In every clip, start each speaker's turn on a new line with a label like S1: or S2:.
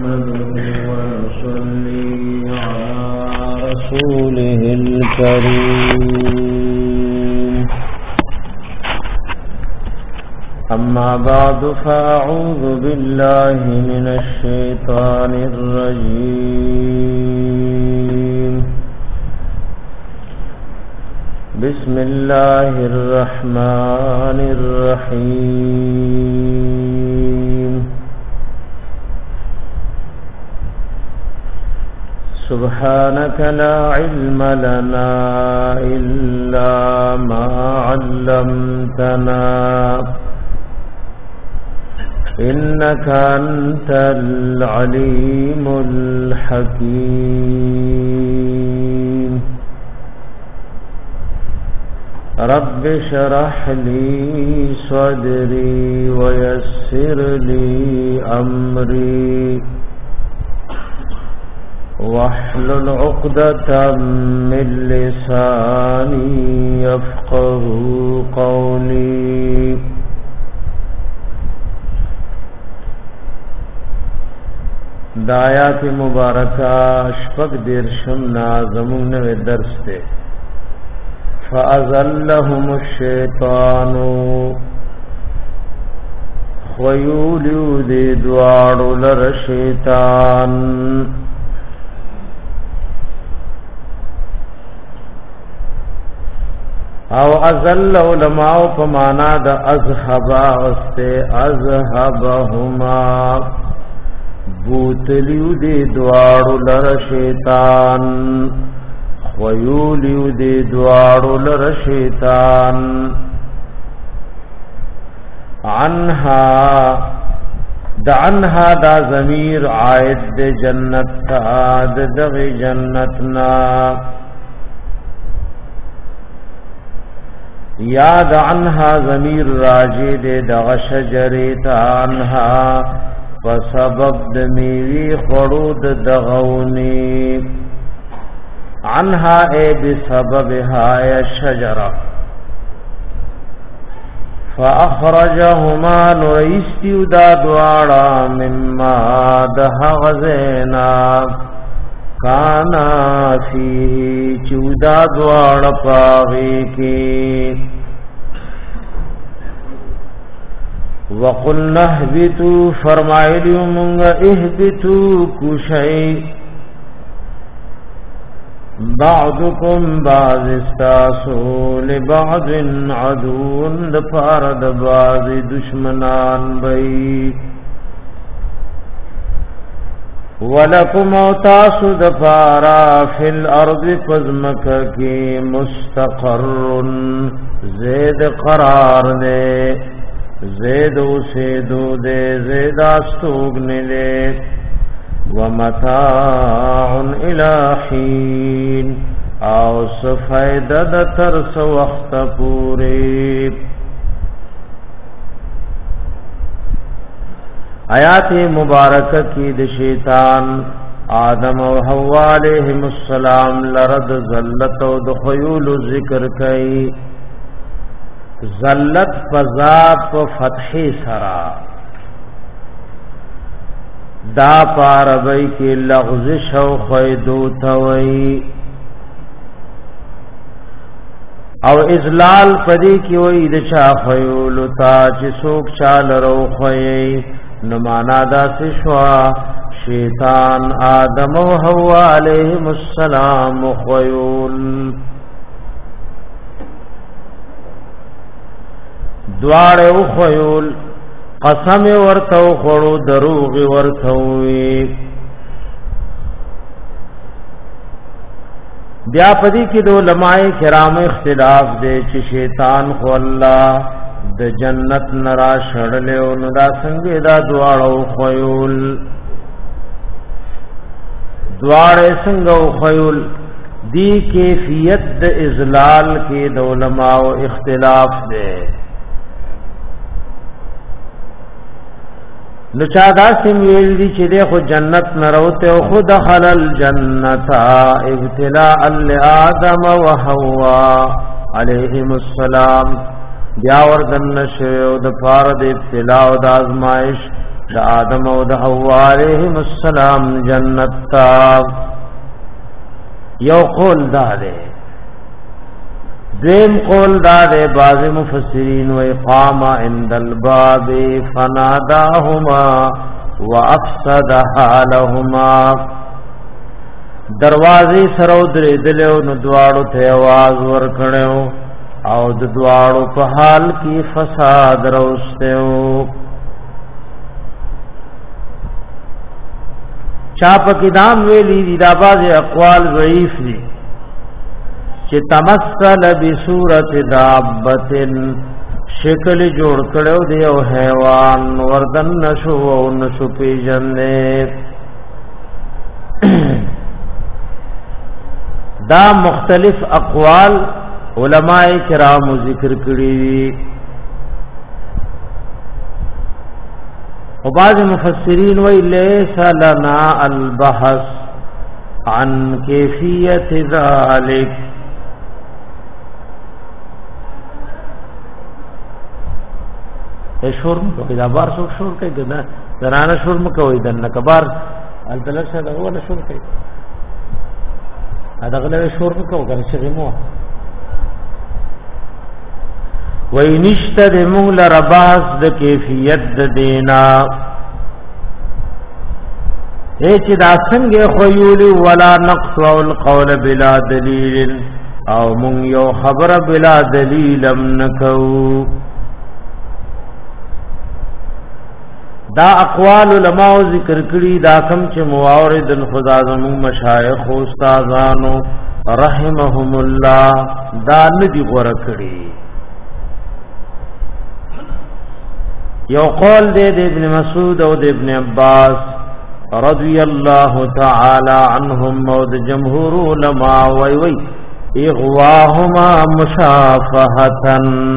S1: نحمده ونصلي على رسوله الكريم أما بعد فأعوذ بالله من الشيطان الرجيم بسم الله الرحمن الرحيم سبحانك لا علم لنا إلا ما علمتنا إنك أنت العليم الحكيم رب اشرح لي صدري ويسر لي أمري واحلل عقدة من لساني يفقه قولي دایات مبارکہ شپږ دیرشم نازمون نوې درس ته فأزلهم الشیطان خیولیو دی دوارو لر شیطان او ازل علماء پمانا دا ازحبا وستے ازحبهما بوتلیو دی دوارو لر شیطان خیولیو دی دوارو لر شیطان عنها دا ضمیر عائد دی جنت تا دغی جنتنا یاد عنها ضمیر راجی دی دغ شجری تا عنها فسبب د میوی خړود دغونی عنها ای بسببها الشجره فاخرجهما نریستیو دا دوارا مما ده غزینا کانا فی چودا دوارا پاغی کی وقلنا اهبطوا فرمایلیو مونږه اهبطوا کوشئی بعضکم بعض استاسو لبعض عدو دفارد بعض دشمنان بئی ولکم اوتاسو دفارا فی الارض فزمک کی مستقر زید قرار دے زید سیدو دے زید استوگن دے ومتاع الہین او سفیدہ دا ترس وقت پوری آیات مبارکہ کی د شیطان آدم و حوا علیہم السلام لرد ذلت و دخیول ذکر کئی ذلت فضاب فتحی سرا دا پاربئی کی لغزش و خیدو توئی او ازلال پدی کی وئی دچا خیولو تا چی سوک چال رو خیئی نمانا دا سشوا شیطان آدم و حوا علیہم السلام خیول دوار او خیول قسم ورتو خورو دروغ ورتوی بیا پدی کی دو علماء کرام اختلاف دے چی شیطان خو اللہ د جنت نرا شړلې او ندا څنګه دا دواړو خیول دواړه څنګه خیول دی کیفیت د اذلال کې د علماء اختلاف ده نو چا دا سم ویل دي چې د خو جنت نروته او خود خلل جنتا ابتلاء لآدم و حوا علیهم السلام بیا وردن شو د فار د ابتلاء او د ازمائش د آدم او د حوا علیهم السلام جنت تا یو قول داده دیم قول داده بعض مفسرین و اقام عند الباب فناداهما وافسد حالهما دروازه سره درې دلو نو دواړو ته आवाज ور کړو او د دواړو په حال کې فساد راوستو چاپ کې دام ویلي دي دا باز اقوال ضعیف دي چې تمثل بصورت دابتن شکل جوړ کړو دی او حیوان وردن نشو او نشو پیجنې دا مختلف اقوال علماء کرام ذکر کړی او بعض مفسرین وی لیس لنا البحث عن کیفیت ذالک شورم کوي دا بار څوک شور کوي کنه زنانه شورم کوي دنه کبار التلشه دا ولا شور کوي دا غلې شور کوي کنه چې مو وای نشته د موږ لرباس د کیفیت د دینا چې دا څنګه خيول ولا نقص القول بلا دلیل او موږ یو خبره بلا دلیل نکو دا اقوال علماء ذکر کړي دا کم چې موارد الخدا زمو مشایخ او استادانو رحمهم الله دا ندي غوړه کړي یو قول دے ابن مسعود او ابن عباس رضی اللہ تعالی عنہم او جمهور علماء وی اغواهما مشافهتا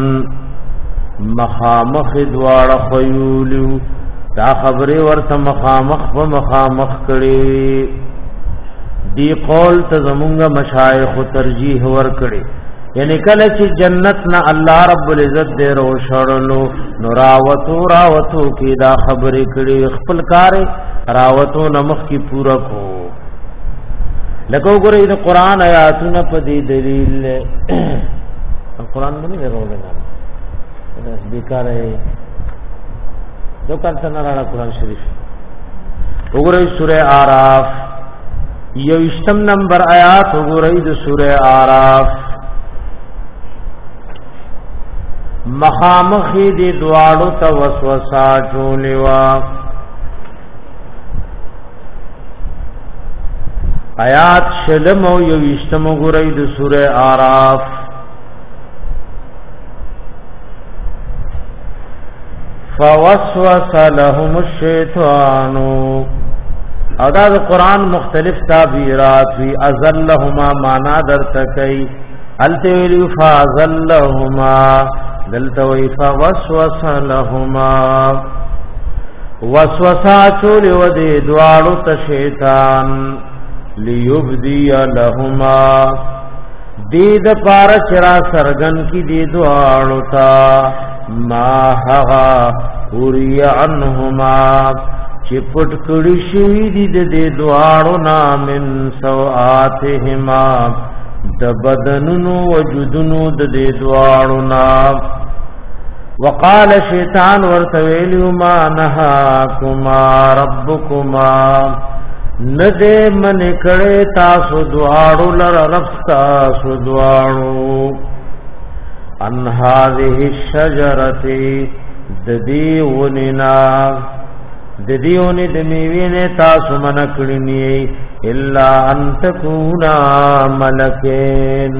S1: مخامخ دوار خیولیو دا خبری ورته مخامخ په مخامخ کړي دی قول ته زمونږ مشایخ ترجیح ور کړي یعنی کله چې جنت نه الله رب العزت دې روشړلو راوتو کې دا خبرې کړي خپل کار راوتو نمخ کی پورا کو لکه وګورئ د قران آیاتونه په دې دلیل قران باندې ورولل دا بیکار ہے دوکان څنګه راړه قران شریف وګورئ سوره আরাف یو اشتم نمبر آیات وګورئ د سوره আরাف مخامخی دی دوارو تا وسوسا چولیوا آیات شلم او یو اشتمو گرئی دو سور آراف فوسوس لهم الشیطانو او دا قرآن مختلف تعبیرات وی ازلهما مانا در تکی التویلی فازلهما دلتوی فوسوس لهما وسوسا چولی و دی دوارو تا شیطان لیبدی لهما دید پارا چرا سرگن کی دی دوارو تا ما حغا اوری عنهما چی پٹ کڑی شوی دی دوارو نا من سوآتهما د بدنونو وجودونو د دې دوارو نا وقال شیطان ورتویلو ما نهاکما ربکما ندې من کړه تاسو دوارو لر رفتا سو دوارو ان هذه الشجره د دې وننا د دیونه د میوینه تاسو من کړنی الا ان تکونا ملکین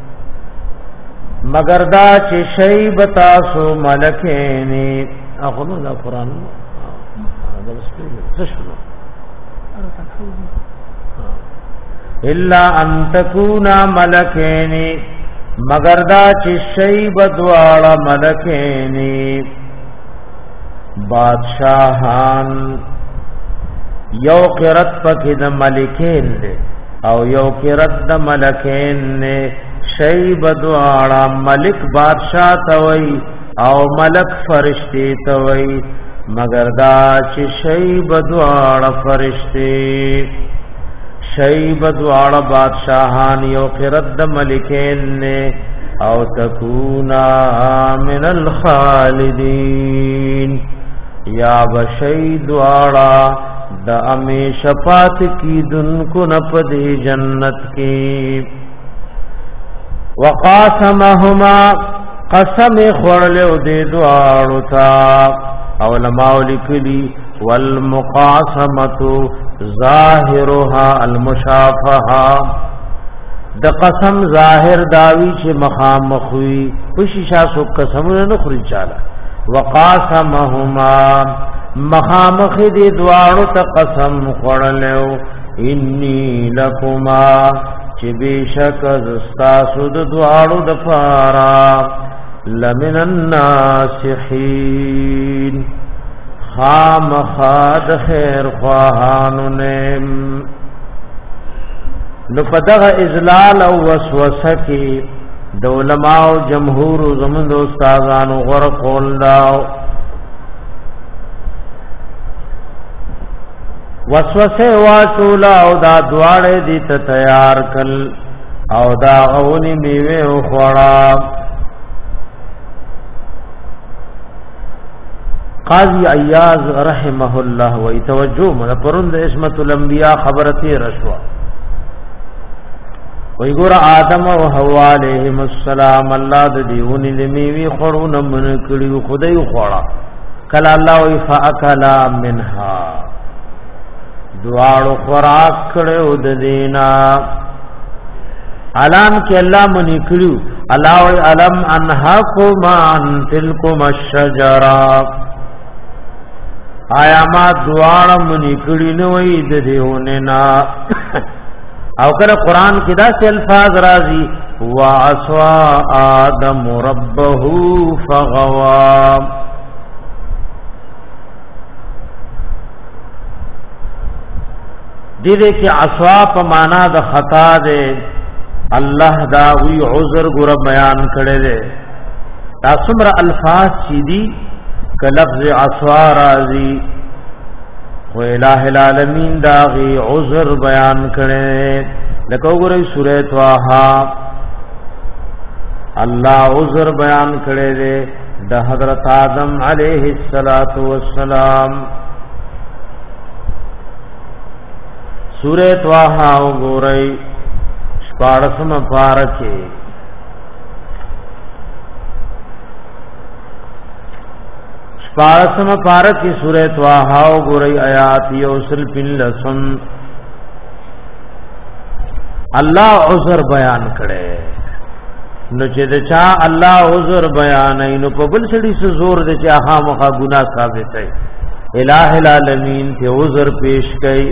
S1: مگر دا چې شی بتا سو ملکین اخونو دا قران دا څه الا ان تکونا ملکین مگر دا چې شی بدواړه ملکین بادشاہان یو قرت پکې د ملکین دے او یو قرت د ملکین نے شیب دواړه ملک بادشاہ توي او ملک فرشتي توي مگر دا چې شی بدوار فرشتي شی بدوار بادشاہان یو قرد ملکین نے او تکونا من الخالدین یا بشی دوارا دا امیش پات کی دن کو نپدی جنت کی وقاسمهما قسم خورلو دے دوارو تا علماء لکلی والمقاسمت ظاہرها المشافہا د قسم ظاهر داوی چې مخامخوي خوشي شاسو قسمونه نه خوري چاله وقاسمهما مخامخ دي دوارو ته قسم خورلو انی لکما چې بشک زستا سود دوارو د فارا لمن الناسحين خامخاد خیر خواهانو نیم نو پدغه اذلال او وسوسه کې د علماء او جمهور زموږ استادانو غره کول دا وسوسه واټولا او دا دواړه دي ته تیار کل او دا غونی میوه او خورا قاضی عیاض رحمه الله و توجه من پرند اسمت الانبیاء خبرتی رشوا وی ګور آدم او حوا علیهم السلام الله د دیونی لمیوی خورون من کړي خدای خوړه کلا الله وی فاکلا منها دواړو خوراک کړو د دینا علام کې الله منی کړو الله وی علم انهاکما عن تلکما الشجرا آیا ما دواړه منی کړي نو وی د دیونه نا او کله قران کې دا الفاظ راځي وعصى آدم ربه فغوا دې کې عصا په معنا د خطا ده الله دا وی عذر ګور بیان کړي ده تاسو مر الفاظ چې دي ک لفظ عصا راځي و الہ العالمین دا غي عذر بیان کړي لکه وګورئ سورۃ طه الله عذر بیان کړي دے د حضرت آدم علیہ الصلات والسلام سورۃ طه وګورئ 14 پارکه پارسم پارک کی سورۃ طه وګورئ آیات یوسل پلسم الله عذر بیان کړي نو چې دا الله عذر بیان نو په بل سړي څه زور دي چې هغه مخه ګناه ثابت ہے الہ العالمین ته عذر پیش کړي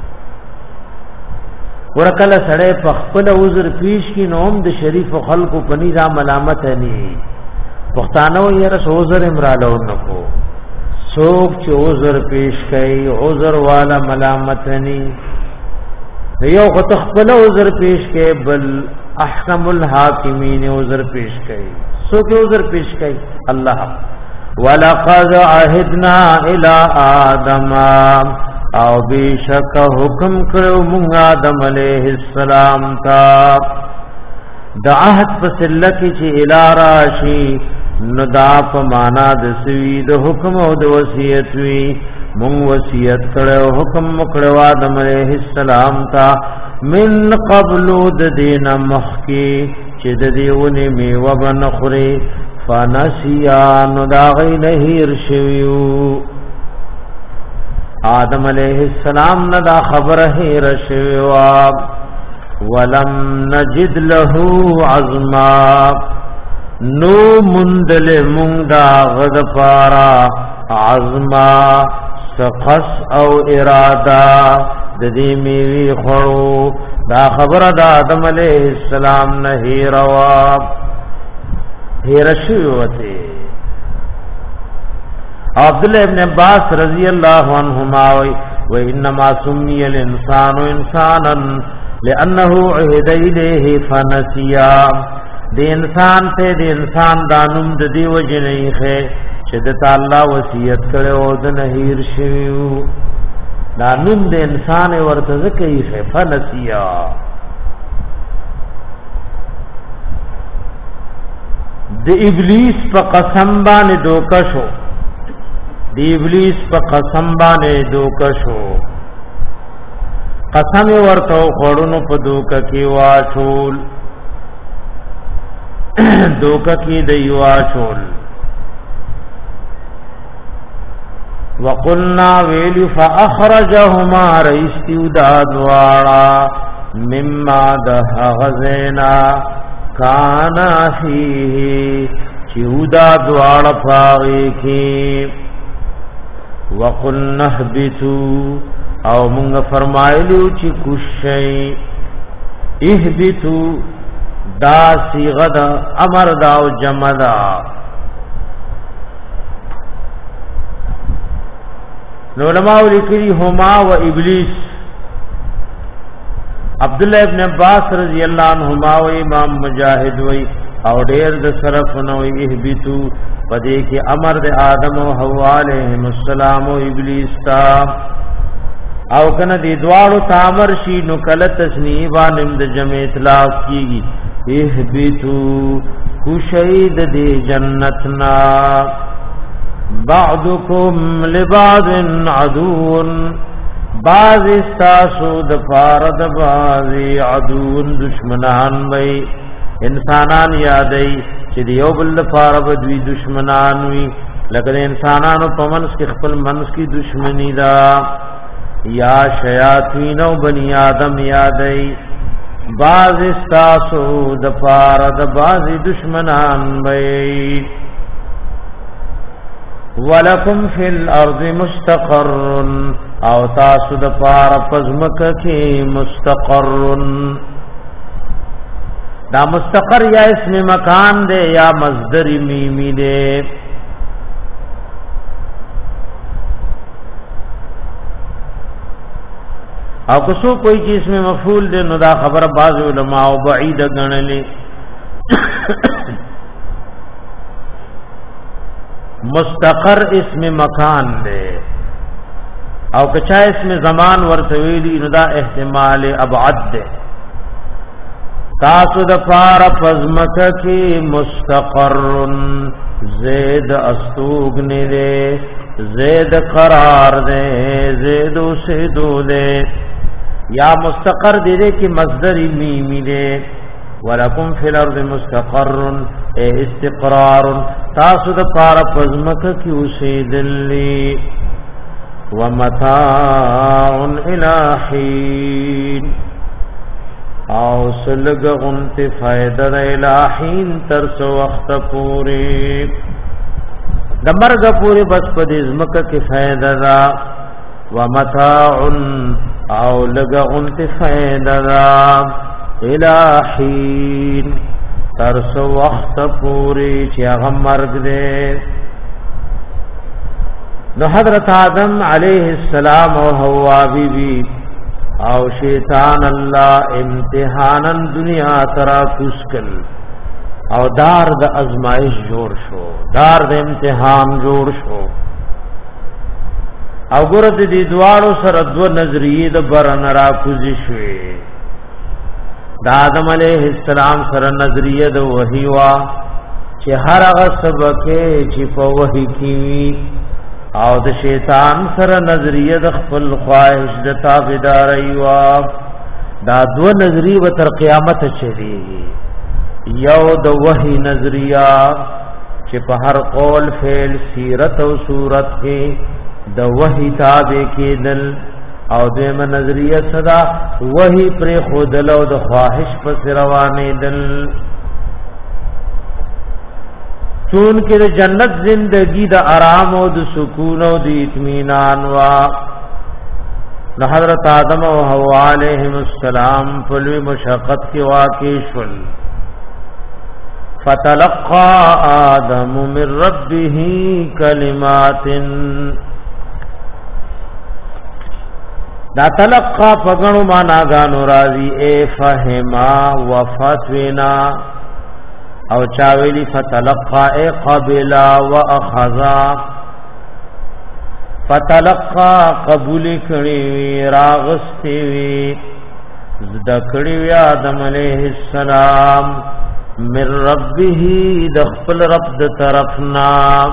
S1: ورکل سړی په خپل عذر پیش کی نوم د شریف خلقو په نظام ملامت نه پښتانه یې رس عذر امرالو نکو سوک چې عذر پیش کړي عذر والا ملامت نه یو خو خپل عذر پیش کړي بل احکم الحاکمین عذر پیش کړي سوک عذر پیش کړي الله ولقد عهدنا الى آدم او بیشک حکم کړو مونږ آدم علیہ السلام ته د عهد فصلت چې الی راشی نو دا په معنا د سوی د حکم او د وصیت وی مون وصیت کړو حکم کړو آدم علیہ السلام تا من قبل د دین مخکی چې د دیونه میوه بنخوري فنسیا نو دا غي نهیر شویو آدم علیہ السلام نه دا خبره هیر شویو ولم نجد له عظما نو مندل موندا غد پارا عظما سقص او اراده د دې میوي خورو دا خبره د آدم علیہ السلام نه هیروا هیرشوته عبد الله ابن عباس رضی اللہ عنہما و انما سمی الانسان انسانا لانه عهد الیه فنسیا د انسان ته د انسان دانم د دیو جنې چې د الله وصیت کړو د نهیر شویو دا نوم د انسان ورته ځکه فنسیا د ابلیس په قسم باندې دوکه شو د ابلیس په قسم باندې دوکه شو قسم ورته خورونو په دوکه کې واچول دوکه کې دی واچول وقلنا ویل فاخرجهما رئیسیودا دوارا مما ده غزینا کانا فیه چیودا دوارا پاغی کی وقلنا احبتو او منگ فرمائلیو چی کشی احبتو دا سیغد امر دا و جمدا علماء لکری هما و ابلیس عبداللہ ابن عباس رضی اللہ عنہما و امام مجاہد وی او ډیر د صرف نو اهبتو پدې کې امر د آدم او حوا علیهم السلام او ابلیس تا او کنه دې دواړو تامر شي نو کله تسنیبا نم د جمع اطلاق کیږي اهبتو خوشید دې جنتنا بعضکم لبعض عدو بعض استاسو د فارد بعضی عدو دشمنان وی انسانان یادای چې دیو بل فارب دوی دشمنان وی لکه انسانانو په منځ کې خپل منځ کې دشمنی دا یا شیاطین او بنی آدم یادای بعض استاسو د فارد بعضی دشمنان وی ولکم فی الارض مستقر او تاسو د پار پزمک کی مستقر دا مستقر یا اسم مکان دے یا مصدر میمی دے او کسو کوئی چیز میں مفعول دے نو دا خبر بعض علماء بعید گنلی مستقر اسم مکان دے او کچا اسم زمان ورتویلی نو دا احتمال ابعد دے تاسو د پار پزمک کی مستقر زید استوگنی دے زید قرار دے زید سیدو دے یا مستقر دے کی مصدر میمی دے ولکم فی الارض مستقر اے استقرار تاسو د پار پزمک کی اسیدلی ومتاع الى حین او سلگ غنت فائدہ الى حین ترس وقت پوری دمرگ پوری بس پد ازمک کی فائدہ دا ومتاع او لگ غنت فائدہ دا الى حین ترس وقت پوری چیا غم مرگ دے نو حضرت آدم علیہ السلام او حوا بی بی او شیطان اللہ امتحانا دنیا ترا کسکل او دار د ازمائش جوړ شو دار د امتحان جوړ شو او ګورد دي دوارو سره دو نظریه د برن را کوزي شوي د آدم علیہ السلام سره نظریه د وحی وا چې هر هغه سبق چې په وحی کې او د شیطان سره نظریه د خپل خواهش د تابعداري وا دا دو نظریه به تر قیامت چلی یو د وحی نظریه چې په هر قول فعل سیرت او صورت کې د وحی تابع کېدل او دغه نظریه صدا وحی پر خودل او د خواهش پر روانې دل چون کې د جنت زندگی د آرام او د سکون او د اطمینان وا د حضرت آدم او حوا علیهم السلام په لوی مشقت کې واقع شول فتلقى آدم من ربه کلمات دا تلقى پغنو معنا غانو راضی اے فهما وفتوینا او چاویلی فتلقا اے قبلا واخذا فتلقا قبول کړي راغستي وی ذکړي آدم علیہ السلام من ربه دخل رب د طرفنا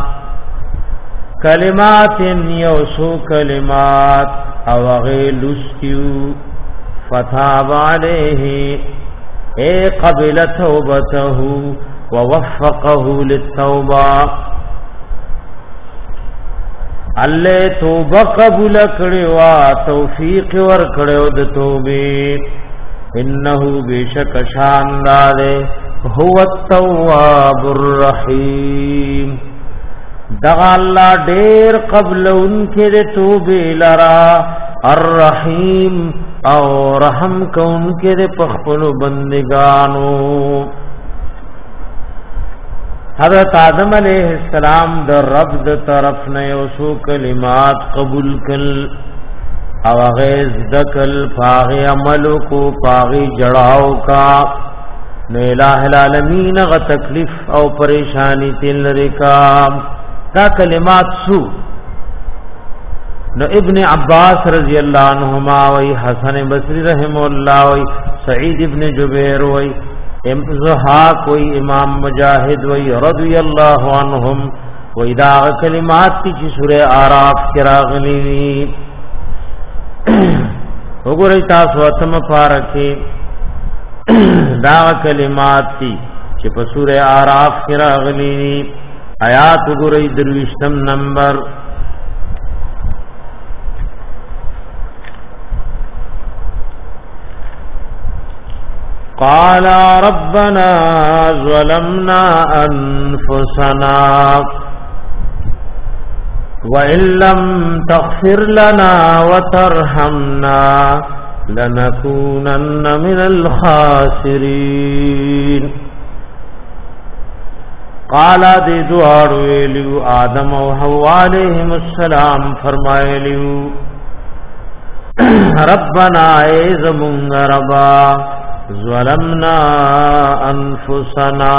S1: کلمات یوسو کلمات او غیلستیو فتاب علیه اے قبل توبته ووفقه للتوبه الله توبه قبول کړو توفیق ور کړو د توبې انه بیشک شاندار هو التواب الرحیم دغه الله ډیر قبل انکه د توبې لرا الرحیم او رحم کونکه د پخپل بندگانو حضرت آدم علیہ السلام د رب د طرف نه یو کلمات قبول کل او غیظ دکل پاغی عمل کو پاغی جڑاو کا نو الہ العالمین غ تکلیف او پریشانی تل رکام دا کلمات سو نو ابن عباس رضی اللہ عنہما وی حسن بصری رحم اللہ وی سعید ابن جبیر وی زحاق وی امام مجاہد وی رضی اللہ عنہم وی دا کلمات کی چی سورہ آراف کراغلی وګورئ تاسو اتم پارکه دا کلمات دي چې په سوره اعراف کې راغلي آیات وګورئ درويشتم نمبر قال ربنا ظلمنا انفسنا وَإِن لَّمْ تَغْفِرْ لَنَا وَتَرْحَمْنَا لَنَكُونَنَّ مِنَ الْخَاسِرِينَ قال دې دوار ویلو آدم او حوا علیهم السلام فرمایلیو ربنا ایزمون ربا ظلمنا انفسنا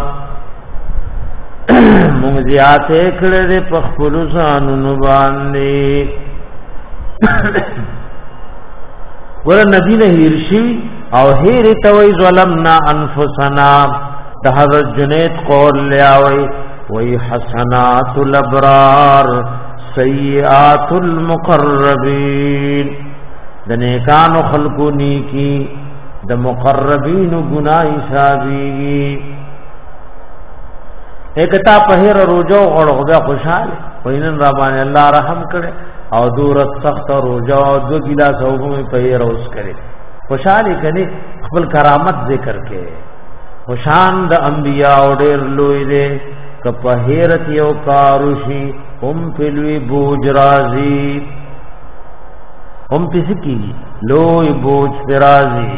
S1: مونږ زیاته کړې د پخپل ځانونو باندې ور نبی نه هیرشي او هیر توي ظلمنا انفسنا د حضرت جنید قول لیاوي وی حسنات الابرار سیئات المقربین د نیکانو خلقو نیکی د مقربین گناہ حسابي ایکتا پهیر روجو غړو بیا خوشاله وینن را باندې الله رحم کړي او دور سخت روجو او دو ګلاس وګمې پهیر اوس کړي خوشاله کړي خپل کرامت ذکر کړي خوشان د انبیاء او ډېر لوی دي ک پهیرت یو کاروشي هم پلوي بوج رازي هم پسکی لوی بوج رازي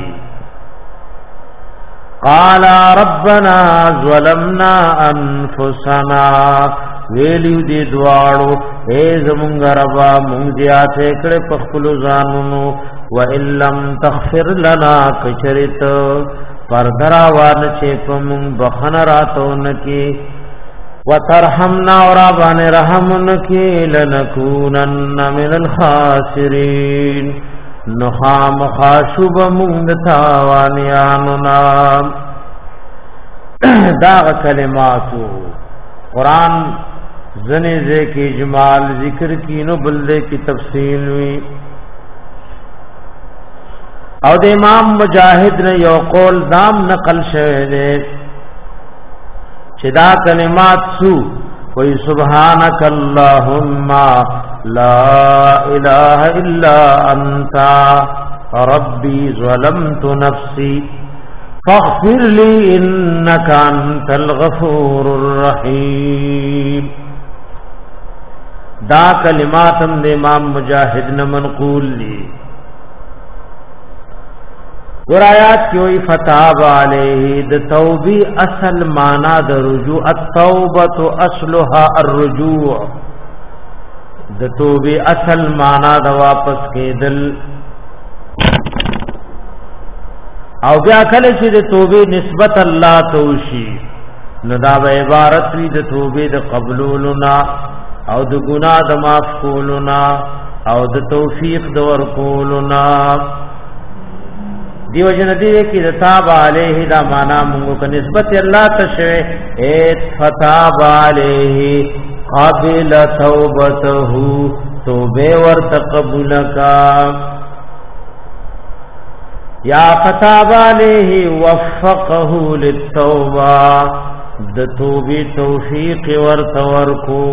S1: قال ربنا ظلمنا انفسنا ویلیو دی دوارو اے زمونږ ربا مونږ زیاته کړه په خپل ځانونو و ان لم تغفر لنا کچریت پردرا وان چې په مونږ بخنه راتونکي وترحمنا اور باندې رحمنکي لنکونن من الخاسرین نخام خاشب مونږ تاوانیانو نام دا کلماتو قرآن زنیزے کی اجمال ذکر کی نو بلدے کی تفصیل ہوئی او د امام مجاہد نے یو قول دام نقل شوه دے چدا کلمات سو کوئی سبحانک اللہم لا الہ الا انت ربی ظلمت نفسی فاغفر لی انک انت الغفور الرحیم دا کلماتم د امام مجاہد نے منقول لی قرآیات کی ہوئی فتاب علیہ د توبی اصل معنی د رجوع التوبۃ اصلها الرجوع د توبی اصل معنی د واپس کېدل او بیا کله چې د توبې نسبت الله ته وشي نو دا به عبارت وی د توبې د قبولنا او د ګناه د معاف کولنا او د توفیق د ورکولنا. دیو جن دې کې د تاب علیه دا معنا موږ په نسبت الله ته شوه ایت فتاب علیه قابل توبته توبه ورته قبول کا یا فتاب علیه وفقه للتوبه د توبې توفیق ورته ورکو.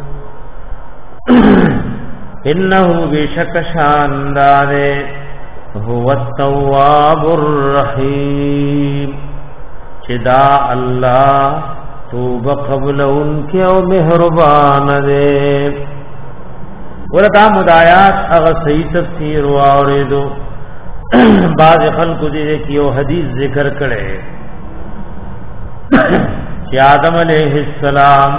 S1: انه بشک شاندار هو التواب الرحیم چدا الله توبه قبل انکه او مهربان دے. وردا مدایات هغه صحیح تفسیر واوریدو بعض خلکو دې کیو حدیث ذکر کړي چې آدم علیہ السلام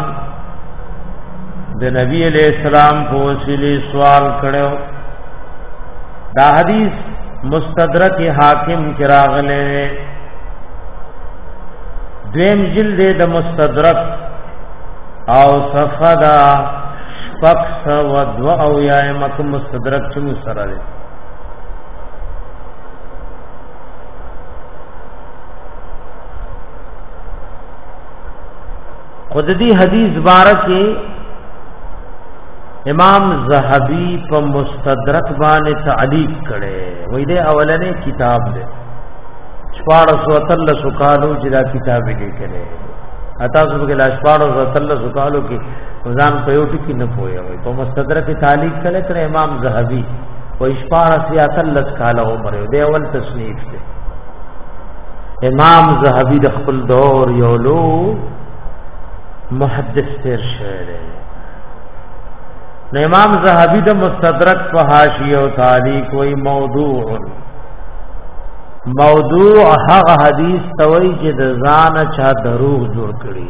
S1: د نبی علیہ السلام په وسیله سوال کړو. دا حدیث مستدرک حاکم کراغله دویم جلد د مستدرک او صفدا شپکس و دو او یا مکم مستدرک چمو سره ده. خود دی حدیث بارکی امام زہبی په مستدرک باندې تعلیق کړي وې دې اولنې کتاب ده 1413 کالو چې دا کتاب لیکلې اته څو کې 1413 کالو کې ځان په یو ټکی نه پوي وي په مستدرک تعلیق کړي امام زہبی و 1413 کال عمر دی اول تصنیف ده. امام زہبی د خپل دور یو لو محدث تیر شعر نو امام زہبی د مستدرک په حاشیه او تعلیق وی موضوع هغه حدیث توي چې د ځان چا دروغ جوړ کړي.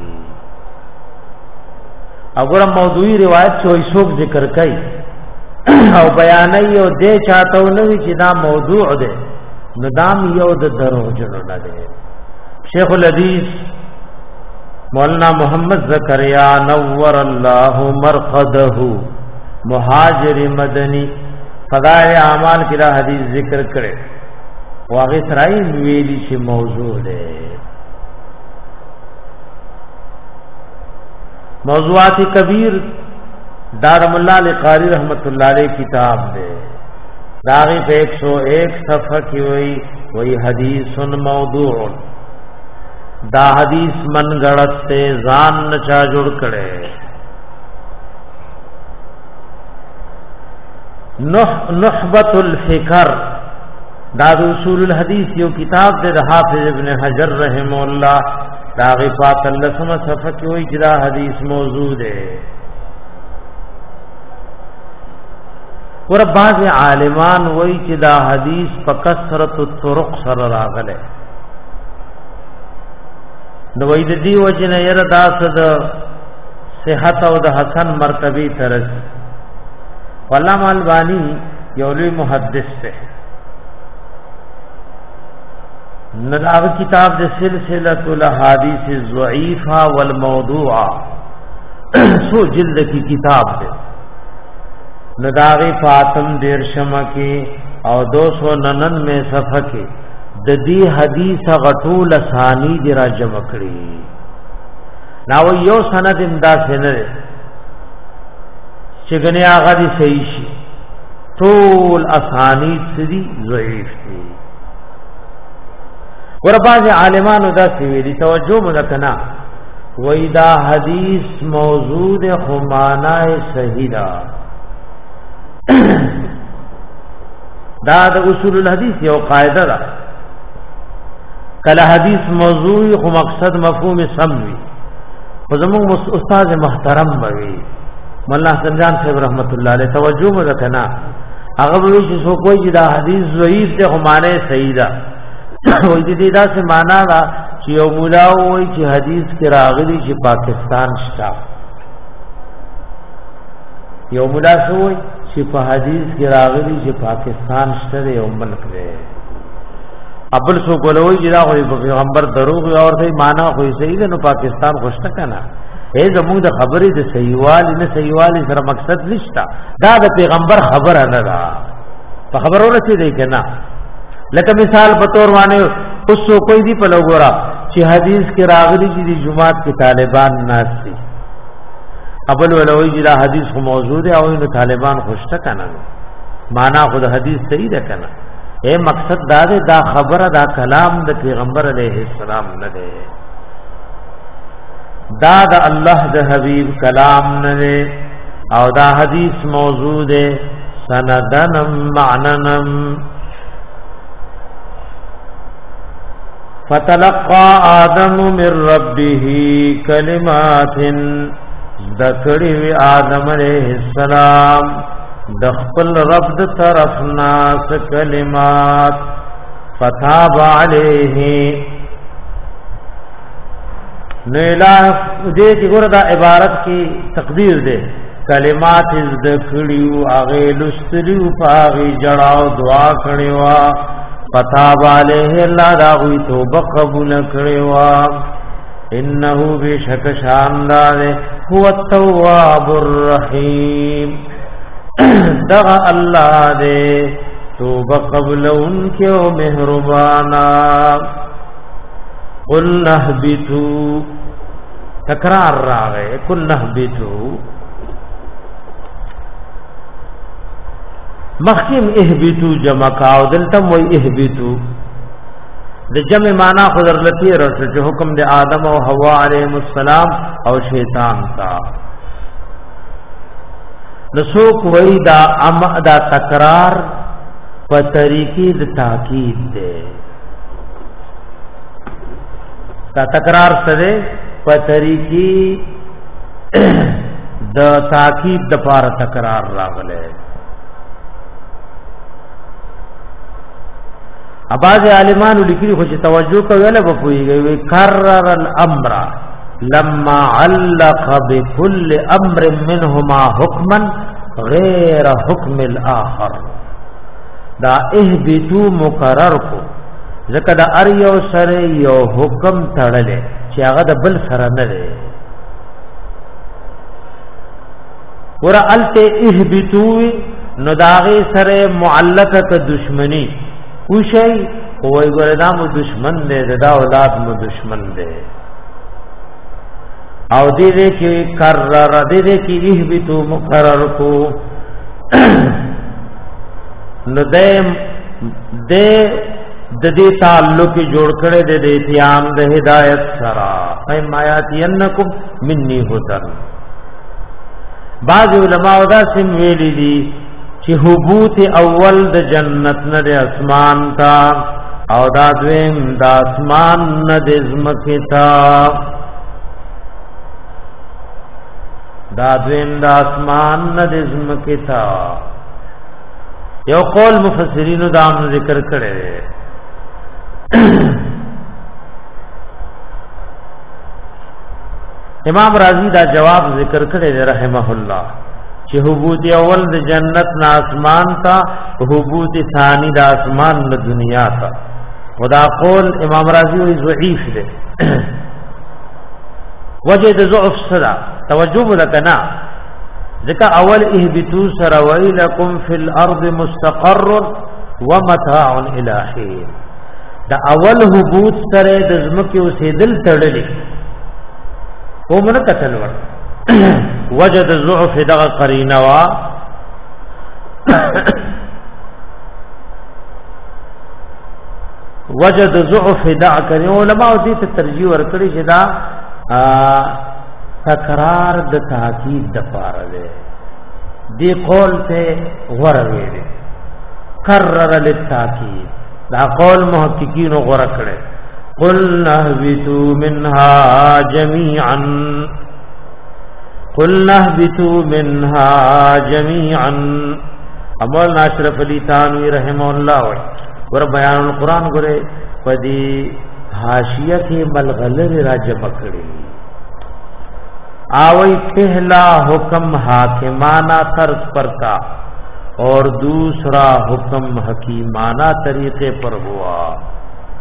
S1: وګوره موضوعي روایت چوي څوک ذکر کوي او بیانای او دې چاته نو چې دا موضوع ده ندام یو د دروغ جوړ نه ده. شیخ الحدیث مولانا محمد زکریا نور الله مرقده مهاجر مدنی فضائل اعمال کی دا حدیث ذکر کرے واغی سرائی ویلی چی موضوع دے. موضوعات کبیر دارم اللہ لقاری رحمت اللہ علیہ کتاب دے داغی پہ 101 صفحہ کی وہی حدیث موضوع دا حدیث من گڑت تے زان نچا جڑ کڑے. نحبت الفکر دا اصول الحدیث یو کتاب دے حافظ ابن حجر رحمہ اللہ دا غفات اللسم صفحہ کی ہوئی جدا حدیث موضوع دے. اور بعض عالمان وی جدا حدیث پا کثرت الطرق سر راغلے نو وې د دی وجنه یره داس د صحت او د حسن مرتبه ترس. علامه البانی یو لوی محدث ته نو کتاب د سلسله الاحاديث الضعيفه والموضوعه سو جلد کی کتاب ده نداغی فاطم دیرشمه کې او 299 صفحه کې د دې حدیث غټول ثانی دی را جمع کړي. ناو یو سند امدا سنره چې غنی هغه دی صحیح شي ټول اسانید سدي ضعیف دي. ور بعض عالمانو دا ویلي توجه مکنا وای دا حدیث موضوع د خمانه صحیح دا دا د اصول الحدیث یو قاعده ده کله حدیث موضوع خو مقصد مفهوم سموي خو زموږ استاد محترم بوي مولانا حسن جان صاحب رحمت الله علیه توجه وکنا هغه وی چې څوک وایي دا حدیث ضعیف ده خو معنی صحیح ده وای دې دا څه معنا ده چې یو مولا وایي چې حدیث کې راغلي چې پاکستان شته یو مولا وایي چې په حدیث کې راغلي چې پاکستان شته یو ملک دی ابل سو کولوي چې دا خو پیغمبر دروغ او ورته معنا خو صحیح ده نو پاکستان خوشته کنه اے زموږ د خبرې د صحیحوالي نه صحیحوالي سره مقصد نشتا دا د پیغمبر خبره نه ده په خبرونه چې دی کنه لکه مثال په تور باندې اوس کوئی دی په لګورا چې حدیث کې راغلي چې د جمعات کې طالبان ناس دي ابل ولوي چې دا حدیث خو موجود دی او نو طالبان خوشته کنه معنا خود حدیث صحیح ده کنه اے مقصد دا ده دا خبره دا کلام د پیغمبر علیه السلام نه ده دا د الله د حبیب کلام نه ده او دا حدیث موجود ده سندن معننم فتلقى آدم من ربه کلمات ذکری وی آدم علیہ السلام د خپل رب د طرف ناس کلمات فتاب علیه نو الہ دې چې ګور دا عبارت کی تقدیر دے کلمات ذکریو اغه لستریو پاغي جړاو دعا کړي فتاب علیه الله دا وی توبه قبول کړي انه بشک شاندار هو التواب الرحیم دغه الله دې توبه قبل انکه او مهربانا قل نهبتو تکرار راغه قل نهبتو مخکم اهبتو جمع کاو دلتم وی اهبتو د جمع معنا خضر لتی رسل چې حکم د آدم او حوا علیهم السلام او شیطان تا نسوک وی دا تکرار په طریقې د تاکید ده دا تکرار سره په طریقې د تاکید د پاره تکرار راغله اباظ عالمان لیکلي خو چې توجه کوي له بپويږي وی کرر الامر لما علق بكل امر منهما حكما غیر حکم الاخر دا اهبتو مقرر کو ځکه دا ار یو سره یو حکم تړلې چې هغه د بل سره نه دی ور الته اهبتو نو داغه سره معلقه دشمنی وشي وای ګره مو دشمن دی دا اولاد مو دشمن دی او دې کې کرر دې کې اهبتو مقرر کو نو د دې تعلق جوړ کړي د دې اتیام د هدایت سره اي مایات ينکم مني هدن بعض علماء دا سم ویلي دي چې حبوت اول د جنت نه د اسمان تا او دا دویم د اسمان نه د زمکه تا دا دویم د اسمان نه د زمکه تا یو قول مفسرینو دا ذکر کړي امام رازی دا جواب ذکر کړي رحمه الله چې حبوت اول د جنت نا اسمان تا حبوت ثانی د اسمان د دنیا تا خدا قول امام رازی وی ضعیف ده وجه د ضعف سره توجه لکنا ذکر اول اهبتو سر ویلکم فی الارض مستقر ومتاع الى حین دا اول حبوت سره د زمکه اوسېدل تړلې کومه قتل ور وجد الضعف دغه قرینه وا وجد ضعف دع کړي علماء دې ته ترجیح ورکړي چې دا تکرار د تاکید د پاره ده دی قول ته غوړوي دي کرر للتاکید دا قول محققین غوړ کړي قل نهبتوا منها جميعا قل نهبتوا منها جميعا امول ناشرف علی تانوی رحمه الله ور بیان القرآن ګره پدی حاشیه کې ملغلر را جمع کړي آوی پہلا حکم حاکمانہ طرز پر کا اور دوسرا حکم حکیمانہ طریقے پر ہوا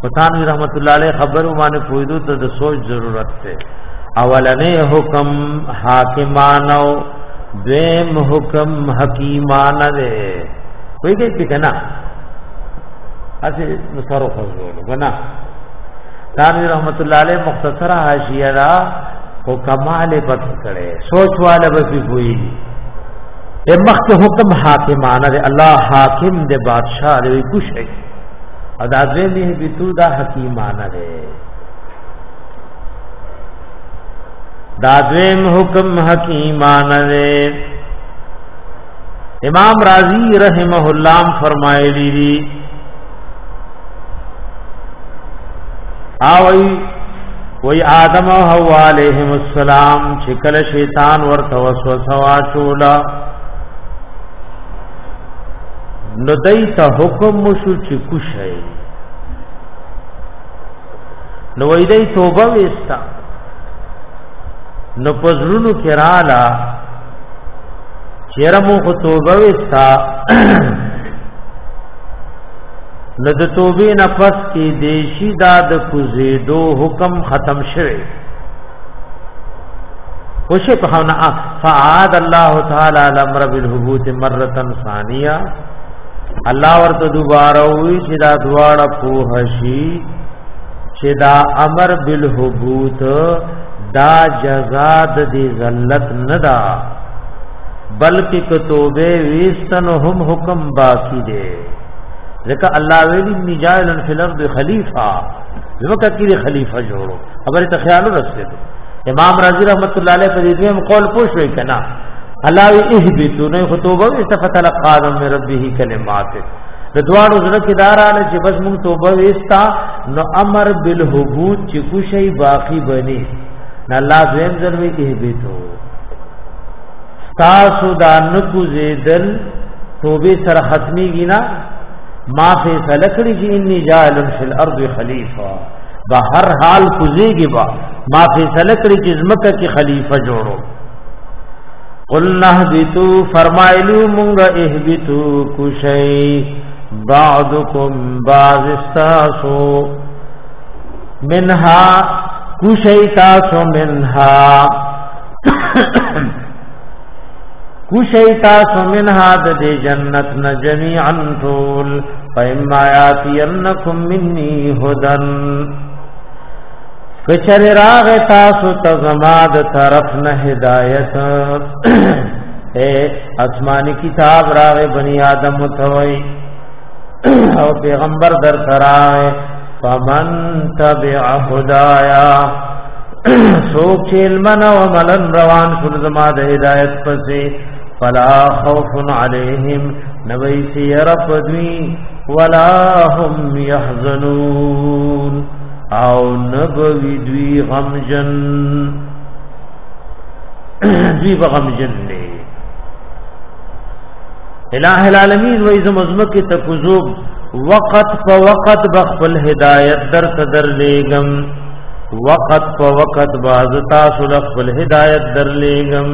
S1: وطانوی رحمت الله علیه خبرو باندې پویدو ته د سوچ ضرورت ته اولنې حکم حاکمانو دیم حکم حکیمانه ده کوئی دې کنا اسی نصرو خزولو بنا طانوی رحمت الله علیه مختصر حاشیه را او کمال پک کړي سوچ والا به کوئی مخک حکم حاکمانه ده الله حاکم دے بادشاہ دے کچھ ہے ادا دې نه بیتو دا حکیمانه ده دا دویم حکم حکیمانه ده امام رازی رحمہ اللہ فرمایلی دی آوئی وی آدم و حوا علیہم السلام چکل شیطان ورته وسوسه واچولا نو دیتا حکم مشو چی کش ہے نو ویدی توبه ویستا نو پزرونو کرالا چیرمو خو توبه ویستا نو د توبه نفس کی دیشی داد کزیدو حکم ختم شوه خوشی پخونا فعاد اللہ تعالی الامر بالحبوت مرتن ثانیہ الله ورته دوباره وی چې دا دواړه پوهشي چې دا امر بالحبوت دا جزاء د ذلت ندا بلکې کتوبه ویستن هم حکم باقی دی ځکه الله ویلی نجائلن فی الارض خلیفہ زمکه کې خلیفہ جوړو خبره ته خیال ورسېد امام رازی رحمت الله علیه په دې قول پوښوي کنا الله اهبتو نه خطوبه استفتل قادم من ربه کلمات د دوانو زړه کې دارانه چې بس مونږ توبه وستا نو امر بالحبوت چې کو شی باقی بني نه الله زم ضروري اهبتو تاسو دا نکو زیدل توبه سره ختمي گینا ما فیصله کړی چې انی جاعل فی الارض خلیفہ بهر حال کوزیږي با ما فیصله کړی چې زمکه کې خلیفہ جوړو قلنا اهبتو فرمایلو مونږه اهبتو کوشي بعضکم بعض استاسو منها کوشي تاسو منها کوشي تاسو منها د جنت ن جميعا طول فإما ياتينكم مني هدى کچر راغ تاسو تزماد طرف نه هدایت اے آسمانی کتاب راغ بنی آدم متوي او پیغمبر در ترائے فمن تبع هدایا سوک علمن و ملن روان شل زماد هدایت پسی فلا خوف علیہم نبیسی رفدوی ولا هم یحزنون او نبوی دوی غمجن دوی بغمجن لے الہ العالمین ویزم ازمک تکذوب وقت پا وقت بخفل ہدایت در صدر لیگم وقت پا وقت بازتا سلخفل ہدایت در لیگم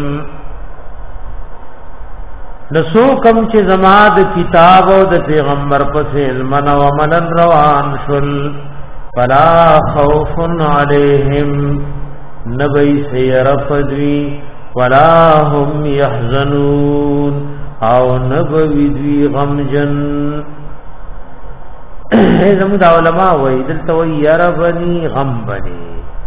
S1: نسو کم چه زماد کتاب و د پیغمبر پس علمن و عملن روان شل فلا خوف علیہم نبی سیرفدوی ولا هم یحزنون او نبوی دوی غمجن زمود علماء وی دلتا وی یربنی غم بنی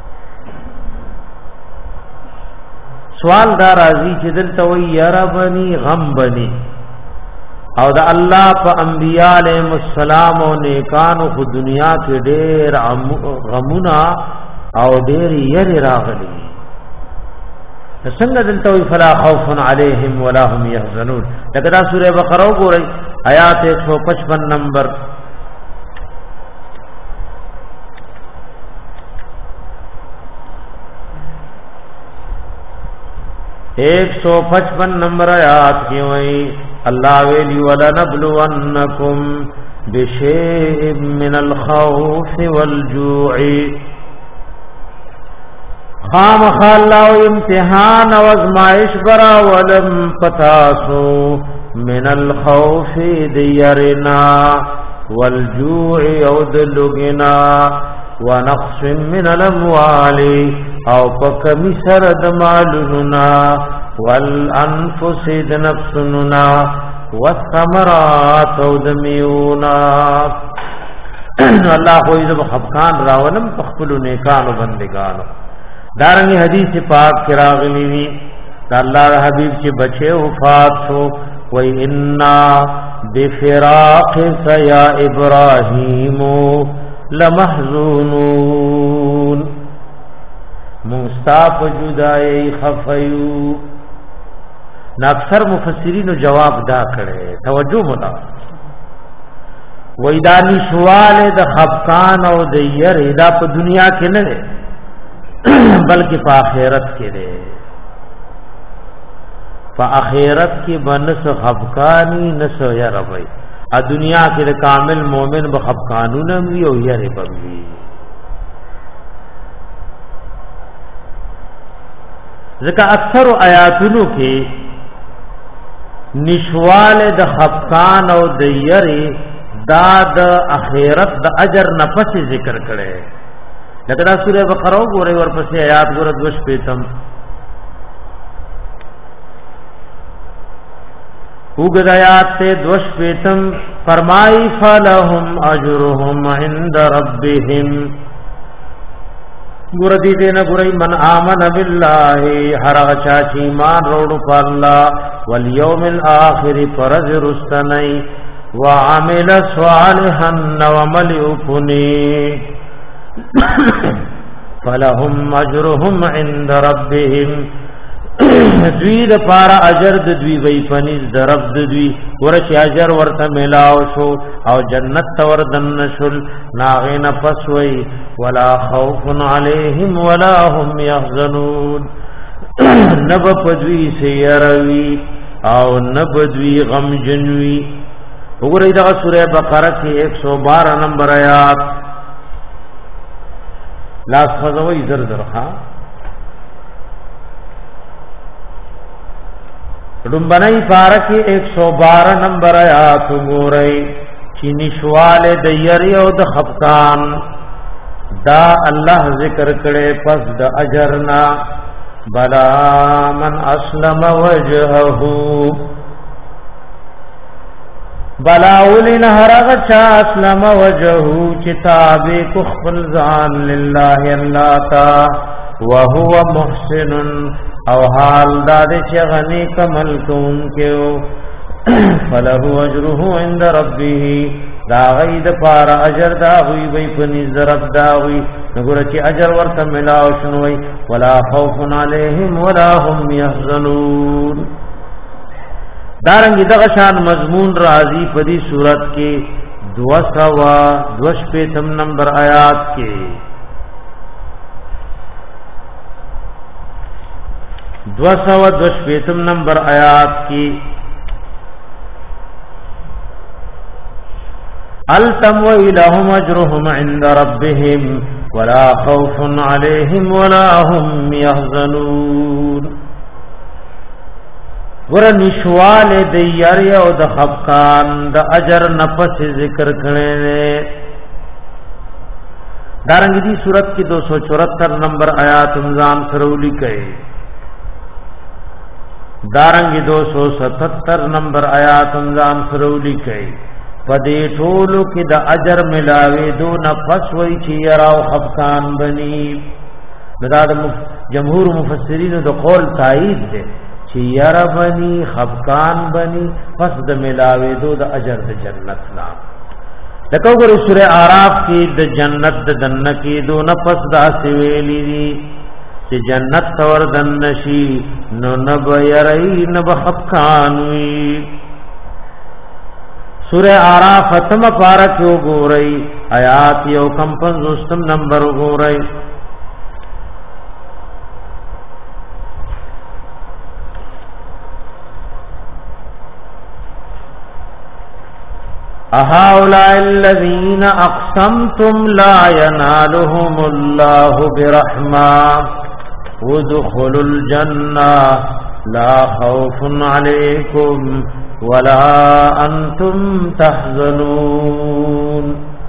S1: سوال دا راضی چې دلتا وی یربنی غم بنی او دا الله په انبیاء علیهم السلام او نیکانو په دنیا کې ډېر غمونه او ډېر یری راغلي څنګه دلته وی فلا خوف علیہم ولا هم یحزنون لکه دا سوره بقره وګورئ آیات 155 نمبر ایک 155 نمبر آیات کی وئی اللہ ویلی وَلَنَبْلُوَنَّكُمْ بِشَيْءٍ مِّنَ الْخَوْفِ وَالْجُوعِ خام خاللہ امتحان و ازمائش برا ولم پتاسو من الخوف دیرنا والجوع يود لغنا ونقص من الاموال او پکمی سرد مالنا والانفس نفسنا والثمرات ودمیونا الله خو یذ خفقان راولم تخپلو نیکانو بندگانو دارنګ حدیث پاک کراغلی وی الله حبیب چې بچے وفات شو وای انا بفراق یا ابراهیم لمحزونون مستاف جدائی خفیو نا اکثر مفسرین جواب دا کړي توجه مدا وېدانی سوال د خفقان او د ير دا په دنیا کې نه بلکې په آخرت کې ده په آخرت کې بنس خفقانی نسو ير وي ا دنیا کې د کامل مؤمن به خفقانونه وي او ير به وي ځکه اکثر آیاتونو کې نشوال د خفقان او د یری دا د اخرت د اجر نفس ذکر کړي لکه دا سوره بقره وګورئ ورپسې آیات ګور 2 پیتم وګد آیات ته 2 پیتم فرمای فلهم اجرهم عند ربهم ګور دې نه ګورئ من امن بالله هر چا چې ایمان وروړو په الله والیوم الاخر فرز رستنی وعمل صالحا وعمل اپنی فلهم اجرهم عند ربهم دوی د پارا اجر د دوی وی پنځ د رب د دوی ورچ اجر ورته ملاو شو او جنت تور دن شل ناغین پسوي ولا خوف عليهم ولا هم يحزنون نب پدوی سیروی او نب دوی غم جنوی وګورئ دا سوره بقره کې 112 نمبر آیات لاس خزوی زر ها رنبنائی پارکی 112 نمبر آیات گورئی چی نشوال د یری او د خفقان دا اللہ ذکر کرے پس د اجرنا بلا من اسلم وجهہو بلا اولین حرغ چا اسلم وجهو چتابی کخفل زان للہ اللہ تا وهو محسن او حال دادے چه غنی کمل کون کیو فلہو اجرہو عند ربی دا غید پارا اجر دا ہوئی بی پنیز رب دا ہوئی نگوڑا چی اجر ورطا ملاو شنوئی ولا خوف علیہم ولا هم یحزنون دارنگی دغشان مضمون رازی پدی صورت کے 200 نمبر آیات کے 225 نمبر آیات کی التم وإلهم أجرهم عند ربهم ولا خوف عليهم ولا هم يحزنون ور نشوال د یری او د خفقان د اجر نفس ذکر کړي دارنګ دی صورت کی 274 نمبر آیات انزام سرولی کړي دارنگی 277 نمبر آیات انزام سرولی کئی پدی ټولو کی دا اجر ملاوی دو نفس وی چی یراو خفقان بنی دا جمهور مفسرین دا قول تائید دے چی یرا بنی خفقان بنی پس دا ملاوی دو دا اجر دا جنت نام لکو گر سور آراف کی دا جنت دا دن کی دو نفس دا سویلی دی چې جنت تور دن نشي نو نب يري نب خفقانوي سورہ اعراف ختم پارک یو ګورئ آیات یو کم 50 نمبر ګورئ اهؤلاء الذين اقسمتم لا ينالهم الله برحمه ادخلوا الجنة لا خوف عليكم ولا انتم تحزنون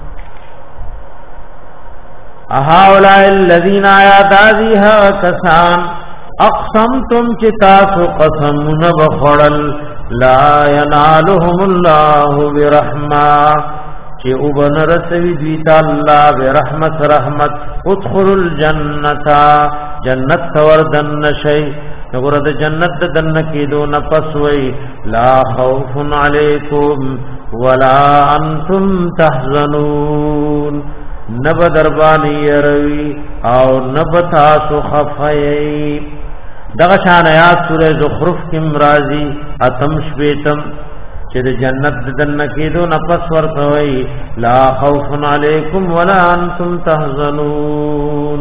S1: اهؤلاء الذين آیاتها کسان اقسمتم چتاسو قسمون بخړل لا ينالهم الله برحمه چې وبن رسوي دوی ته الله برحمت رحمت ادخلوا الجنه جنت وردن شي وګوره د جنت دن کېدو نه پس وی لا خوف علیکم ولا انتم تحزنون نب دربانی يروي او نب تاسو خفای دغه شان آیات سوره زخرف کې مرাজি اتم شپیتم چې د جنت دن کېدو نه پس ورته وی لا خوف علیکم ولا انتم تحزنون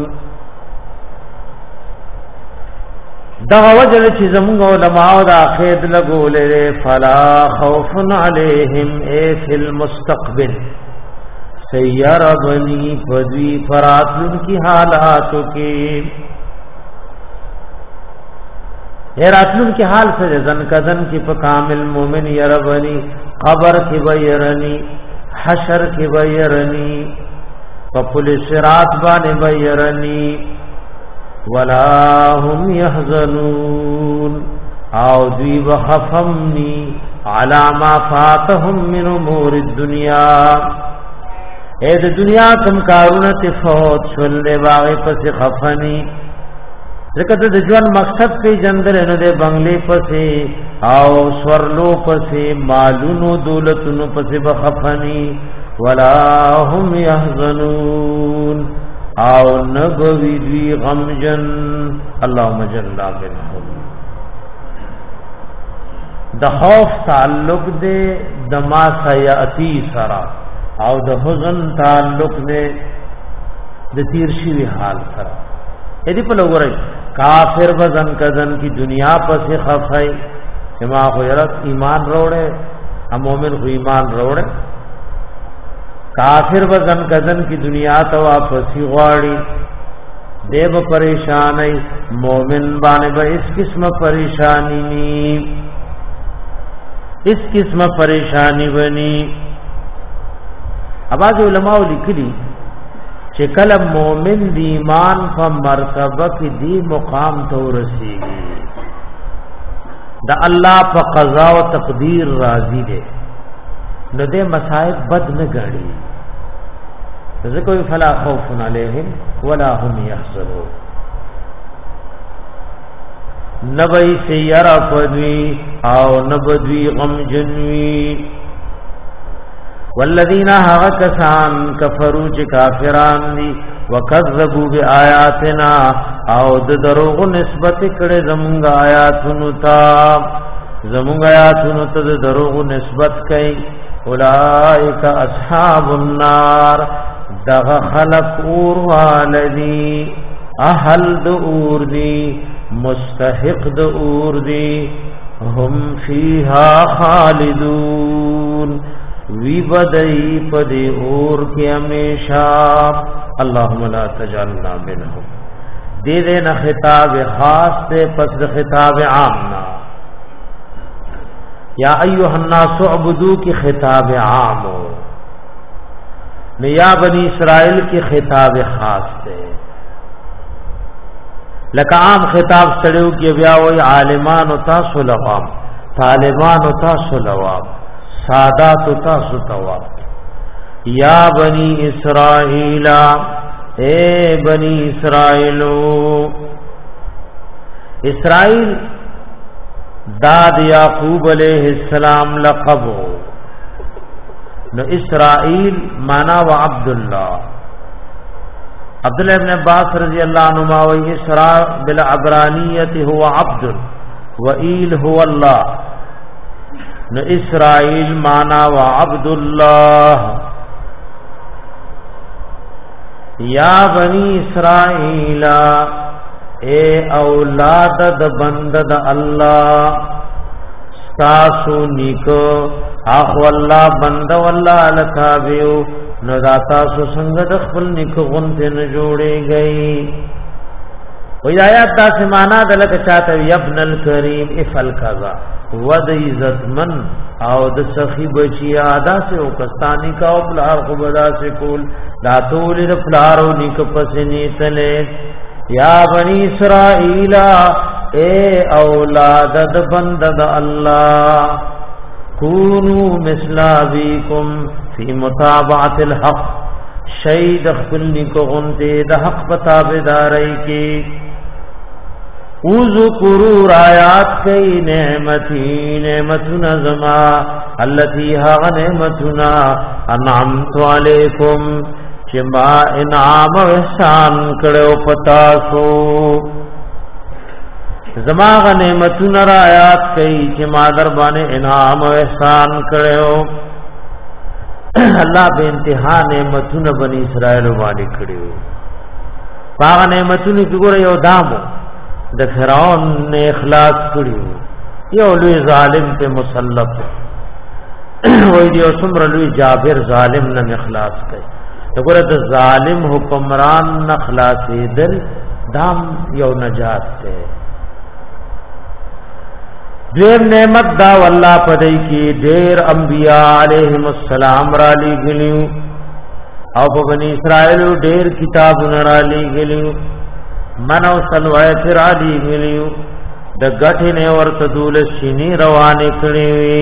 S1: دغه وجه چې زموږ علماء دا خید لګولې فلا خوف علیهم ای فی المستقبل سیر بنی فدوی فراتن کی حالاتو کی راتن کی حال سے زن کذن کی په کامل مومن یربنی قبر کی بیرنی حشر کی بیرنی په پولیس رات باندې بیرنی ولا هم يحزنون او دوی بخفمنی علی ما فاتهم من امور الدنیا اے د دنیا کم کارونه تفوت شول باغ پس خفنی ځکه د ژوند مقصد په جندل نه د بنگلې پسې او سورلو پسې مالونو دولتونو پسې بخفنی ولا هم يحزنون او نبوی دوی غمجن اللهم جل منهم د خوف تعلق دے دما سیاتی سرا او د حزن تعلق دے د تیر شوی حال سرا اې په لګورای کافر وزن کزن کی دنیا پس خفای کما خو یرت ایمان روړې ا مومن خو ایمان روړې کافر وزن کزن کی دنیا تو واپس غواړي دیو پریشانی مومن باندې به اس قسم پریشانی ني اس قسم پریشانی بني اباظ علماء لیکلي چې کله مومن دی ایمان په مرتبه کې دی مقام ته ورسیږي د الله په قضا او تقدیر راضي دي نو دې مصائب بد نه غړي ذکر فلا خوف علیہم ولا هم يحزنون نبی سیرا پدوی او نبدوی غم جنوی والذین کسان کفروا چ کافران دی وکذبوا بآیاتنا او د دروغ نسبت کړه زمونږ آیاتونو ته د دروغ نسبت کړي اولئک اصحاب النار دغ خلق اور والدی اهل د اور دی مستحق د اور دی هم فیها خالدون وی بدئی پدی اور کی ہمیشہ اللهم لا تجعلنا منهم دے دینا خطاب خاص دے پس خطاب عام نا یا ایوہ الناس عبدو کی خطاب عام ہو یا بنی اسرائیل کی خطاب خاص دے لکه عام خطاب سڑیو کی بیاوی عالمان و تاسو لوام طالبان و تاسو لوام سادات و تاسو توام یا بنی اسرائیل اے بنی اسرائیلو اسرائیل داد یعقوب علیہ السلام لقبو نو اسرائیل مانا و عبداللہ عبداللہ ابن عباس رضی اللہ عنہ و اسراء بالعبرانیت هو عبد و ایل هو اللہ نو اسرائیل مانا و عبداللہ یا بنی اسرائیل اے اولاد د بند د الله تاسو نیکو اخو الله بند والله لتابیو نو دا تاسو څنګه د خپل نیکو غونته نه جوړې گئی وی آیات دا سمانا دلک چاہتا یبن الکریم افل کذا ود عزتمن او د سخی بچی آدا سے اوکستانی کا او پلار خوبدا سے کول لا طول پلارو نیک پسنی تلے یا بنی اسرائیل اے اولاد د بندد اللہ کونو مثل ابیکم فی متابعت الحق شید خپلنی کو غنتے د حق بتابداری کی اذکروا آیات کئی نعمتی نعمتنا زما اللتی ها نعمتنا انعمت علیکم چما انعام و احسان کڑو پتاسو زما نعمتنا را آیات کئی چما دربان انعام و احسان کڑو اللہ بے انتہا نعمتنا بنی اسرائیل والی کڑو پاغ نعمتنا کی گو یو دامو د فرعون نے اخلاص کړیو یو لوی ظالم ته مسلط وای دی څومره لوی جابر ظالم نه اخلاص کړي وګوره د ظالم حکمران نه خلاصې دل دام یو نجات ته دیر نعمت دا والله پدای کی ډیر انبیاء علیهم السلام را لګلیو او په بنی اسرائیل ډیر کتابونه را لګلیو منو سلوایت را دی گلیو د غټی نه ورته دول شینی روانه کړي وي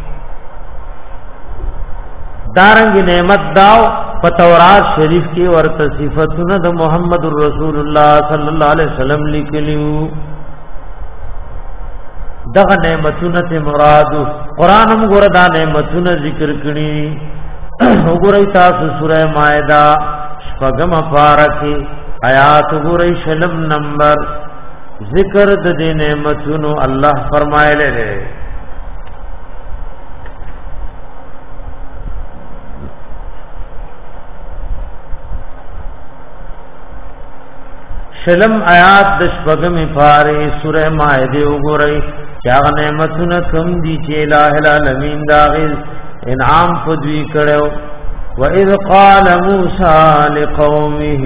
S1: دارنګ نعمت داو په تورات شریف کې ورته صفاتونه د محمد رسول الله صلی الله علیه وسلم لیکلیو دغه نعمتونه ته مراد قران هم ګور دا نعمتونه ذکر کړي وګورئ تاسو سوره مائده شپږم پارکه آیات گوری شلم نمبر ذکر د دې نعمتونو الله فرمایله ده شلم آیات د شپږم پاره سوره مائده وګورئ چا نعمتونه کم دي چې الٰه العالمین دا انعام پدوی کړو وَإِذْ قَالَ مُوسَى لِقَوْمِهِ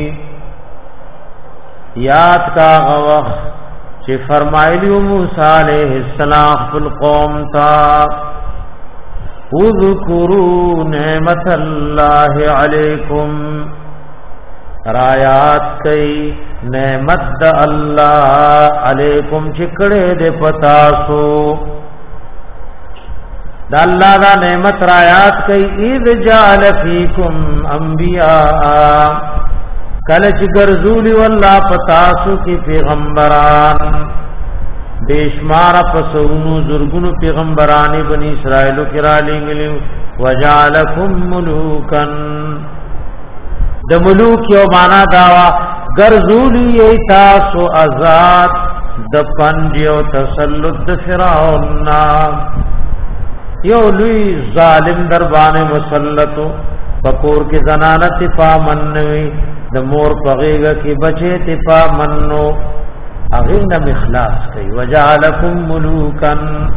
S1: یاد کا غوخ چې فرمایلیو موسی علیہ السلام خپل قوم تا اذکروا نعمت الله علیکم رایات کئی نعمت د الله علیکم چکڑے دے پتاسو دا اللہ دا نعمت رایات کئی اذ جعل فیکم انبیاء کلچ گرزولی واللہ پتاسو کی پیغمبران بیشمار پسونو زرگونو پیغمبرانی بنی اسرائیلو کرا لنگلیو وجعلکم ملوکن د ملوک یو معنا داوا گرزولی ایتاسو ازاد د پنج یو تسلط د فرعون یو لوی ظالم دربان مسلطو بکور کی زنانت پا منوی د مور پغیگا کی بچے تپا منو اغینم اخلاص کئی وجعلکم ملوکن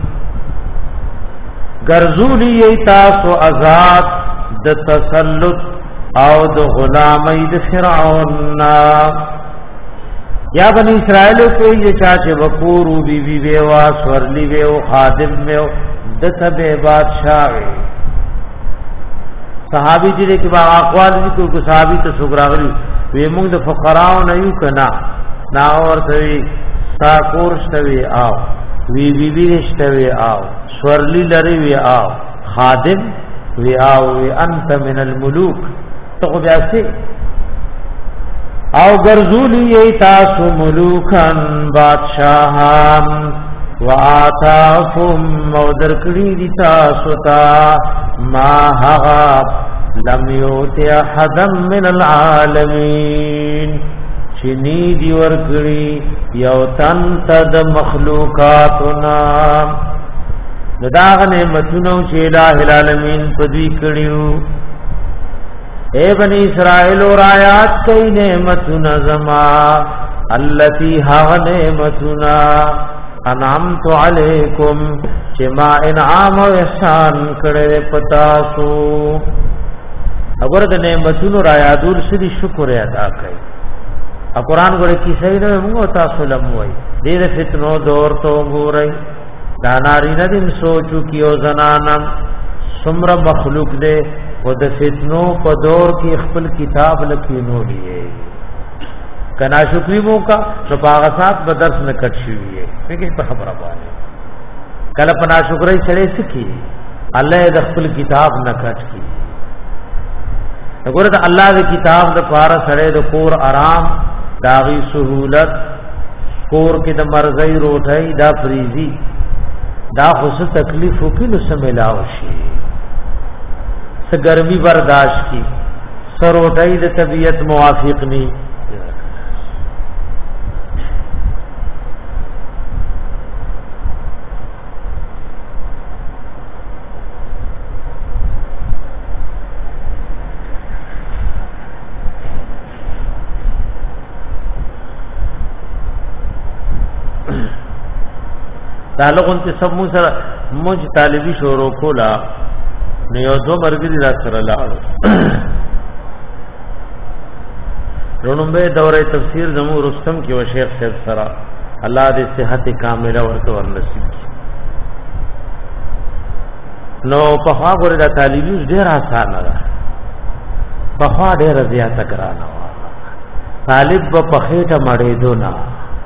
S1: گرزولی ایتاسو ازاد د تسلط او د غلامی د فرعون یا بنی اسرائیل کو یہ چاچے وقورو بی بی بیوا سورلی بیو خادم بیو دتب بادشاہ صحابی جی کہ با اقوال کو صحابی تو سغراغلی وی موږ د فقراو نه یو کنا نا ورته تا کورشتوی آو وی بی بی نشتوی آو سورلی لری وی آو خادم وی آو وی انت من الملوک تو بیاسی او گرزولی ایتاسو ملوکن بادشاہان وآتاکم مودرکڑی دیتاسو تا ما حغاب لم یوتی احدا من العالمین چنی دی ورکڑی یو تنتد مخلوقاتنا نداغ نعمتونو چی الٰہ العالمین پدوی کڑیو اے بنی اسرائیل اور آیات کئی نعمتنا زما اللتی حغ نعمتنا انعمت علیکم چما انعام و احسان کڑے پتاسو اگر دا نعمتونو را یادول سدی شکر ادا کئی قرآن ګوره کی صحیح نه موږ تاسو لموي دې فتنو دور تو ګورئ دا نارینه دې سوچو کیو زنانم سمره مخلوق دې او د فتنو په دور کې خپل کتاب لکینو لیے کنا شکری مو کا نو پاغه سات به درس نه کټ شي وي دغه په خبره باندې کله پنا شکرای سره سکی الله د خپل کتاب نه کټ کی وګوره د الله د کتاب د پار سره د کور آرام داغي سہولت کور کې د مرزي روټي دا فریزي دا خص تکلیف وکي نو سملاو شي س ګرمي برداشت کی سر روټي د طبيعت موافق ني تعلق انت سب مو سره موج طالبي شروع کولا نو یو دو مرګري را سره لاړ رونمبه دوره تفسیر زمو رستم کې و شیخ صاحب سره الله دې صحت کامله ورته ورنصیب نو په خوا غره د طالبي ډیر آسان ده په خوا ډیر زیاته ګرانه طالب په خېټه مړې دو نه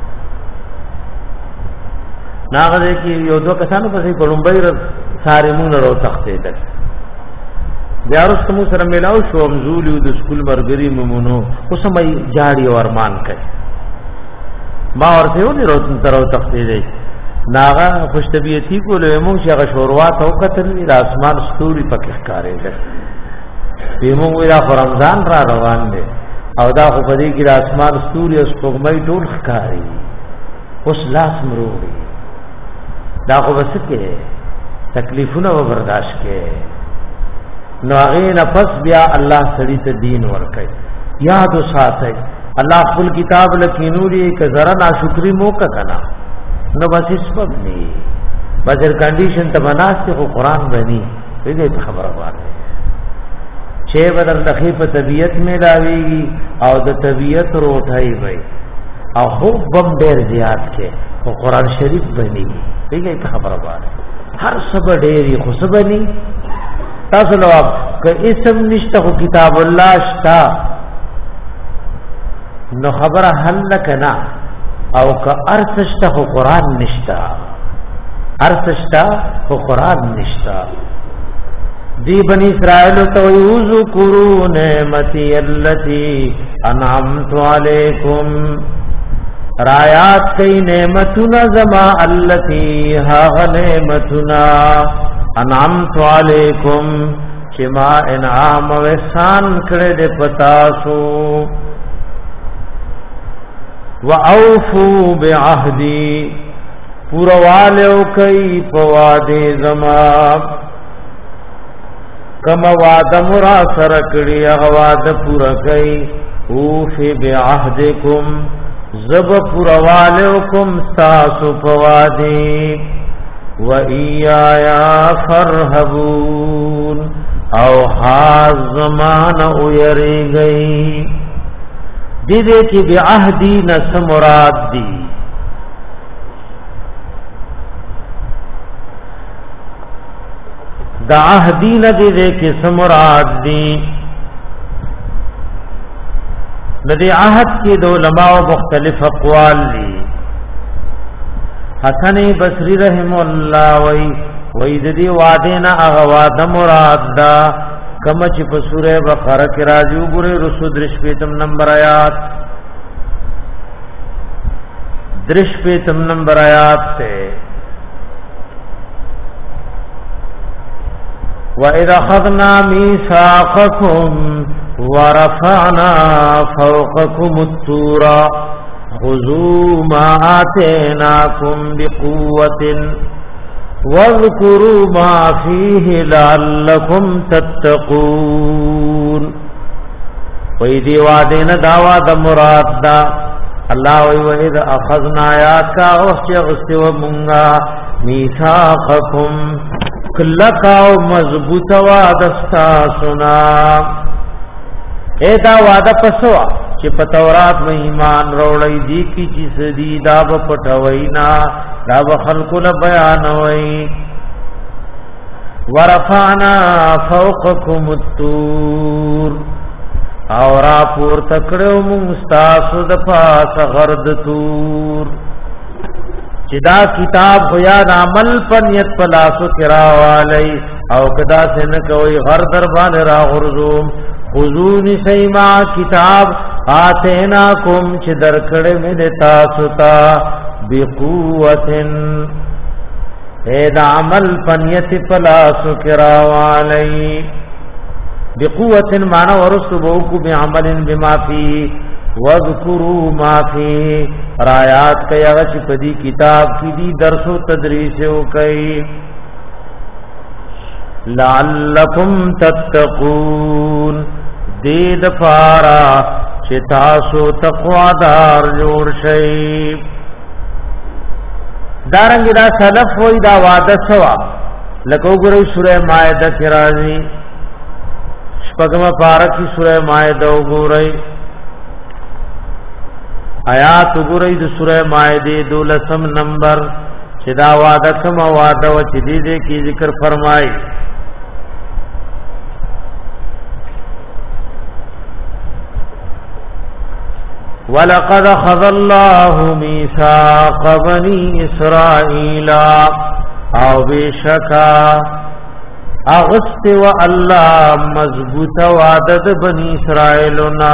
S1: ناغه کې یو دوه کسانو پسې ګړمبای ساره مونږ ورو تختې ده بیا رستم سره ملاو شو مزول د سکول مرګري ممونو اوسمای جاړي او ارمان کوي ما ورته ونی روتن ترو تختې ده ناغه خوش طبيعتي کوله مونږ هغه شوروا ته وکتل د اسمان ستوري پکې ښکارې ده پیمو ویرا رمضان را روان دي او دا خو په دې کې د اسمان ستوري او سپوږمۍ ټول ښکاري اوس لاس مروړي دا خو بس کې تکلیفونه و برداشت کې نو هغه نفس بیا الله سړی ته دین ورکړي یاد وساتئ الله خپل کتاب لکینوري ک زرا ناشکری مو کا کنا نو بس سبب ني بازار کنډیشن ته بناسته خو قران بني دې خبره واره چې بدل دخی په طبیعت میں لاویږي او د طبیعت روټای وي او حب بم ډیر زیات کې او قران شریف بني دغه خبره واره هر سب ډېری خوشبني تاسو نو که اسم نشته خو کتاب الله شتا نو خبره حل کنا او که ارسشته خو قران نشتا ارسشتا خو قران نشتا دی بنی اسرائیل تو یذکروا نعمتي التي انعمت علیکم رایات کئی نعمتنا زما اللتی ها نعمتنا انعمت علیکم چما انعام و احسان کرے دے پتاسو و اوفو بعہدی پوروالیو کئی پوادی زما کم وعد مرا سرکڑی اغواد پورا کئی اوفی بعہدکم زب پروالکم ساسو پوادی و ایایا فرحبون او حاز زمان اویری گئی دیدے کی بعہدی نس مراد دی دا عہدی ندیدے کی سمراد دی ندی عہد کی دو علماء مختلف اقوال لی حسن بصری رحم اللہ وی دی وعدینا اغواد مراد دا کمچ پا سورہ بقرہ کی راجیو گرے رسو درش پیتم نمبر آیات سے وَإِذَا أَخَذْنَا مِيثَاقَكُمْ وَرَفَعْنَا فَوْقَكُمُ الطُّورَ خُذُوا مَا آتَيْنَاكُمْ بِقُوَّةٍ وَاذْكُرُوا مَا فِيهِ لَعَلَّكُمْ تَتَّقُونَ وَإِذِ وَعَدْنَا دَعْوَةَ مُرَادَّا اللہ وَإِذَا أَخَذْنَا آيَاتَ وَاسْتَغْفِرُ مُنْغَا مِيثَاقَكُمْ کلکاو مضبوط وعدستا سنا اے دا وعدہ پسوا چې په تورات به ایمان وروړی دي کی چې سدي دا به پټوینا دا به خلق له بیانوي ورفعنا فوقكم الطور او را پور تکړو مستاسو د پاس غرد تور چې دا کتاب خو یاد عمل پنیت پلاسو کراوالی او کدا سن کوي غر در باندې را غرزوم خذونی سیما کتاب آتیناکم چې درکړې مې د تاسو ته بقوتن اے دا عمل پنیت پلاسو کراوالی بقوتن معنی ورسو بوکو بعمل بما فی وذکروا ما فی رایات کئی اغچ پدی کتاب کی دی درس و تدریس و کئی لعلکم تتقون دید پارا چتاسو تقوادار جوڑ شئی دارنگی دا سلف ہوئی دا وعدہ سوا لکو گروی سورہ مائدہ کی رازی شپگم پارکی سورہ مائدہ گروی آیات گروی دا سورہ مائدہ دولسم نمبر چدا وعدہ کم وعدہ و چدیدے کی ذکر فرمائی وَلَقَدْ أَخَذَ اللَّهُ مِيثَاقَ بَنِي إِسْرَائِيلَ او بشکا اغست و الله مضبوط وعدد بني اسرائيلنا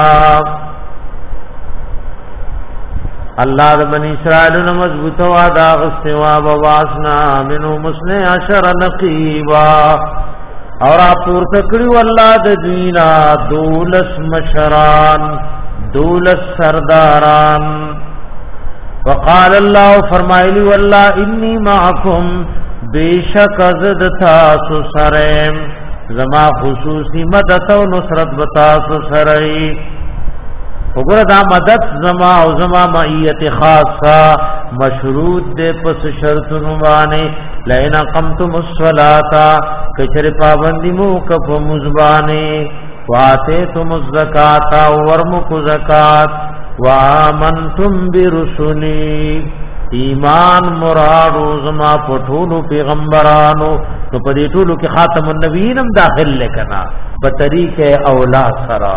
S1: الله د بني اسرائيلنا مضبوط وعده اغست و بواسنا منو مسنه عشر نقيبا اور اپور تکړي والله د دینا دولس مشران دولس سرداران وقال الله فرمایلی والله انی معکم بیشک ازد تاسو سرم زما خصوصی مدد او نصرت بتاسو سرئی وګوره دا مدد زما او زما معیت خاصه مشروط دے پس شرطن باندې لئن قمتم الصلاة کچر پابندی مو کف مزبانے واتیتم الزکاة ورمکو زکات وآمنتم برسلی ایمان مراد زما پټولو پیغمبرانو نو پدې ټولو کې خاتم النبیین هم داخل لکنا په طریقې اولا سرا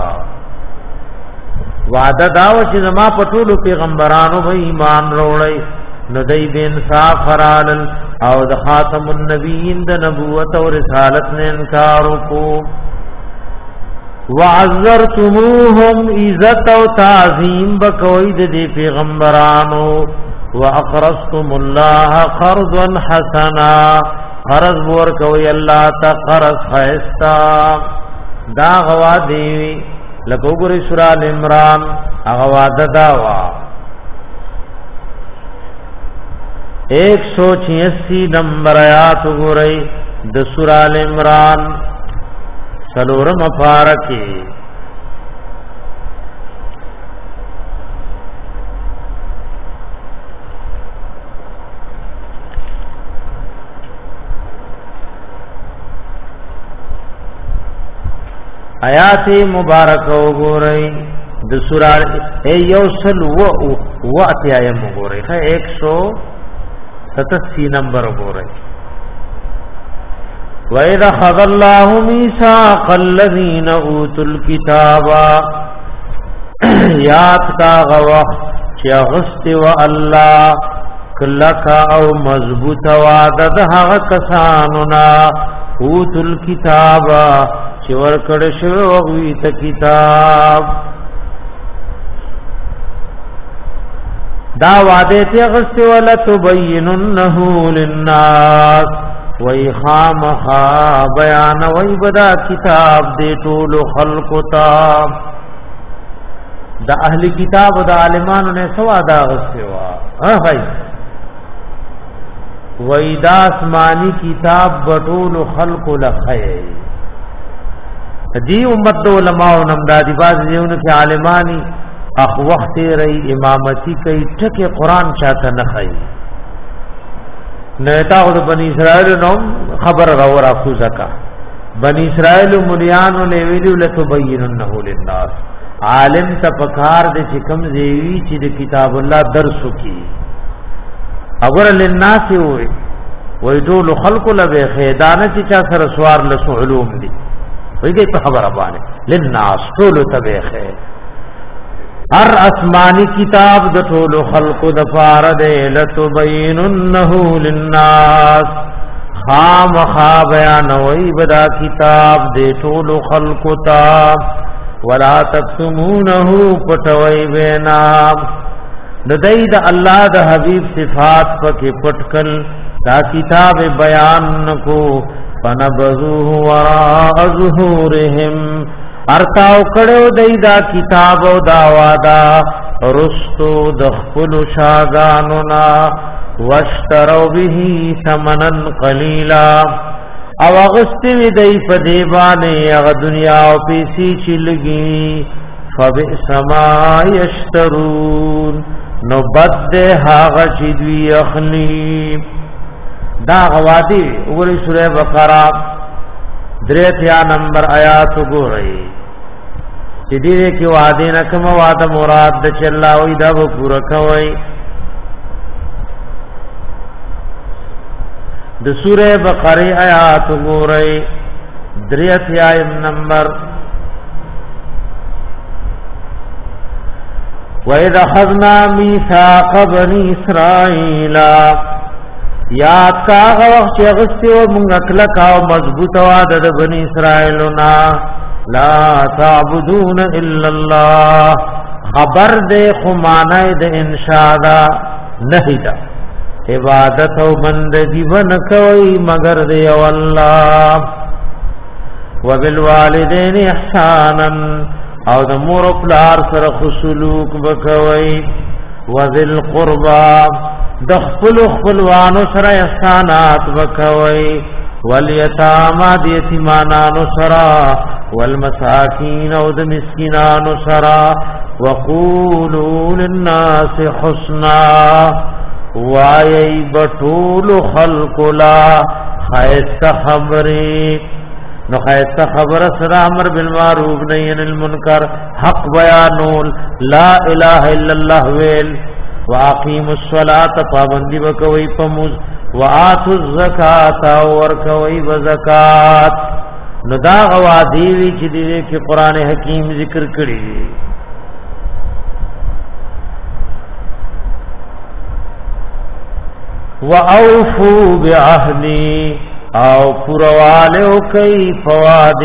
S1: وعده داو چې زما پټولو پیغمبرانو به ایمان وروړي نو دای به انصاف فرال او د خاتم النبیین د نبوت او رسالت نه انکار وکړو وعذرتموهم عزت او تعظیم بکوي د پیغمبرانو واقرضتم الله قرضا حسنا قرض ور کوي الله تا قرض خيستا دا غوا دی لکه وګورئ سورہ ال عمران غوا داوا 186 نمبر آیات وګورئ د سورہ ال عمران سلورم فارکی آیات مبارک وګورئ د سورہ یوسل و اتیایم وګورئ 187 نمبر وګورئ وَإِذَا أَخَذَ اللَّهُ مِيثَاقَ الَّذِينَ أُوتُوا الْكِتَابَ یاد کا غوا چې غست و الله کلک او مضبوط وعده د هغه کسانو نا اوتوا الكتاب چې ورکړ شو وی ته کتاب دا وعده ته غست ولا تبیننه للناس وی خامخا بیان وی بدا کتاب دے ټول خلق تا دا اهل کتاب دا عالمانو نے سوا دا غسوا ها بھائی وی دا آسمانی کتاب بطول خلق لخی دی امت دو علماء نمدادی باز دیون کی عالمانی اخ وقت رئی امامتی کئی ٹک قرآن چاہتا نخی نیتا خود بنی اسرائیل نوم خبر غور افوزکا بنی اسرائیل ملیانو لیویلیو لتبیننہو للناس عالم تفکار دې چې کوم زیوی چې د کتاب الله درس کی اور للناس وي ټول خلق له خیدانه چې چا سره سوار له علوم دي وایي په خبره باندې للناس ټول تبخه هر آسمانی کتاب د ټول خلق د فارد لتبیننه للناس خامخا بیان وی بدا کتاب دے ټول خلق تا ولا تکتمونه پټوي بینا ندای د الله د حبیب صفات پکې پټکل دا کتاب بیان کو فنبذوه وراء ظهورهم ارتاو کړو دای دا کتاب او دا وادا رستو د خپل شاګانو نا واشتروا به ثمنا قليلا او اغسطوی دی پا دیبانی اغا دنیا و پیسی چلگی فبئس ما یشترون نو بد دے حاغا چیدوی اخلی دا غوادی اولی سورہ بقرہ دریتیا نمبر آیات گو رئی چی دیده کی وعدی نکم وعد مراد دا چلاوی دا بپورا کوئی د سوره بقره آیات ګورئ دریتیا نمبر وَإِذَا أَخَذْنَا مِيثَاقَ بَنِي إِسْرَائِيلَ یاد کا وخت چې غستو موږ کلک او مضبوط وعده د بنی اسرائیلنا لا تعبدون الا الله خبر دې خو معنی د انشاء دا نه دا عبادت او بندگی ون کوي مگر دی الله وبالوالدین احسانا او د مور او پلار سره خصلوک وکوي وذل قربا د خپلوانو سره احسانات وکوي والیتاما د یتیمانانو سره والمساکین او د مسکینانو سره وقولوا للناس حسنا وای بطول خلق لا خیست خبری نو خیست خبر سره امر بالمعروف نهی عن المنکر حق بیانول لا اله الا الله ویل واقیم الصلاة پابندی وکوي پموز واتو الزکات ورکوي بزکات نو دا غوادی وی چې دی کې قران حکیم ذکر کړی وَأَوْفُوا بِعَهْدِي او پرواله کوي فواد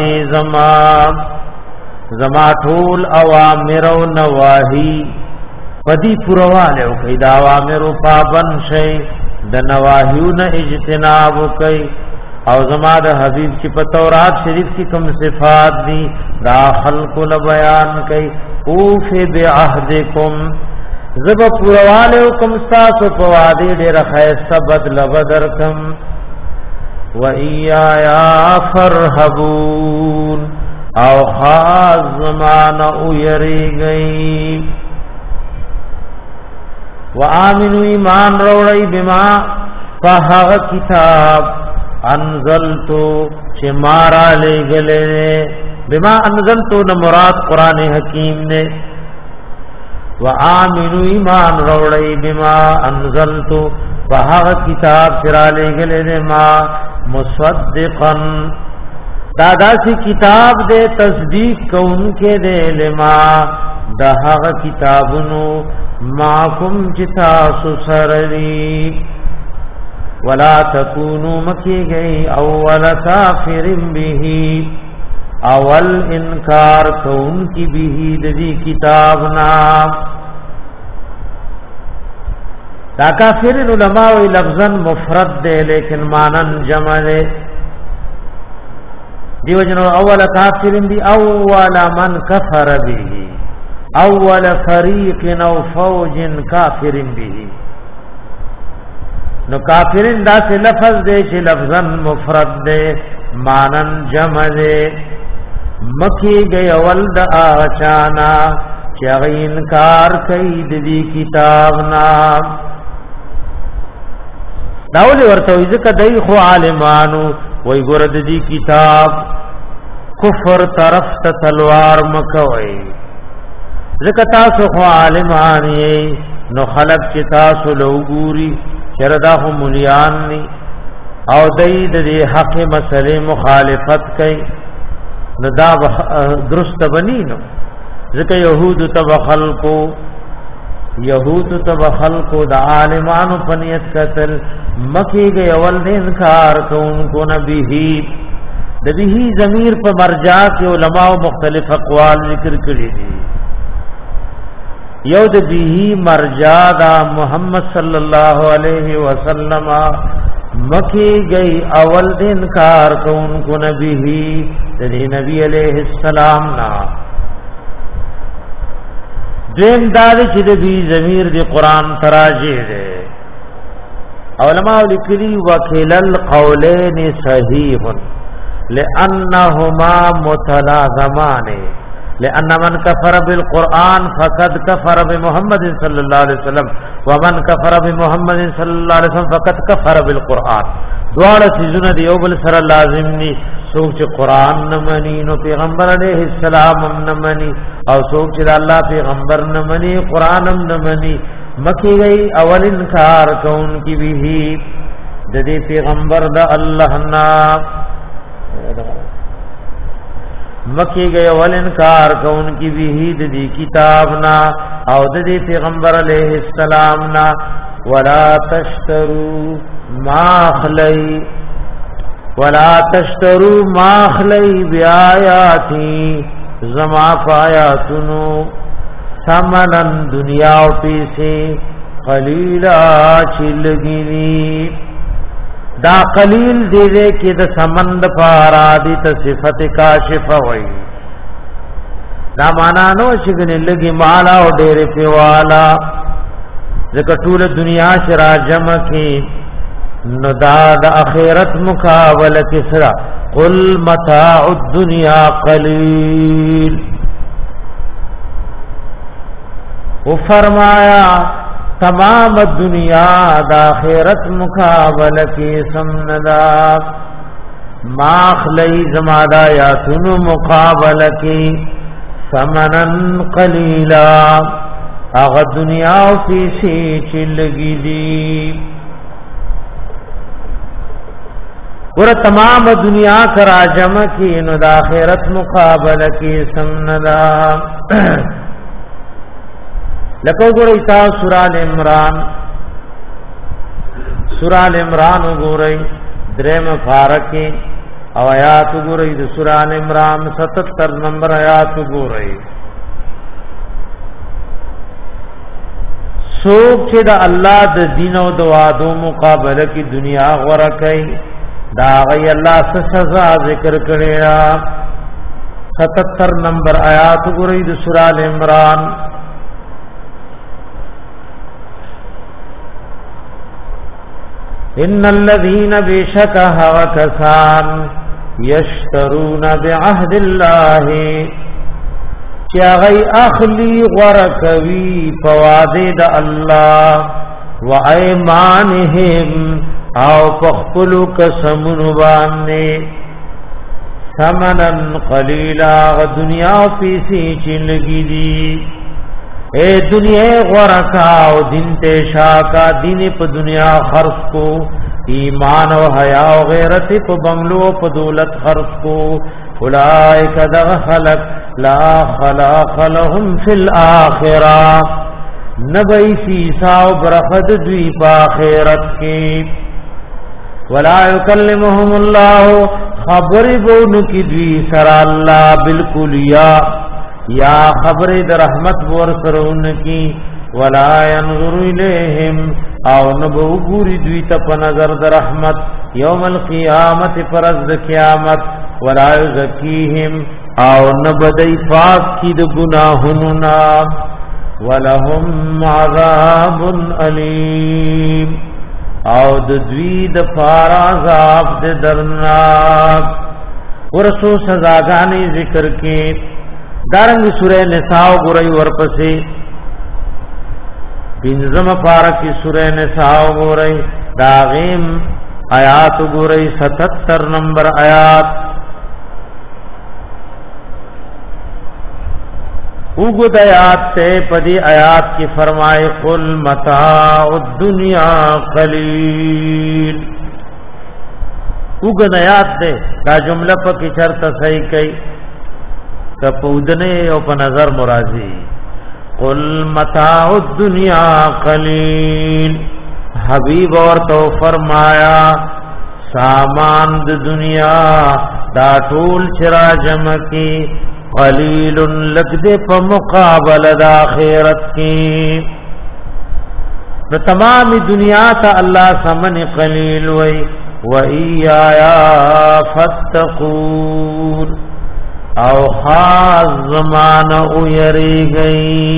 S1: زما ټول اوامر او نواهی پدی پرواله کوي دا اوامر پابند شي د نواهیونه اجتناب کوي او زما د حبیب چې په تورات شریف کې کوم صفات دي دا خلق ل بیان کوي اوف بعهدکم زب پرواله حکم تاسو په وادي ډېر خیسته بدل بدرکم و ایا فرحبون او خاص زمانہ او یری گئی و امنو ایمان روړی بما فها کتاب انزلتو چې مارا لګلې بما انزلتو نہ مراد قران حکیم نے وآمنوا ایمان روڑی بما انزلتو فہاغ کتاب چرا لے گلے ما مصدقا دادا سی کتاب دے تصدیق کون کے دے لما دہاغ کتابنو ماکم چتا سسرری ولا تکونو مکی گئی اول کافر بھی اول انکار کون کی بھی دی کتاب نام دا کافر علماء لفظا مفرد دے لیکن مانن جمع دے دیو جنو اول کافر دی اول من کفر بھی اول فریق او فوج کافر بھی نو کافرین دا سے لفظ دے چھ لفظا مفرد دے مانن جمع دے مکی گئی ولد آچانا چاگئی انکار کئی دی کتابنا داولی ورطوی ذکر دی خو عالمانو وی گرد دی کتاب کفر طرف تلوار مکوئی ذکر تاسو خو عالمان یې نو خلق چې تاسو لوګوري چردا هم مليان ني او دای د حق مسلې مخالفت کوي نو دا درست بنی نو ځکه يهود تبخل کو يهود تبخل کو د عالمانو پنیت قتل مکی گئے اول نے انکار کو نبی د به ضمیر په مرجع کې علماء مختلف اقوال ذکر کړي دي یو د به مرجع دا محمد صلی الله علیه وسلم مکی گئی اول د انکار کو نبی د نبی علیہ السلام نا دین دار چې د به ضمیر د قران تراجه ده علماء لیکلي وکیل القولین صحیح لانهما متلازمان لان من كفر بالقران فقد كفر بمحمد صلى الله عليه وسلم ومن كفر بمحمد صلى الله عليه وسلم فقد كفر بالقران دواړه چیزونه دی یو بل سره لازم دي سوچ قران نه مني نو پیغمبر علیه السلام نه مني او سوچ الله پیغمبر نه مني قران نه مني مکی گئی اول انکار کون کی بھی د دې پیغمبر د الله نا مکی گئی اول انکار کون کی بھی د دې کتاب نا او د دې پیغمبر علیہ السلام نا ولا تشتروا ما خلی بیااتی زما فایاتنو ثمنن دنیا او پیسے قلیلا چلگینی دا قلیل دیوے کی دا سمند پارادی تا صفت کاشف ہوئی دا مانا نو شگنی لگی مالا او دیر پیوالا ذکر طول دنیا شرا جمع کی نو دا اخیرت مقابل کسرا قل متاع الدنیا قلیل وہ فرمایا تمام دنیا دا آخرت مقابل کی سمندا ماخلی زمادا یاتن مقابل کی ثمنن قلیلا اغ دنیا فی سی چلگی دی ور تمام دنیا کرا جمع کی نو دا آخرت مقابل کی سمندا لکو گوری تا سورہ العمران گوری درم فارکی او آیات گوری دو سورہ العمران 77 نمبر آیات گوری سوک چه دا اللہ دا دین و دوادو مقابل کی دنیا غرکی دا غی اللہ سے سزا ذکر کریا 77 نمبر آیات گوری دو سورہ العمران ان الذين بشكها وكسان يشترون بعهد الله چا غي اخلي ورکوي فوادد الله وايمانهم او پخپلو قسمون باندې ثمنن قليلا دنیا پیسې چلګي دي اے دنیا غورکا او دین تے شاکا دین په دنیا خرف کو ایمان او حیا او غیرت په بنگلو په دولت خرف کو اولائک ذا خلق لا خلاق لهم فی الاخرہ نبی فیسا و برخد دوی پا آخرت کی ولا یکلمهم اللہ خبر بونکی دوی سر اللہ بالکل یا خبر در رحمت ور سرون کی ولا ينظر الیہم او نبو گوری دوی تپ نظر در رحمت یوم القیامت پرز قیامت ولا یزکیہم او نبدی پاک کی د گناہننا ولهم عذاب علیم او د دوی د پار عذاب د درناک ورسو سزاګانی ذکر کې دارنګ سورہ نساء ګورئی ورپسې پنځم پارکی سورہ نساء ګورئی داغیم آیات ګورئی 77 نمبر آیات وګد آیات ته پدی آیات کی فرمائے قل متاع الدنیا قلیل وګد آیات ته دا جمله په کې چرته صحیح کړي کپودنه او په نظر مرادي قل متاع الدنیا قلیل حبیب اور تو فرمایا سامان د دنیا دا ټول چرا جمع کی قلیل لقد په مقابل د آخرت کی نو تمام دنیا ته الله سمن قلیل وای و ایایا فتقون او خاص زمانہ او یری گئی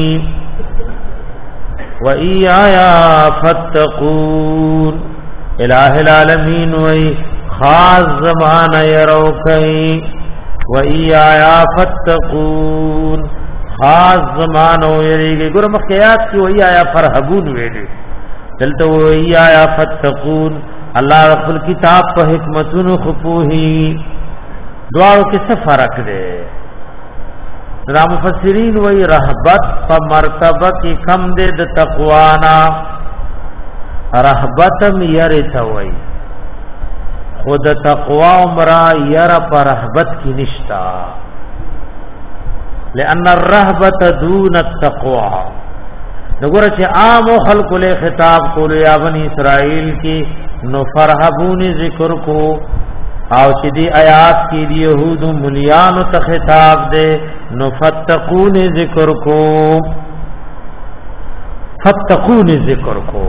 S1: و ایایا فتقون الہ العالمین وی خاص زمانہ یرو کئی و ایایا فتقون خاص زمانہ یری گئی ګور مخیات کی و ایایا فرحبون ویلی دلته و ایایا فتقون الله رب کتاب په حکمتونو خپوهی دعاو کې څه فرق دی دا مفسرین وی رهبت په مرتبه کې کم دی د تقوا نه رهبتم یری وی خود تقوا عمره یرا پر رهبت کی نشتا لأن الرهبت دون التقوا نګور چې عام خلق له خطاب کول یا بنی اسرائیل کی نو فرحبون ذکر کو او چې دی آیات کې دی يهود مليان ته خطاب دے نو فتقون ذکر کو فتقون ذکر کو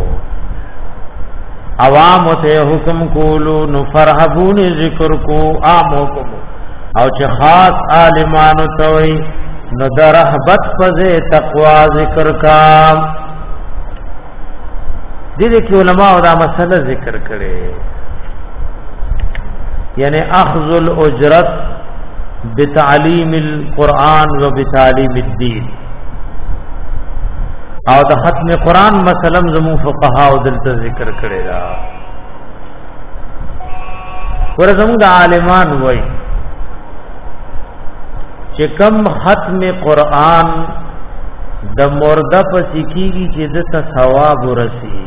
S1: عوام ته حکم کولو نو فرحبون ذکر کو عام حکم او چې خاص عالمانو ته وي نو د رهبت په تقوا ذکر کا دې کې علماء دا مسله ذکر کړي یعنی اخذ الاجرت بتعلیم القرآن و بتعلیم الدین او د ختم قرآن مسلم زمو فقها او دلته ذکر کړي دا ورزمو د عالمان وای چې کم ختم قرآن د مرده پس کیږي چې د ثواب ورسی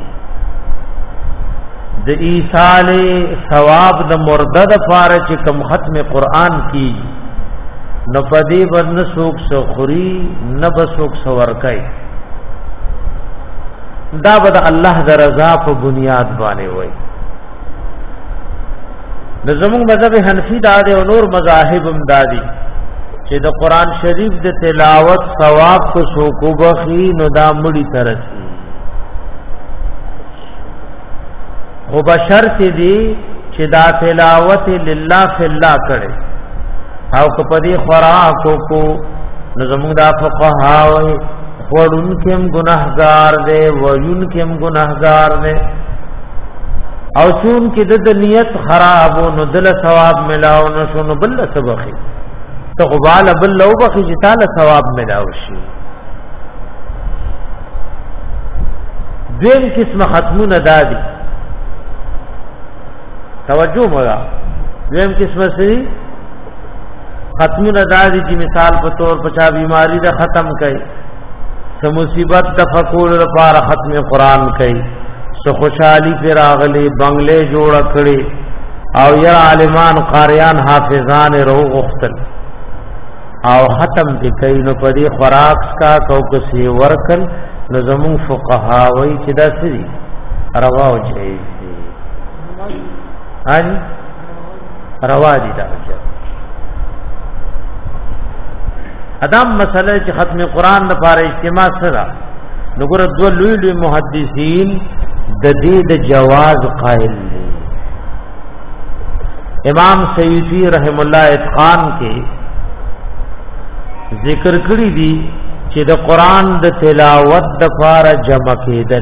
S1: د ایصال ثواب د مرده د پاره چې کم ختم قرآن کی نو پدی ورن سوک سخری نه بسوک سورکای دا بد الله د رضا په بنیاد باندې وای د زموږ مذهب حنفی دا او نور مذاهب هم دادي چې د قران شریف د تلاوت ثواب کو سوکو بخي نو دا مړی ترسي او بشرط دی چې دا تلاوت لله فی الله کړي او کپدی خوراکو کو نو زموږ د فقها وای خورن کم گناہگار دے وین کم گناہگار دے او چون کی د نیت خراب نو دل ثواب ملاو نو شنو بل سبخی تو غبال بل لو بخی جتال ثواب ملاو شي دین قسم ختمون دادی توجہ مولا دین قسم سے ختمون دادی کی مثال په طور پچا بیماری دا ختم کئ سو مصیبت تفکر لپاره ختم قرآن کئ سو خوشحالی پر اغلی بنگلے جوړ کړي او یا عالمان قاریان حافظان رو غختل او ختم دي کئ نو پدی خوراک کا کو کسی ورکل نو زمون فقها وای چې دا سری روا او جایز دي هاي روا دي دا ادم مسله چې ختم قرآن لپاره اجتماع سره نګور دو لوی محدثین د دې د جواز قائل دي امام سیوطی رحم الله اتقان کې ذکر کړی دي چې د قرآن د تلاوت لپاره جمع کېدل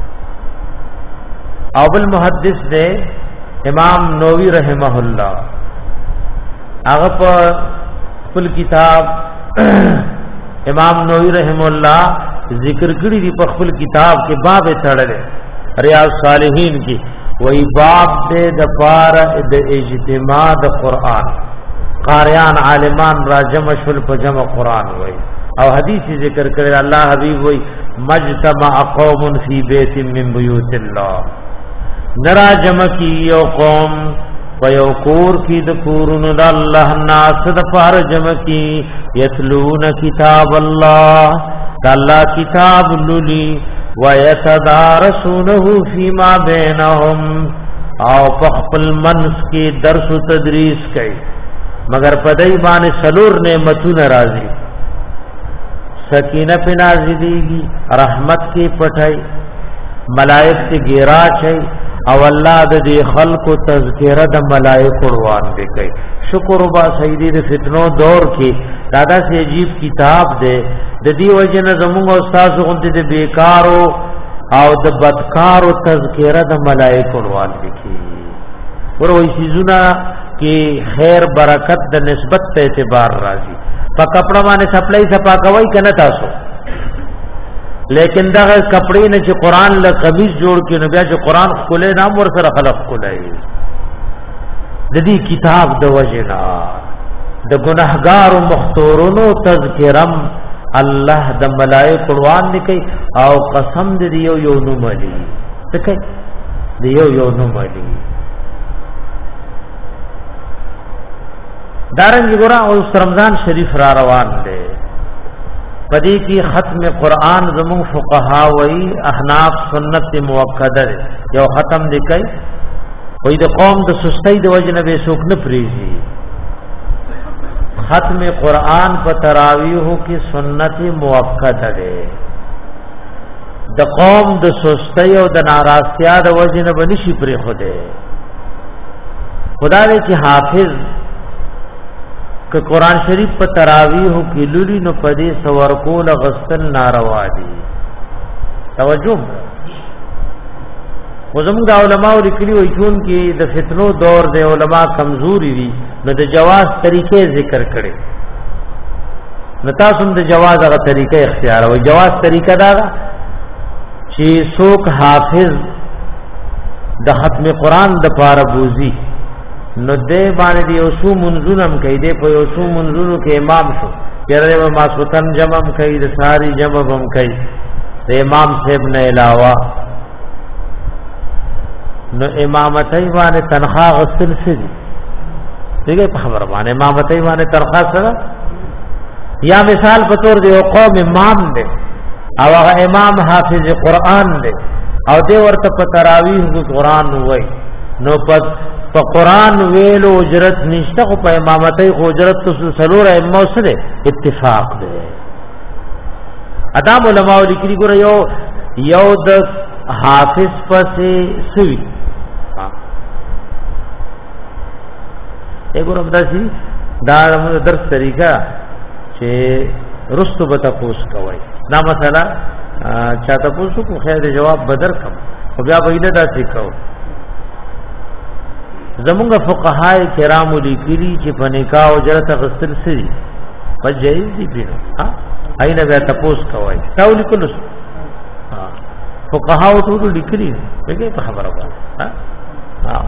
S1: او بل محدث دے امام نووی رحمه الله هغه په خپل کتاب امام نووی رحم الله ذکر کړی دی په خپل کتاب کې باب تړلې ریاض صالحین کې وای باب دې د پار د اجتماع د قران قاریان عالمان را جمع شول په جمع قران وای او حدیث ذکر کړی الله حبیب وای مجتمع قوم فی بیت من بیوت الله نرا جمع کی یو قوم ویو کور کی د کورونو د الله ناس د فار جمع کی یتلون کتاب الله الله کتاب للی ویتدارسونه فیما بینهم او پخپل منس کی درس و تدریس کئی مگر پدای باندې سلور نعمتونه راځي سکینه په نازلېږي رحمت کې پټای ملائک ته ګیرا چي او الله د دې خلقو تذکرہ د ملائکه روان دي کوي شکر وبا سیدی د فتنو دور کې دادا سے عجیب کتاب دے د دې وجنه زموږ استاد غونډه د بیکارو او د بدکارو تذکرہ د ملائکه روان دي کی وروي سيزونه کې خیر برکت د نسبت ته اعتبار راځي په کپڑا باندې سپلای صفا کوي کنه تاسو لیکن دا کپڑے نه چې قران له قمیص جوړ کې نو بیا چې قران خله نام ور سره خلق کولای د دې کتاب د وجنا د ګناهګار او مختورونو تذکرم الله د ملائکه روان دي کوي او قسم دې یو نو ملي څه کوي دې یو نو ملي دارنګ ګورا او رمضان شریف را روان دي پدې کې ختم قرآن زمون فقها وی احناف سنت موکده یو ختم دی کوي وې د قوم د سستی د وجنه به سوک نه پریږي ختم قرآن په تراویح کې سنت موکده ده د قوم د سستی او د ناراضتیا د وجنه بنشي پرې خوده خدای چې حافظ که قرآن شریف په تراویح کې لولي نو پدې سور کول غسل ناروا دي توجه وزمو د علماء لیکلي وي چې د فتنو دور د علما کمزوري دي نو د جواز طریقې ذکر کړي نو تاسو د جواز هغه طریقې اختیار وي جواز طریقه دا چې څوک حافظ د ختم قرآن د پاره بوزي نو دې باندې یو څو منځونم کوي دې په یو څو منځونو کې امام شو یره ما سوتن جمعم کوي د ساری جمعم کوي د امام صاحب نه علاوه نو امامتای باندې تنخواه غسل سړي دغه په خبره باندې امامتای باندې تنخواه سره یا مثال په تور دی قوم امام دی او هغه امام حافظ قرآن دی او دې ورته په تراویح قرآن وای نو په قرآن ویلو اجرت نشته خو په امامتای خو اجرت سلور ائمه سره اتفاق دی ادم علماء لیکلي ګور یو د حافظ پسې سوي وګورم داسي دا درس طریقہ چې رستو به تاسو کوي دا مثلا چاته پوښتنه کو خیر جواب بدر کم خو بیا به نه داسې کوو زمونږ فقهای کرام لیکلي چې په نکاح اجرت غسل سړي په جایز دي پیرو ها اينه بیا تاسو کوي تا ولیکل فقهاو ټول لیکلي دغه په خبره وایي ها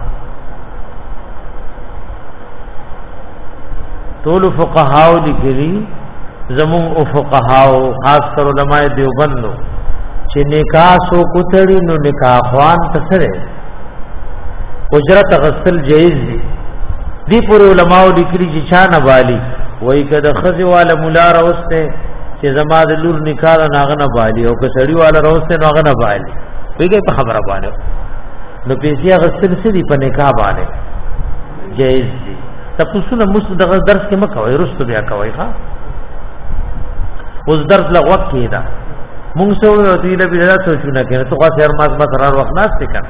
S1: ټول فقهاو لیکلي زمون او فقهاو خاص کر علماء دیوبند چې نکاح سو کوتړي نو نکاح خوان تسره اجرت غسل جایز دي دی پر علماء لیکلي چې چا نه والی وای کده خزي والا مولا راوسته چې زما د لور نکاح ناغه نه والی او که سړی والا راوسته ناغه نه والی ویګه په خبره باندې نو پیسې غسل سړي په نکاح باندې جایز دي تاسو نه مسله د درس کې مکوئ رستو بیا کوي ها اوس درس لغوت کیدا مونږ سره وتی له بیا سوچونه کړه ته خاص هر ماس مسرار وخت ناشته کړه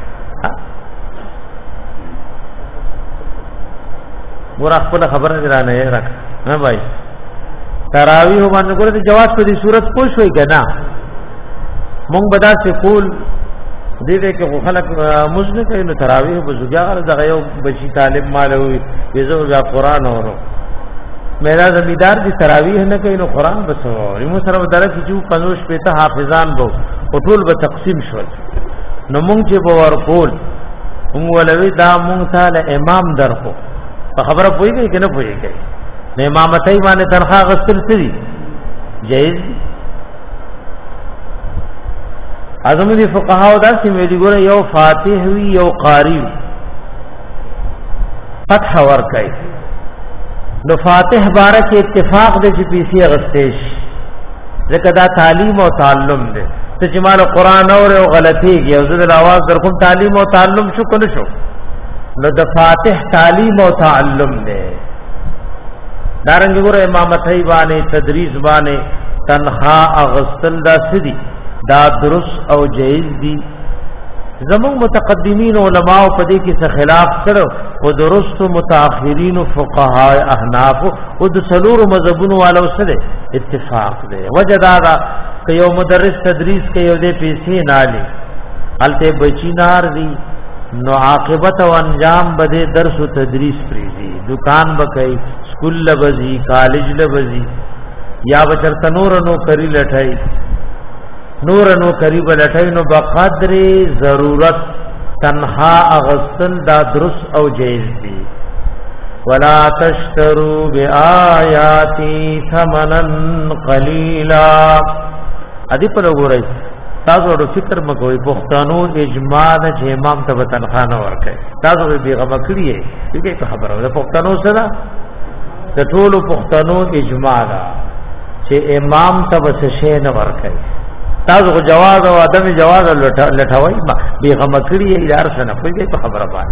S1: ور خپل خبره درانه یې راک ها بھائی تراویح باندې ګورته جواز په دې صورت پوښوي کنه مونږ بدا سے کول دې دې کې خلک مزنه کوي نو تراویح په زګار دغه یو بچی طالب مالوي یزو بیا قران اورو میرا زمیدار دي تراویح نه کوي نو قران بسو ریمو سره درک چې 50 پته حافظان وو او ټول به تقسیم شول نو مونږ چې په ور کول مونږ ولوي دا مونږ تعالی امام درخو په خبره پويږي کنه پويږي نه امامتای باندې تنخواه غسل سړي جائز اعظم دي فقهاو دا سیمه دی ګوره یو فاتح وی یو قاری فتح ور کوي نو فاتح بارک اتفاق دې چې پیسې غستېش ځکه دا تعلیم او تعلم دی ته چې مال قران اور او غلطيږي او زړه आवाज در کوم تعلیم او تعلم شو کنه شو نو د فاتح تعلیم او تعلم دی دارنګ ګوره امامتای باندې تدریس باندې تنخوا اغستل دا سدي دا درست او جائز دي زمون متقدمین علماء په دې کې څه خلاف کړو او درست متأخرین فقها احناف او د سلور مذهبونو والو سره اتفاق دی وجدا دا که یو مدرس تدریس کوي او دې پیسې نه لې الته بچی نار دي نو عاقبت او انجام بده درس او تدریس پریزي دکان بکای سکول لبزي کالج لبزي یا بچر تنور نو کری لټای نور نو قریب لټای نو بقدر ضرورت تنها اغسل دا درست او جائز دی ولا تشتروا بیااتی ثمنا قلیلا ادي په لګورای تاسو ورو فکر مکوئ پښتنو اجماع د امام ته تنخوا نه ورکړي تاسو به غو کړی دې په خبره ده پښتنو سره د ټولو پښتنو اجماع ده چې امام ته بس شی نه ورکړي تاسو کو جواز او عدم جواز لټوي به غمکړي یار سره په دې خبره باندې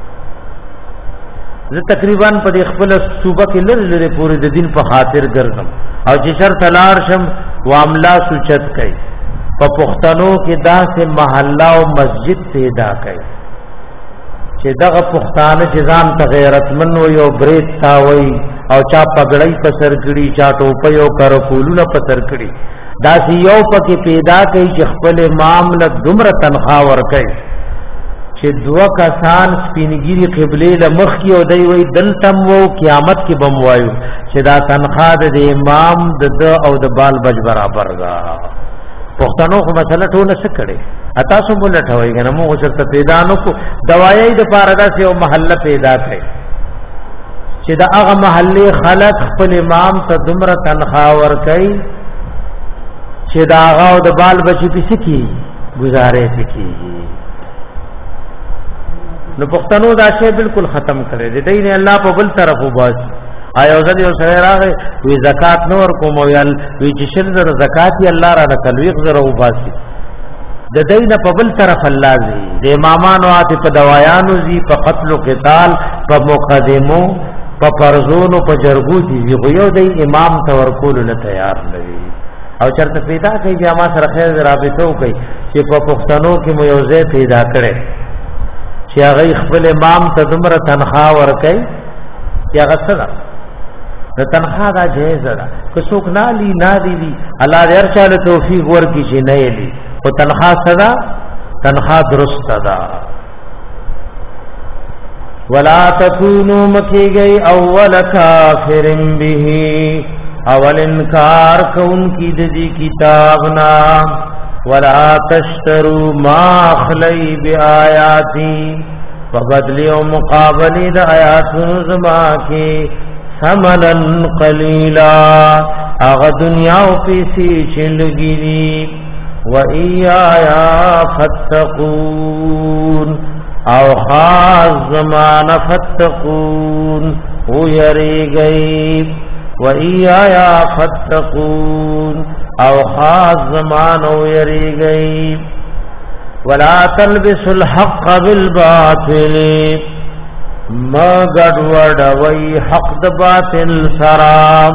S1: زه تقریبا په خپل صوبه کې لری پوری د دین په خاطر ګرځم او چې شر تلار شم واملا سوچت کوي په پښتنو کې داسې محله او مسجد پیدا کوي چې دغه پښتانه چې ځان ته غیرتمن وي او بریت تا وي او چا پګړی په سر کړي چا ټوپه یو کار کولونه په سر کړي دا سی یو پکې پیدا کوي چې خپل معاملې دومره تنخوا ور کوي چې دوا کسان سپینګيري قبله له مخ کې او دی وی دلتم وو قیامت کې بم وایو چې دا تنخوا د امام د او د بال بج برابر دا پښتنو خو مسله ټول څه کړي اتا سو بولټوي کنه مو چرته پیدا نو کو دوايي د پاردا سي او محله پیدا کړي چې دا هغه محله خلق خپل امام ته دومره تنخوا ور کوي چې دا هغه د بال بچی په سکی گزارې سکی نو پښتنو دا شی بالکل ختم کړي دي دین الله په بل طرف وباس آیا ځل یو سره راغی وی زکات نور کوم ویل وی چې شل زر زکات یې الله را تلويق زره وباسي د دین په بل طرف الله زی د امامانو اته په دوايانو زی په قتل او قتال په مقدمو په فرضونو په جرګو دي یو د امام تورکول نه تیار لوي او چرته پیدا کوي بیا ما سره خیر رابطه کوي چې په پښتنو کې مو یو ځای پیدا کړي چې هغه خپل امام ته دومره تنخوا ورکړي چې هغه سره د تنخوا دا جایز ده که څوک نالي نادي الله دې ارچاله توفیق ورکړي چې نه یې او تنخوا صدا تنخوا درست ده ولا تكونوا مکیږي اول کافر به اول انکار کون کی دی کتابنا ولا تشتروا ما خلی بیااتی فبدلی و مقابلی دا آیاتن زما کی ثمنا قلیلا اغا دنیا و پیسی چلگی دی و ایایا فتقون او خاص زمان فتقون او یری گئی وَإِيَّايَا فَاتَّقُونَ او خاص زمان او یری گئی ولا تلبسوا الحق بالباطل مگر وڑوی حق د باطل سرا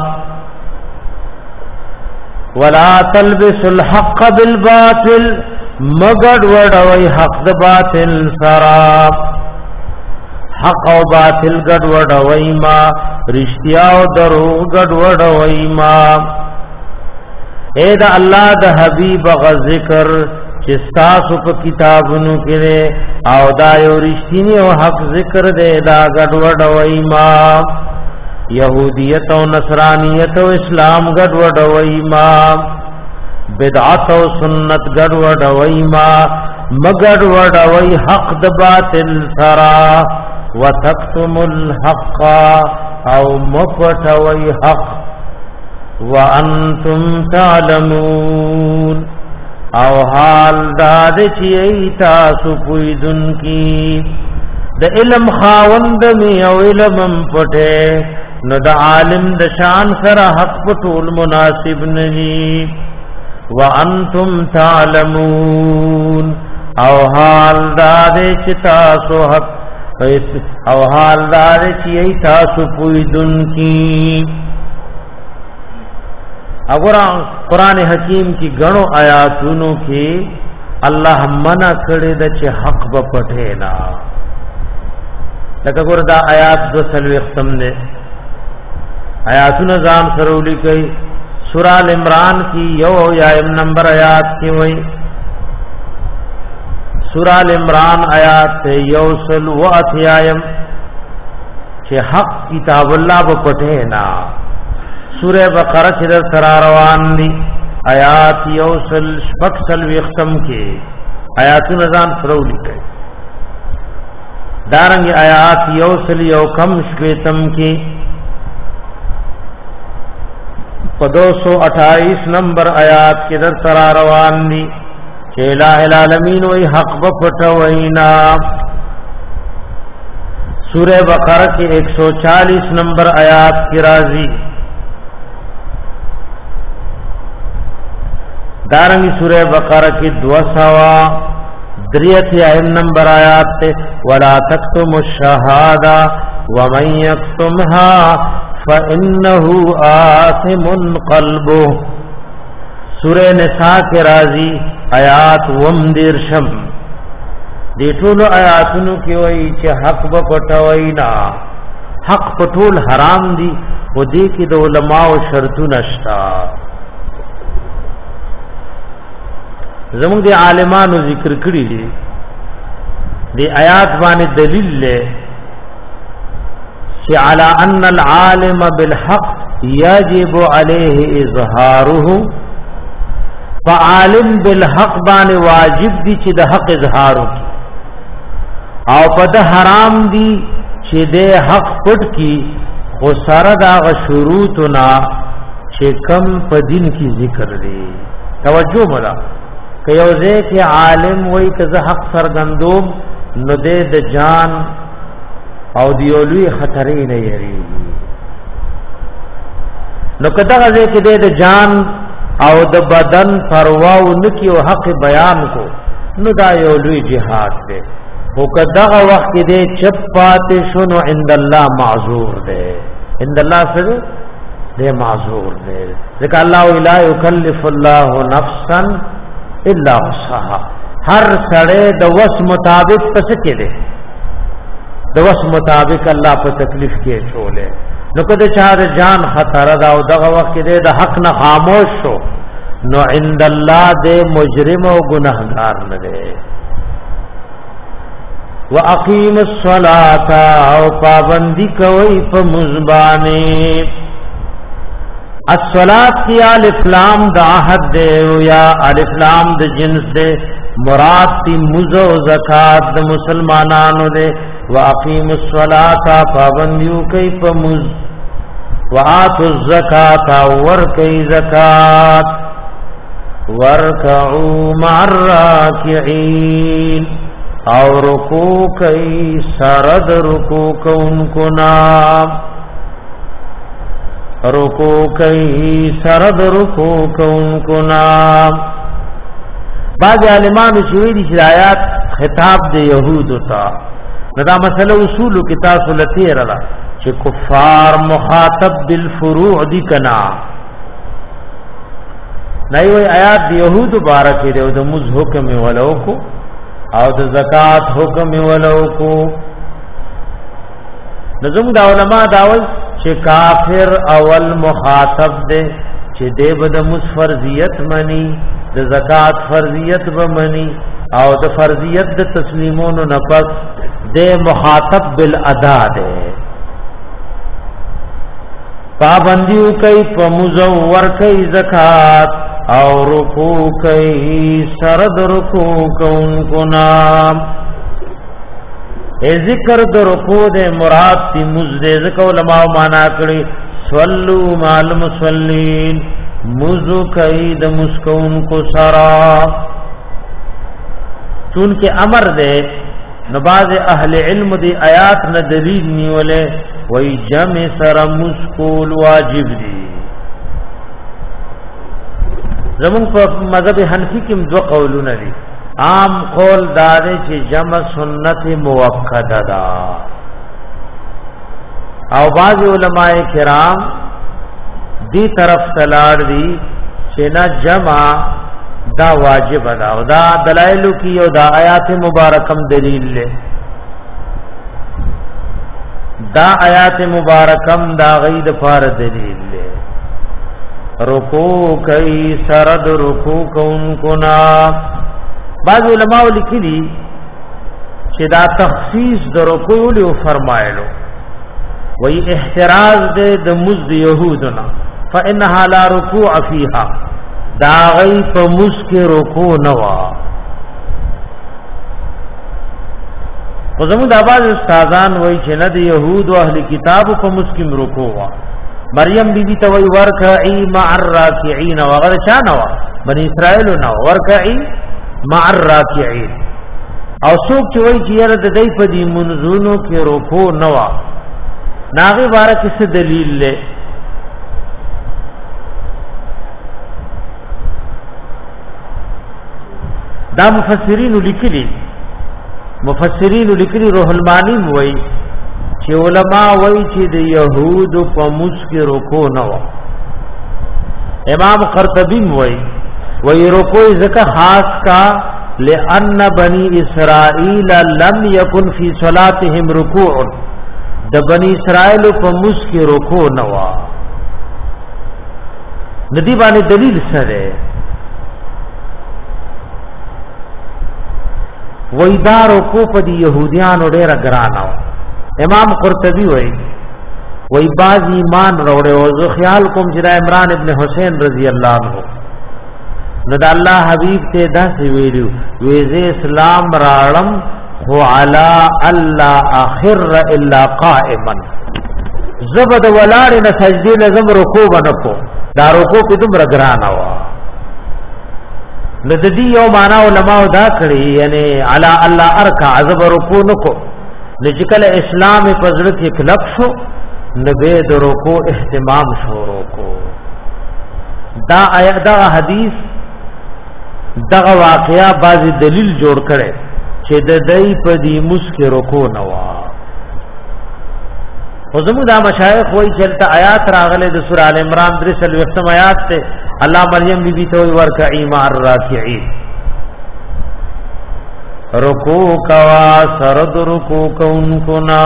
S1: ولا تلبسوا الحق بالباطل مگر وڑوی حق د باطل سرا حق او باطل گډ وډوي ما رښتیا او دروغ گډ وډوي ما اے دا الله د حبيب غ ذکر چې تاسو په کتابونو کې او دا یو رښتینی او حق ذکر دی دا گډ وډوي ما يهوديت او نصرانيت او اسلام گډ وډوي ما بدعت او سنت گډ وډوي ما مگر وډوي حق د باطل سرا وتكتم الحق او مفتوي حق وانتم تعلمون او حال داد چی تاسو پویدن کی د علم خاوند می او علم پټه نو د عالم د شان سره حق پټول مناسب نهی وانتم تعلمون او حال داد چی تاسو حق او حال داد چی تاسو پویدن کی اگر قرآن حکیم کی گنو آیاتونو کی اللہ منع کړی د چې حق به پټه نا لکه ګور دا آیات 2 ختم نه آیاتونه ځان سرولی کوي سورہ ال عمران کی یو یا نمبر آیات کی وای سورہ ال عمران آیات یو سل و اتیایم چې حق کتاب الله به پټه نا سورہ بقرہ چې در سره روان دي آیات یوسل شپکسل وختم کې آیاتونه ځان سرولی کوي دارنګ آیات یوسل یو کم شپیتم کې په 228 نمبر آیات کې در سره روان دي چې الٰه العالمین وی حق به پټوینا سورہ بقرہ کې 140 نمبر آیات کې راځي دارنگی سورہ بقرہ کی 283 نمبر آیات تے ولا تکتم الشہادہ ومن یکتمها فإنه آثم قلبه سورہ نساء کے راضی آیات ومدرشم دی ټول آیاتونو کې وایي چې حق به پټوي نه حق پټول حرام دي و دې کې د علماو شرطونه شته زموږ د عالمانو ذکر کړی دي د آیات باندې دلیل له چې علی ان العالم بالحق یجب علیه اظهاره فعالم بالحق باندې واجب دي چې د حق اظهار وکړي او په د حرام دي چې د حق پټ کی خو سره دا شروطنا چې کم په دین کې ذکر دي توجه ولا که یو ځکه عالم وای که حق سرګندوم نو د جان او دیولوی خطرې نه یری نو کدا ځکه د جان او د بدن پروا و نکی او حق بیان کو نو دا یو لوی جهاد دی او کدا وخت دې چپ پاتې شنو عند الله معذور دی عند الله سره دې معذور دی ځکه الله لا یکلف الله نفسا الا وسعها هر سړی د وس مطابق پس کې دی د وس مطابق الله په تکلیف کې چولې نو کده چا د جان خطر دا او دغه وخت دې د حق نه خاموش شو نو عند الله دې مجرم او گناهګار نه دی واقیم الصلاة او پابندی کوي په مزبانه الصلاة کی الف لام د عهد دے یا الف لام د جنس دے مراد تی مزو زکات د مسلمانانو دے واقیم الصلاة پابندیو کوي په مز وآتوا الزکات ورکي زکات ورکعوا مع الراکعين او رکوع کوي سرد رکوع کوونکو نام رکوع کوي سرد رکوع کوونکو نام بعض علماء شویدی شرایات خطاب د یهودو ته دا مسله اصول کتاب سلطی رلا چې کفار مخاطب بالفروع دی کنا نئی وی آیات د یهودو بارک دی او د مز حکم ولو کو او د زکات حکم ولو کو نظم دا علماء داوی چې کافر اول مخاطب دے چې دې بد مسفرضیت منی د زکات فرضیت به منی او د فرضیت د تسلیمونو نفس دې مخاطب بالادا دے پابندیو کوي په مزور کوي زکات او رکوع کوي سرد رکوع کوونکو نام ذکر د رکوع د مراد تی مزد ذکر علماء معنا کړي صلو مال مسلین مزو کید مسکون کو سرا چونکہ امر دے نباز اہل علم دی آیات نہ دلیل نیولے وی جمع سر مسکول واجب دی زمون په مذهب حنفی کې دو قولونه دي عام قول دار چې جمع سنت موکده دا او بعض علماء کرام دی طرف تلاړ دي چې نه جمع دا واجب دا او دا دلائل کی او دا آیات مبارکم دلیل لے دا آیات مبارکم دا غید فار دلیل لے رکوع کئی سرد رکوع کون کنا بعض علماء لکھی دی چې دا تخصیص د رکوع لیو فرمایلو وی احتراز دے د مزد یهودنا فانها لا رکوع فیها دا غی په مسکه رکوع نوا خو زموږ د باز استادان وای چې نه د يهود او اهل کتاب په مسکه رکوع وا مریم بیبي ته وای ورکعي مع الراکعين وغیر چا نوا بنی اسرائیل نو ورکعي مع الراکعين او څوک چې وای چې یره د دې په دې منځونو کې رکوع نوا ناغي بارک څه دلیل له دا مفسرین لیکلی روح المانی وای چې علما وای چې د يهود په مسکه رکوع نه و امام قرطبی وای رکوع زکه خاص کا لئن بنی اسرائیل لم يكن في صلاتهم رکوع د بنی اسرائیل په مسکه رکوع نه و ندی باندې دلیل سره ویدارو کو پدی یهودیانو ډیر ګراناو امام قرطبی وی باز ایمان وروړي او زه خیال کوم چې عمران ابن حسین رضی الله عنه نو د الله حبیب ته داسې ویلو ویزه اسلام راړم هو علی الله اخر الا قائما زبد ولار نه سجدي لازم رکوع ونکو دا رکوع په دومره ګراناو ندی یو معنا علماء دا کړی یعنی علی الله ارکع عذب رکوع نکو لجکل اسلام پزړه کې کلب شو نبه د رکوع اهتمام شروع کو دا آیت دا حدیث دا واقعیا بعضی دلیل جوړ کړي چې د دای په دی مسکه رکوع نوا وزمو دا مشایخ وای چلتا آیات راغله د سورہ ال عمران 3 آیات ته الله مریم بی بی ته ورکعی مع الراکعين رکوع کوا سرد رکوع کون کنا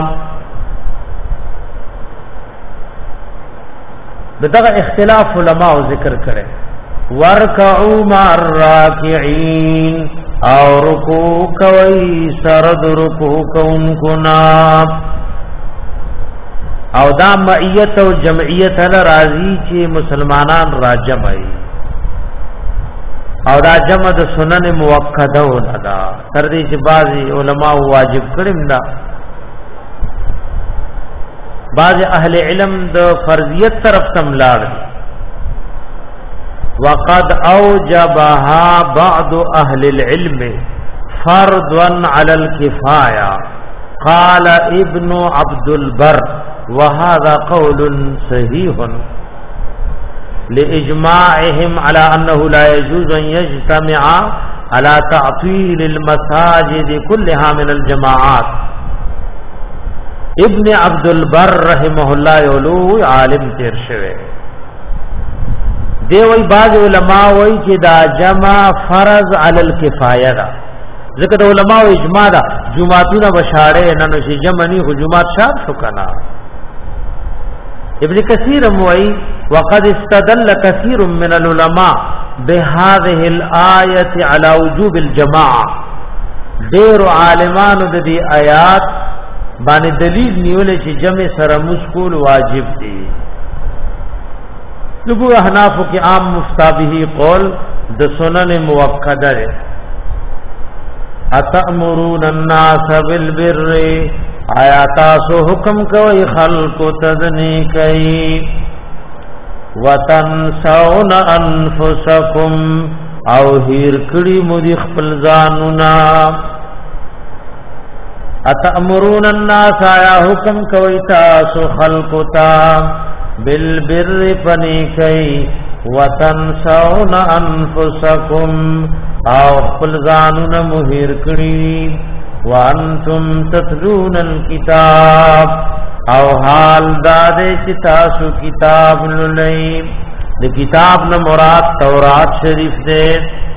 S1: دغه اختلاف علماء ذکر کړي ورکعوا مع الراکعين او رکوع کوي سرد رکوع کون کنا او دا معیت او جمعیت له راضی چې مسلمانان راجمعي او دا جمع د سنن موکده ولا تر دې چې بعضي علما واجب کړم دا بعض اهل علم د فرضیت طرف تم لاړ وقد اوجبها بعض اهل العلم فرضا على الكفايه قال ابن عبد البر وهذا قول صحيح لإجماعهم على أنه لا يجوز أن يجتمع على تعطيل المساجد كلها من الجماعات ابن عبد البر رحمه الله یولو عالم تیر شوه دی وی بعض علماء وی چې دا جمع فرض علی الکفایه دا ذکر علماء اجماع دا جمعتون بشاره ننو شی جمع نی خو جمعت شاب شو کنا ابن کثیر موئی وقد استدل كثير من العلماء بهذه الآية على وجوب الجماعة دیر عالمان د دې آیات باندې دلیل نیولې چې جمع سره مشکول واجب دي لګو احناف کې عام مفتابه قول د سنن موکده اتأمرون الناس بالبر آیا تاسو حکم کوي خلق تدنی کوي وتنسون انفسکم او هیر کړي مودي خپل ځانونه اتامرون الناس آیا حکم کوي تاسو خلق تا بالبر فنیکی وتنسون انفسکم او خپل ځانونه مهیر کړي وانتم تتلون الكتاب او حال دادې چې تاسو کتاب لولئ د کتاب نه مراد تورات شریف دی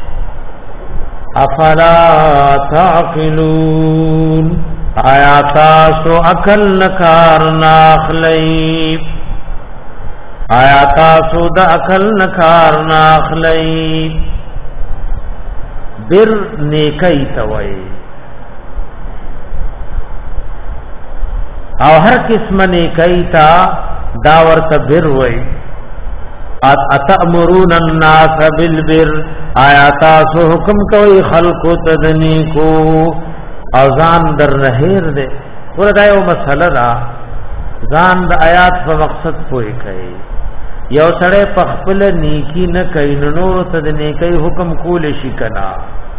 S1: افلا تعقلون آیا تاسو عقل نکار ناخلی آیا تاسو د عقل نکار ناخلی بر نیکی توئی او هر قسم نیکی تا داور تبر وئی اتامرون الناس بالبر آیا تاسو حکم کوي خلق تدنی کو اذان در نهیر دے وردا یو مسله دا ځان د آیات په مقصد پوي کوي یو سره پخپل نیکی نه کوي نور تدنی کوي حکم کول شي کنا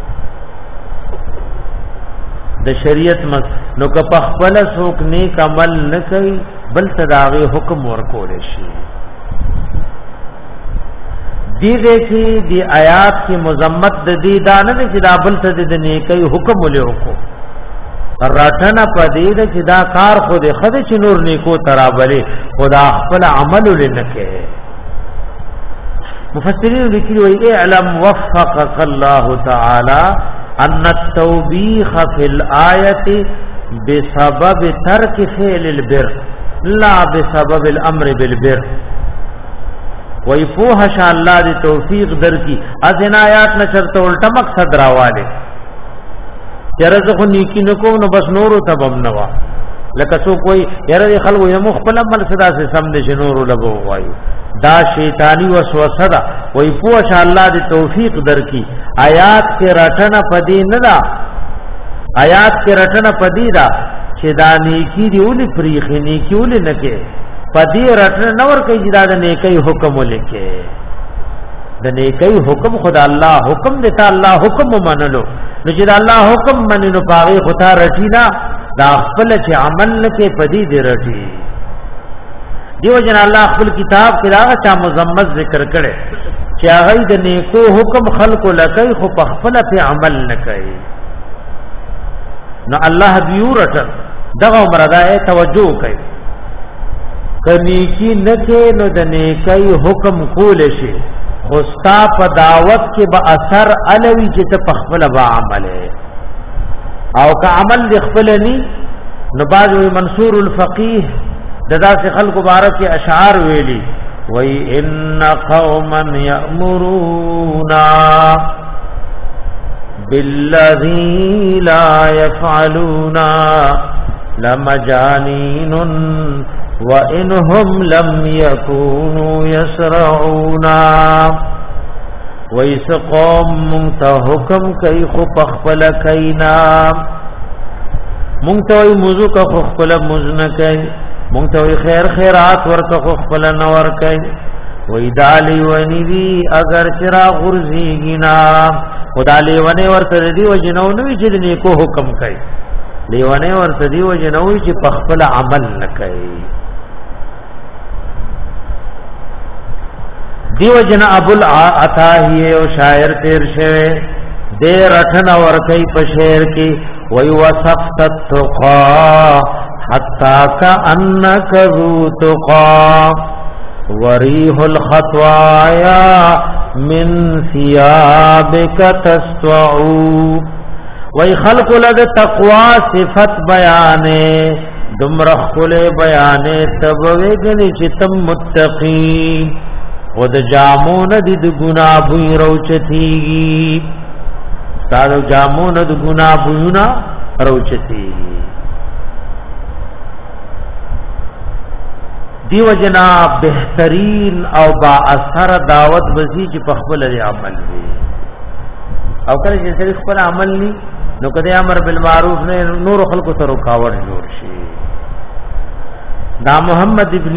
S1: د شریعت نو که پخپل سوک نیک عمل نه کوي بل تداغي حکم ورکول شي دیږي چې دی آیات کی مذمت د دې دانه چې دا بل ته د نیکی حکم ولیکو راتنه پدې چې دا کار خو دې خدای چې نور نیکو ترابلې خدا خپل عمل لنکه مفسرین لیکلي وي اعلم وفقك الله تعالی ان التوبیخ فی الآیه بسبب ترک فعل البر لا بسبب الامر بالبر وی پوها شاء الله دی توفیق در کی از عنایات نشرت الٹا مقصد راواله چرته خو نیکی نکو نو بس نورو تبم نوا لکه سو کوئی یره خلکو یم خپل عمل صدا سے سم دې نورو لګو وایو دا شیطانی وسوسه دا وی پوها شاء الله دی توفیق در کی آیات کې رټنه پدی نه دا آیات کې رټنه پدی دا چې دا نیکی دی ولي پریخي نیکی ولي نکه پدی رټنه نور کوي چې دا د نیکی حکم ولیکي د نیکی حکم خدا الله حکم دیتا الله حکم منلو نو چې الله حکم مننو پاغي خدا رټینا دا خپل چې عمل نکي پدی دی رټي دیو جن الله خپل کتاب کې راغه چا مزمت ذکر کړي چې هغه د نیکو حکم خلق لکای خو په خپل په عمل نکي نو الله دیو رټ دغه مرادای توجه کوي کنی کی نکه نو د نیکی حکم کول شي خوستا په دعوت کې به اثر الوی چې ته خپل با عمل او که عمل د خپل ني نو بعض منصور الفقيه ددا سے خلق مبارک کے اشعار ویلی وی ان قوما یامرون بالذی لا يفعلون لمجانین وَإِنْهُمْ لَمْ يَكُونُوا يَسْرَعُونَ وَإِسْ قَوْمٌ مُنْتَحُكَمْ كَيْ خُفَخْفَلَ كَيْنَا مُنْتَوَي مُزُكَ خُفْفَلَ مُزْنَكَيْ مُنْتَوَي خیر خیرات ورک خُفْفَلَ نَوَرْكَيْ وَإِدَالِ وَنِذِي اگر چرا غُرْزِيگِنَا خدالِ وَنِ وَرْتَدِي وَجِنَوْنُوِ جِدْنِي کو حکم کئی لیوانه ورتدی وجنوي چې پخپل عمل نکړي دیو جن ابو العطاهی او شاعر تیر شوه دې رټن ور کوي په شعر کې وي وصفت التقى حتى كأنك ذو تقى وريح الخطوايا من ثيابك تستوعو وی خلق لد تقوا صفت بیانے دمرخ کل بیانے تبوی گنی چتم متقی خود جامون دید گناہ بوئی روچتیگی سادو جامون دید گناہ بوئینا روچتیگی دیو جنا بہترین او با اثر دعوت بزی چی پخبل عمل دی او کله چې خپل عمل ني نو کدی امر بالمعروف نه نور خلق ته رکاوټ جوړ شي. دا محمد ابن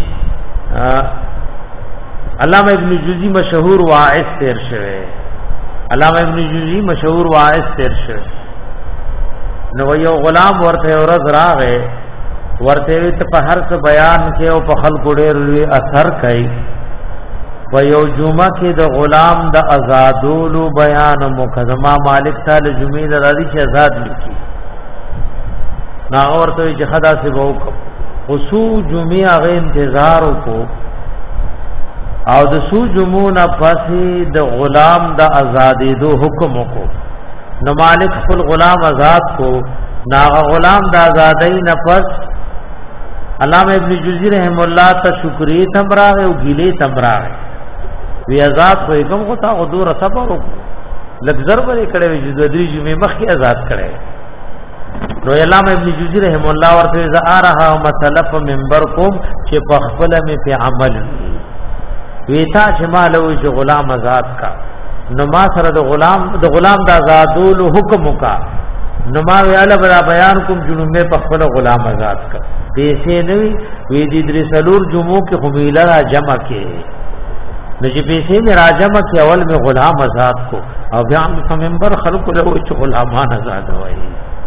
S1: علامہ ابن جوزی مشهور واعظ تیر شوه. علامہ ابن جوزی مشهور واعظ تیر شوه. نو یو غلام ورته ورځ راغې ورته ته په هر څه بیان کې او په خلکو ډېر اثر کوي. و یو جمعه کې د غلام د آزادولو بیان مقدمه مالک تعالی جمعې د راځي چې آزاد لیکي. نا ورته چې خدا سے وو وسو جمعې هغه انتظار وکړو او د سو جمعونه پسې د غلام د آزادې دو حکم وکړو. نو مالک خپل غلام آزاد کو. نا غلام د آزادۍ نه پس علامہ ابن جوزی رحم الله ته شکرې تمراغه او ګیلې تمراغه وی آزاد خو کوم خو تا حضور صبر لګزر باندې کړه وی د درې جمعې مخکې آزاد کړي. نو علامہ ابن جوزی رحم الله ورته زارها مسلف منبر کوم چې په خپل می په عمل ویتا چې مالوي چې غلام آزاد کا. نو ما سره د غلام د آزادولو حکم وکا. نو ما ویاله بلا بیان کوم جنومه په خپل غلام آزاد کا. پیسې نه وی دي درې سلور جمعو کې خمیله را جمع کې. نو چې پیسې می را جمع کې اول می غلام آزاد کو او بیا په منبر خلکو له چې غلامان آزاد وای.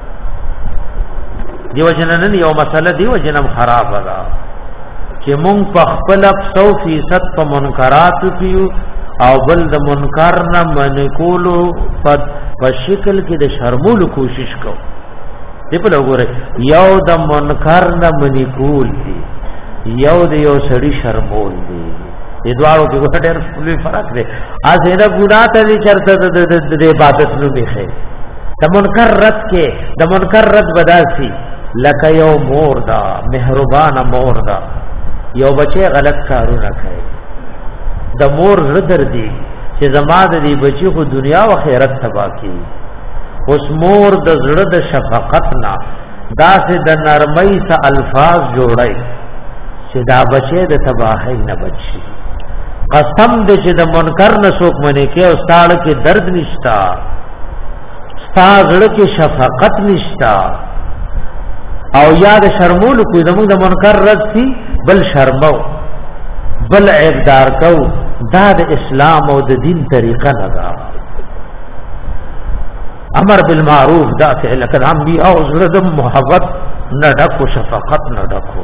S1: دیو جنن یو مسله دیو جنم خراب ده چې مونږ په خپل 100% په منکرات کیو او بل د منکر نه منکولو په شکل کې د شرمولو کوشش کو. دی په لګوره یو د منکر نه منکول دی یو د یو سړی شرمول دی. د دوارو کې ډېر لوی فرق دی. ازنه ګناه ته چرته د عبادت نو بخې د منکر رد کې د منکر رد بداسي لکه یو مور دا مهربان مور دا یو بچي غلط کارونه کوي د مور زدر دی چې زما د دې بچي خو دنیا او آخرت تباہ کی. اوس مور د زړه د شفقت نه داسې د نرمۍ سره الفاظ جوړای چې دا بچي د تباہی نه بچي. قسم دې چې د منکر نه څوک منې کې او ستاړه کې درد نشتا ستاړه کې شفقت نشتا او یاد شرمول کوي د منکر رد سی بل شرمو بل عبدار کو. دا د اسلام او د دین طریقه نه ده. امر بالمعروف دا ته لکه انبیاء او زړه د محبت نه ډکو شفقت نه ډکو.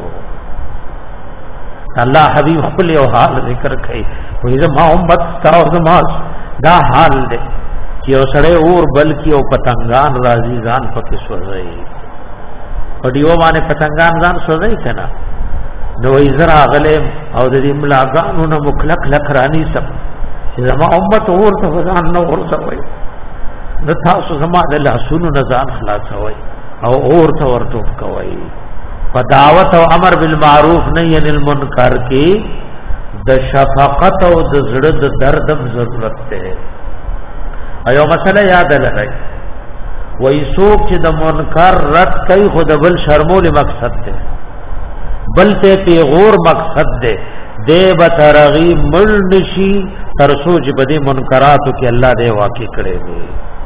S1: الله حبیب خپل یو حال ذکر کوي وې زما امت تا او زما دا حال دی چې اوسړې اور بلکې او پتنګان راځي ځان پکې سوځي او دیو باندې پتنګان ځان سوځي کنه. نو ایزرا غلم او د دې ملاګانو نه مخلق لکرانی سب زما امت اور ته ځان نو ورسوي د تاسو زما د لاسونو نه ځان خلاصوي او اور ته ورټو کوي. په دعوت او امر بالمعروف نهي عن المنکر کې د شفقت او د زړه د درد ضرورت ده. ایو مسله یاد لرئ وای څوک چې د منکر رد کوي خو د بل شرمول مقصد ده بل ته پیغور مقصد ده دې به ترغیب مل نشي تر سوچ بده منکراتو کې الله دې واقع کړي دي.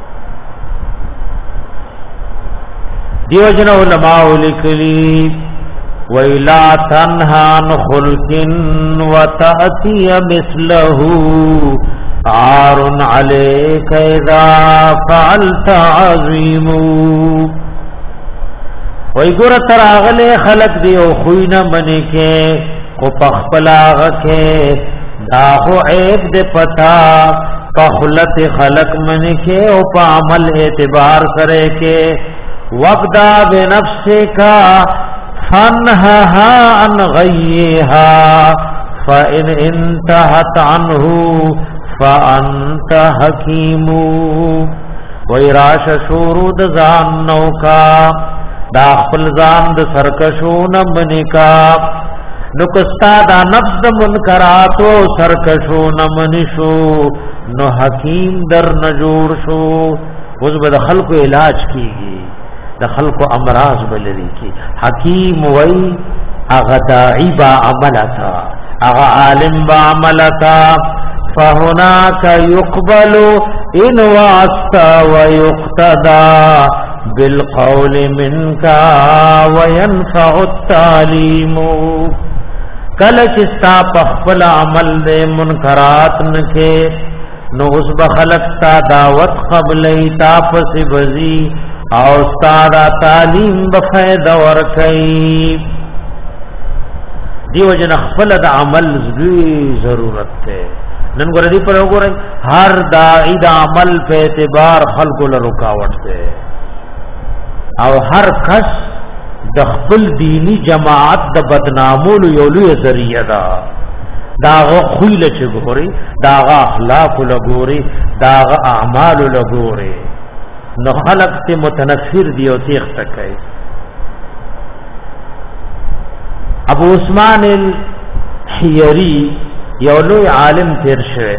S1: دیو جن علماء لکلی ویلا تنهان خلقن وتأتی مثله عار علیک اذا فعلت عظیم. وی ګور تر اغله خلق دی او خوینه منی کې او پخپلاغه کې دا خو عیب دې پتا پخلت خلق منی کې او په عمل اعتبار کرے کې وقدا بنفسک فنها عن غیها فان انتهت عنه فانت حکیم. ویراش شورود ځان نوکا دا خپل ځان د سرکشونه منکا نو کستا دا نفس د منکراتو سرکشونه منشو نو حکیم در نجور شو. اوس به د خلکو علاج کیږي د خلکو امراض بلری کی. حکیم وای اغه داعی با عملتا اغه عالم با عملتا فهناك يقبل ان واسطا ويقتدى بالقول منك وينفع التعليم کله چې ستا په خپل عمل دې منکرات نکې نو اوس به خلق تا دعوت قبلې تا پس بزي او استاد تعلیم به فائدہ ورکړي دیو جن خپل د عمل ضرورت ته نن ګور دي پر وګورئ هر داعی د عمل په اعتبار خلق له رکاوټ ده او هر کس د خپل دینی جماعت د بدنامولو یو لوی ذریعہ ده داغه خویل چې ګوري داغه اخلاق له ګوري داغه اعمال له ګوري نو خلق ته متنفر دی او تیغ تکای ابو عثمان الحیری یو لوی عالم تیر شوه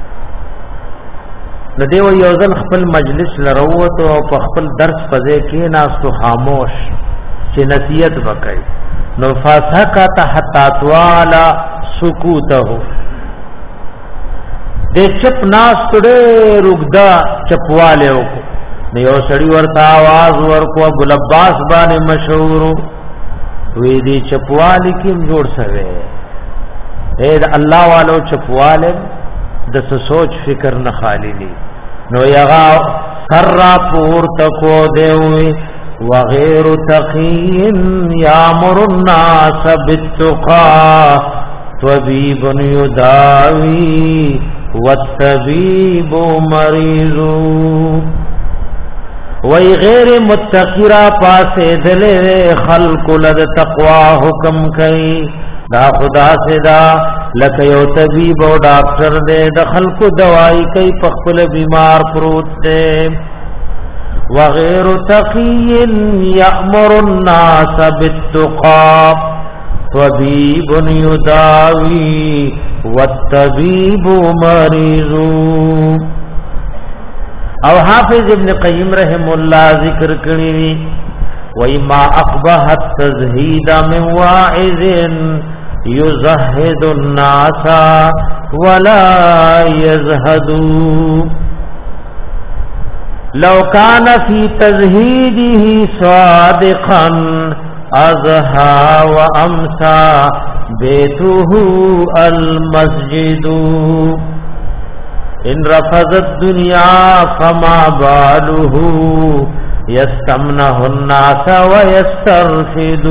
S1: نو دیو یو ځل خپل مجلس لروت او په خپل درس پځې کې ناستو خاموش چې نصیحت وکړي نو فاسحه حتا طوالا سکوته دې چپ ناس تړې رګدا چپواله وکړو نو یو سړی ورته आवाज ورکو ابو العباس باندې مشهور وی دې چپواله کې جوړ سوي اے الله والو چپواله د سوچ فکر نه خالی دي نو یغا سر پور تکو دیوی وغیر تقین یامر الناس بالتقى طبيب يداوي والطبيب مريض وی غیر متقرا پاسه دلے خلق لد تقوا حکم کئی دا خدا سے دا لکه یو طبیب او ډاکټر دے د خلق دوائی کئی پخپل بیمار پروت دے وغیر تقی یأمر الناس بالتقى طبيب يداوي والطبيب مريض او حافظ ابن قیم رحم الله ذکر کړی وی ما اقبح التزهید من واعظ يزهد الناس ولا يزهد لو كان في تزهيده صادقا أزهى وأمسى بيته المسجد إن رفض الدنيا فما باله يستمنه الناس ويسترشد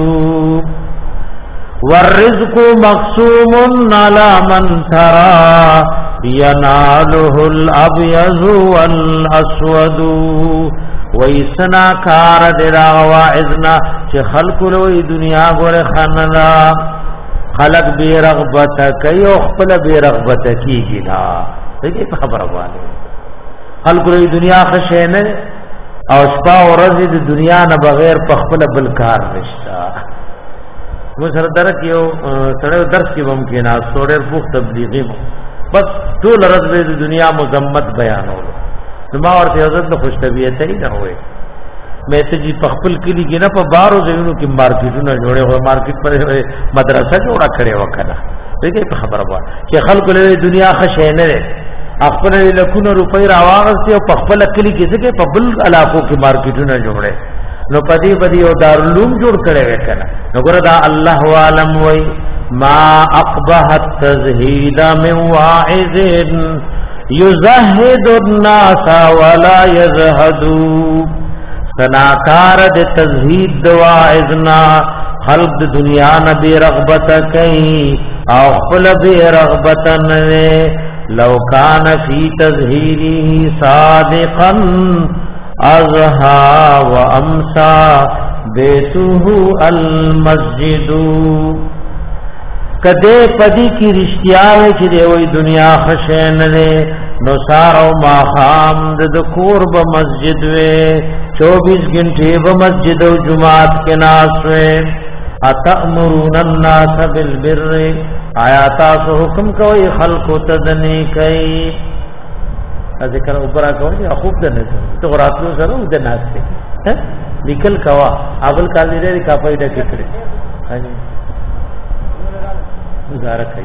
S1: والرزق مقسوم على من ترى يناله الأبيض والأسود ویسنا کار درا واعظنا چې خلق لوی دنیا ګوره خنلا خلق بے رغبت کوي او خپل بے رغبت کیږي نا دغه خبره وانه خلق لوی دنیا خشه نه او شپه او ورځ د دنیا نه بغیر په خپل بل کار نشتا و سره درک یو سره درس کې ممکن نه سوړر فوق تبلیغي بس ټول ورځ د دنیا مذمت بیانولو نو ما ورته حضرت له خوش طبيعت نه وې مې ته جی خپل کلی کې نه په بارو ځایونو کې مارکیټونه جوړې وې مارکیټ پر مدرسه جوړه کړې وکړه دغه په خبره وای چې خلکو له دنیا خشه نه خپل لکونو روپۍ راواغستي او خپل کلی کې ځکه په بل علاقو کې مارکیټونه جوړې نو پدی پدی او دارالعلوم جوړ کړي وکنه نو ګره دا الله عالم وای ما اقبح التزهید من واعظ يزهد الناس ولا يزهد سناکار د تزهید د واعظنا خلق د دنیا نه بے رغبت کوي او خپل بے رغبت نه لو کان فی تزهیره صادقا ازها وامسا بیته المسجد کده پدی کی رشتیا وی چې دی وی دنیا خشن نه نو سارو ما خام د کور به مسجد وی 24 غنټه به مسجد او جمعات کې ناس وی اتامرون الناس بالبر آیات حکم کوي خلق تدنی کوي ذکر اوپرا کوي خوب دنه ته راتلو سره د ناس ته لیکل کوا ابل کال دې کا پیدا کړي هاني گزارا کوي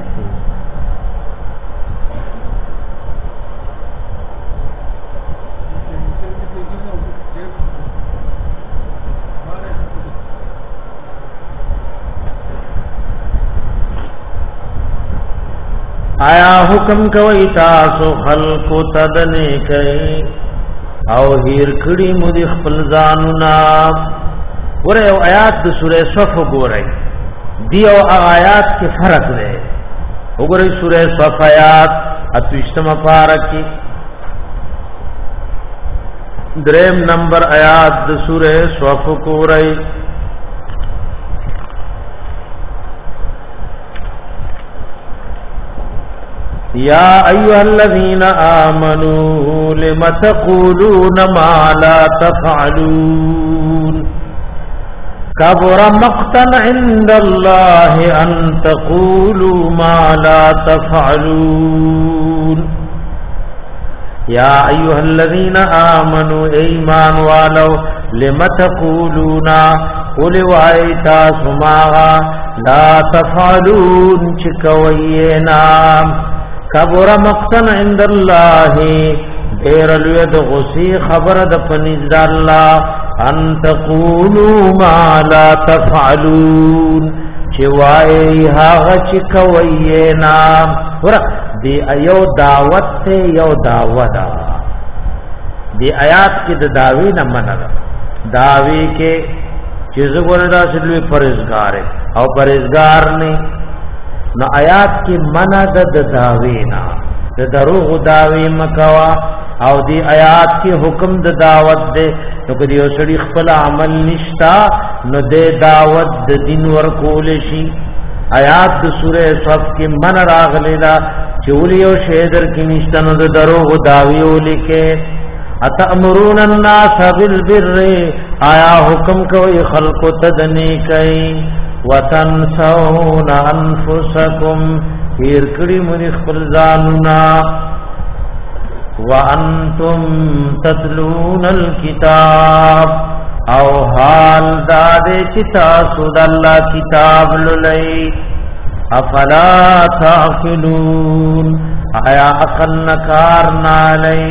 S1: آیا حکم کوي تاسو خلق تدنه کوي او هیر کړي مو د خپل ځانونه ور یو آیات د سوره صف وګورئ دی او آیات کې فرق دی وګورئ سوره صف آیات اتوشتم پارکی دریم نمبر آیات د سوره صف وګورئ یا ایها الذین آمنوا لم تقولون ما لا تفعلون کبر مقتا عند الله ان تقولوا ما لا تفعلون یا ایها الذین آمنوا ایمان والو لم تقولون قل وایتا سماغا لا تفعلون چکوینا کبر مقتن عند الله دیر الوید غسی خبر د پنځ الله ان تقولوا ما لا تفعلون چوای هغه چکوینا ور دی ایو دعوت ته یو دعوت دی آیات کې د داوی نه منل داوی کې چې زګوردا سلوي پرهیزګار او پرهیزګار نه نو آیات کی منع د داوینا د دروغ داوی مکوا او دی آیات کی حکم د دعوت دے نو کدی اوسړي خپل عمل نشتا نو د دعوت د دین ور کول شي آیات د سوره صف کی من راغلی دا چولی او شیدر کی نشتا نو د دروغ داوی ولیکه اتامرون الناس بالبر آیا حکم کوي خلق تدنی کوي وتنسون انفسکم هیر کړي مونږ خپل ځانونه وانتم تتلون الكتاب او حال دادې چې تاسو د الله کتاب لولئ افلا تعقلون آیا عقل نکار نالئ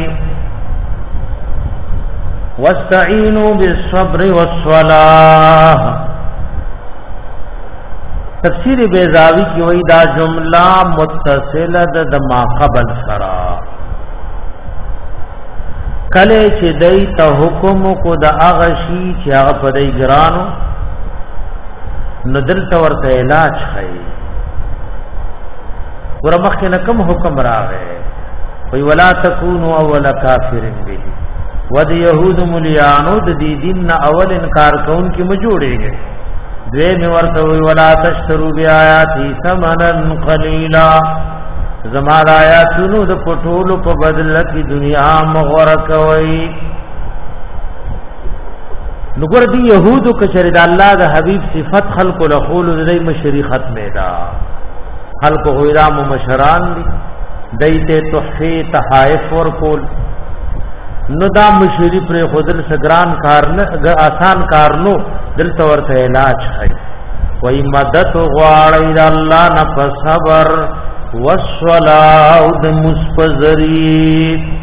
S1: واستعینوا بالصبر والصلاة تفسیر بیضاوی کی وی دا جملہ متصل د ما قبل سرا کله چې دای ته حکم کو د اغشی چې هغه په دای ګرانو نو دلته ورته علاج خی ورمخه نکم حکم راغې وی ولا تکونوا اول کافر به ود یهود ملیانو د دې دین اول انکار کون کی مجوړېږي دوی می ورته وی ولا تشترو بیااتی ثمنن قلیلا زما د آیاتونو د پټولو په بدل کې دنیا مغور کوي نګور دی يهودو کچره د الله د حبيب صفت خلق له قول د مشری ختمه دا خلق غیرام مشران دي دایته تحفه تحائف ور کول نو دا مشری پر خودل سگران کارنه آسان کارنو دلته ورته علاج ہے وای مدد غواړی د الله نه په صبر والصلاه د مسپزری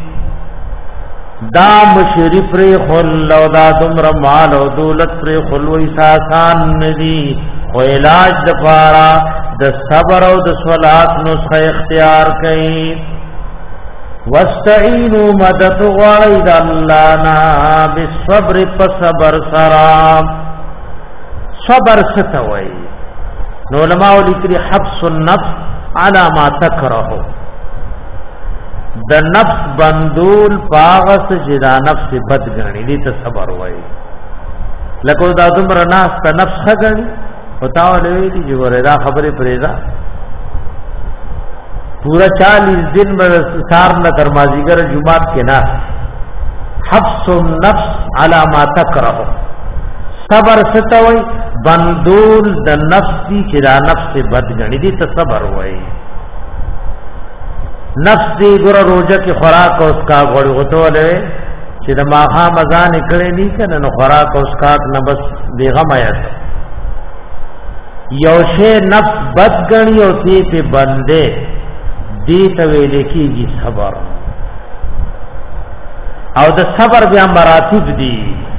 S1: دا مشری پر خل او دا دمر مال او دولت پر خل وای آسان ندی او علاج د پارا د صبر او د صلات نسخه اختیار کئ واستعینوا مدد غواړی د الله نه بالصبر فصبر سرام صبر ستوي نو علماء لیکلي حبس النفس على ما تكره د نفس بندول پاغس جدا نفس بدګنی دي ته صبر وای لکه دا دمر ناس ته نفس خګنی او تاول وی دي ګوره دا خبره پریزا پورا 40 دن بر سار نہ درمازیگر جمعات کے نا حبس النفس على ما تكره صبر ستوي بندول د نفس دی چې دا نفس بدګنی دي ته صبر وای نفس دی ګور روزه کې خوراک او اسکا غوړ غوته ولې چې د ماها مزه نکړې نه کنه نو خوراک او اسکا نه بس بیغم آیت یو شی نفس بدګنی او تی په بندې دی ته ویل کېږي صبر او د صبر بیا مراتب دي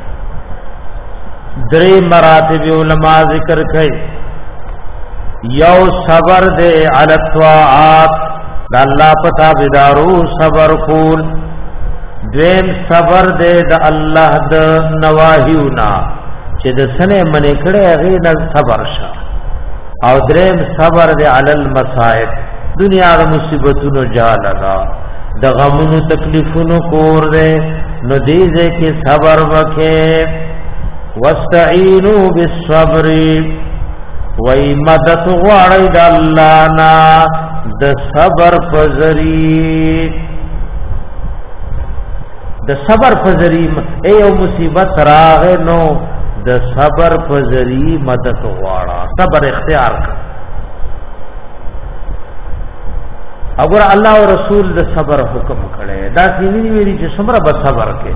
S1: درې مراتب علما ذکر کړي یو صبر دے علی الطاعات د الله پتا بيدارو صبر کول دویم صبر دې د الله د نواهیونا چې د سنه منې کړه هغه نه صبر شه او دریم صبر دې علی المصائب دنیا د مصیبتونو جالغا د غمونو تکلیفونو کور دې نو دې کې صبر وکې واستعینوا بالصبر وای مدد غواړی د الله نا د صبر پزری د صبر پزری ایو مصیبت راغې نو د صبر پزری مدد غواړه صبر اختیار کړه اگر الله او رسول د صبر حکم کړي دا سینې ویلي چې صبر به صبر کې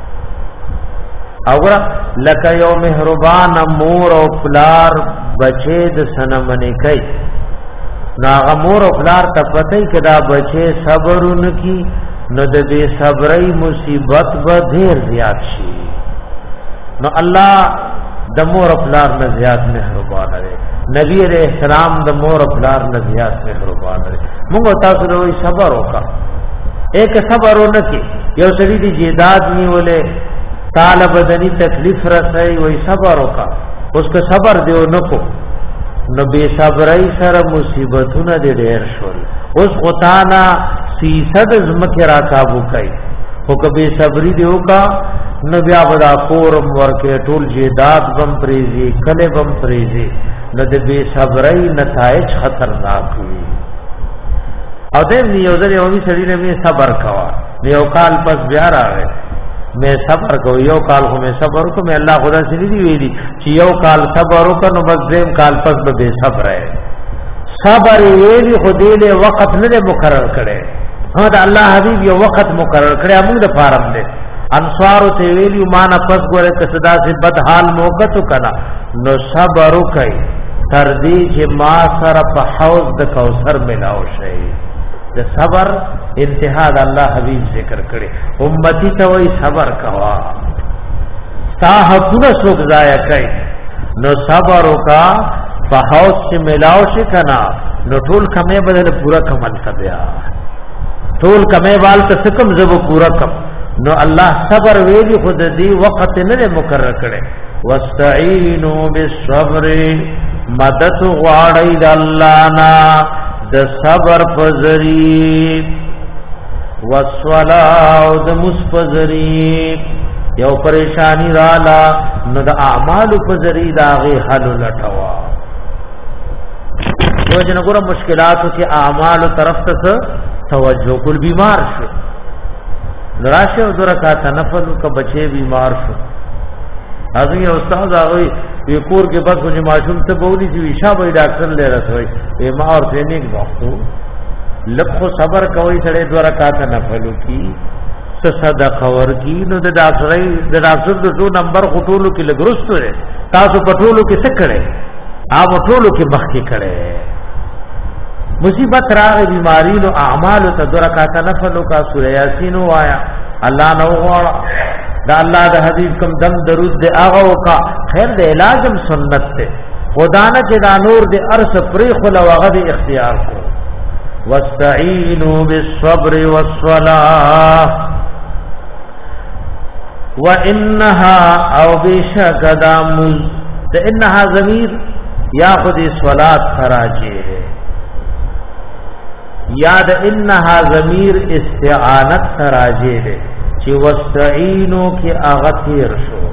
S1: اگر لکه یو مهربان مور او پلار بچې د سنمنې کوي نا مور او پلار ته پته کدا بچې صبرون کی نو د دې صبرای مصیبت به ډیر زیات شي نو الله د مور او پلار نه زیات مهربان دی نبی علیہ السلام د مور او پلار نه زیات مهربان دی موږ تاسو له صبر وکړه ایک صبر ونکي یو سړي دی جیداد نیولې طالب بدنی تکلیف رسای وای صبر وکا اوس که صبر دیو نکو نو بے صبرای سره مصیبتونه دې ډېر شول اوس غتانا سیصد زمکه را کابو کوي او که بے صبری دیو کا نو بیا ودا کورم ورکه ټول جیداد بم پریزي کله بم پریزي نو دې بے صبرای نتایج خطرناک وي او دې یو ځل یو سړي نه صبر کوا یو کال پس بیا راغی میں صبر کو یو کال کو میں صبر کو میں اللہ خدا سے نہیں ویلی چې یو کال صبر وکړو بس دیم کال پس به صبر ہے صبر ویلی خدای له وخت نه مقرر کړي ها دا الله حبیب یو وخت مقرر کړي موږ د فارم دې انصار ته ویلی معنا پس ګوره کسدا سے بد حال موقت کنا نو صبر وکي تر دې چې ما سره په حوض د کوثر ملاو شي د صبر انتها د الله حبیب ذکر کړي امتی ته وای صبر کوا صاحب پورا څوک ضایع کوي نو صبر وکا په حوض سے ملاو شي کنا نو ټول کمه بدل پورا کمل کبیا ټول کمه وال ته کم زب پورا کم نو الله صبر ویلی خود دی وخت نه مقرر کړي واستعینوا بالصبر مدد غواړی د الله نا د صبر پزری والصلاة او د مصپزری یو پریشانی رالا نو د اعمال پزری داغه حل لټوا یو جن ګور مشکلاتو کې اعمال طرف ته توجه کول بیمار شو راشه او درکات نفل کا بچے بیمار شو اځي استاد هغه کور کې بس مجھے معصوم ته بولی چې ویشا به ډاکټر لے رسوي ما اور ټریننګ وختو لکه صبر کوي سره دوه رکعات نفل کی صدقه ور کی نو د ډاکټر د ټو نمبر خطولو کې لګرستو رې تاسو پټولو کې څه کړي آپ ټولو کې مخ کې کړي مصیبت راغی بیماری نو اعمال ته دوه رکعات نفل کا سورہ یاسین وایا الله نو غواړه دا الله د حبیب کوم دم درود دے آغا وکا خیر دے علاجم سنت تے خدا نه چې دا نور دے ارس پری خلا وغد اختیار کو واستعینوا بالصبر والصلاة وانها او بشک دامز ته انها ضمیر یا خود صلات خراجه یاد انها ضمیر استعانت خراجه دے چې واستعینوا کی اغتیر شو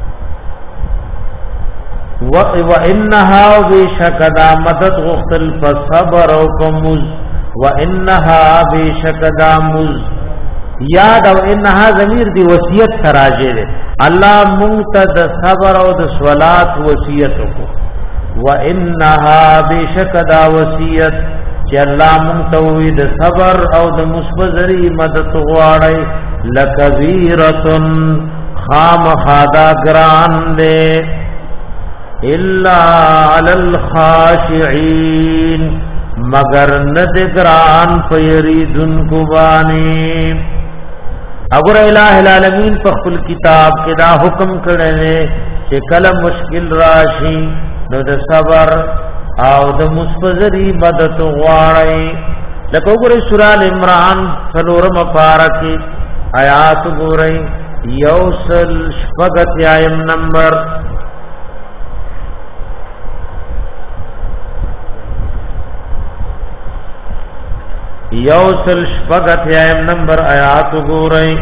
S1: و انها بشکدا مدد غختل فصبر او کمز و انها بشکدا مز یاد او انها ضمیر دی وصیت تراجه ده الله منتد صبر او د صلات وصیت کو و انها بشکدا وصیت چې الله منتوی د صبر او د مصبذری مدد غواړي لکبیرتن خام خادا گران دے الا علی الخاشعین مگر ند گران فیریدن کو بانی اگر الہ العالمین پخل کتاب کے دا حکم کرنے کہ کلم مشکل راشی نو د صبر او د مصبذری مدد غواړي لکه وګورئ سورہ عمران سلورم پارکی آیات وګورئ یوسل شپږت آیم نمبر یوسل شپږت آیم نمبر آیات وګورئ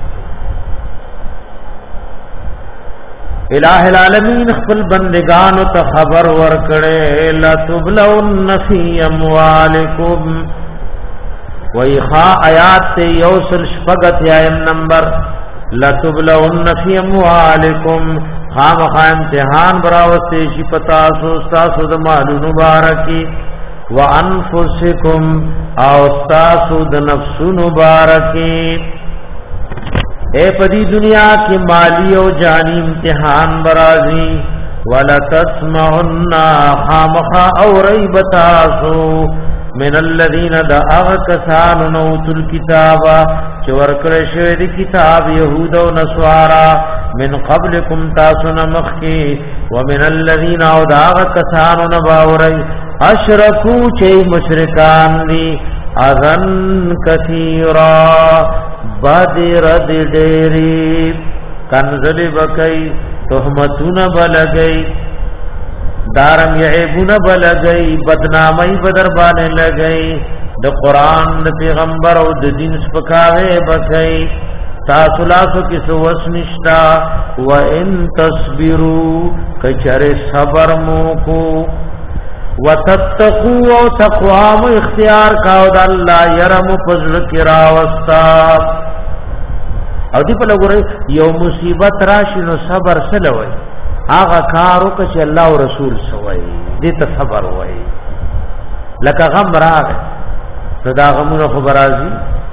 S1: الہ العالمین خپل بندگانو ته خبر ورکړي لا تبلون فی اموالکم ویخا آیات تے یوسل شپگت یایم نمبر لتبلون فی اموالکم خامخا امتحان براوستے شی پتاسو ستاسو دمالو مبارکی وانفسکم او ستاسو دنفسو مبارکی اے پدی دنیا کی مالی او جانی امتحان برازی ولتسمعن خامخا او ریبتاسو من الذين دعوا كسانوا نوتل الكتاب چورکل شوی دی کتاب یهود و نصارا من قبلكم تاسن مخی ومن الذين دعوا كسانوا نباوری اشرکو چی مشرکان دی اذن کثیرا بادر دیری کنزل بکی تهمتون بلگئی دارم یعیبون بلگئی بدنامی بدربان لگئی د قرآن د پیغمبر او د دین سپکاوے بکئی تاسلاسو کسو وسنشتا و ان تصبرو کچر صبر موکو و تتقو و تقوام اختیار کاو دا اللہ یرم فضل کراوستا او دی پا لگو رئی یو مصیبت راشنو صبر سلوئی آغا کارو کچھ اللہ و رسول سوئی دیتا صبر ہوئی لکا غم راغ ندا غمون خبرازی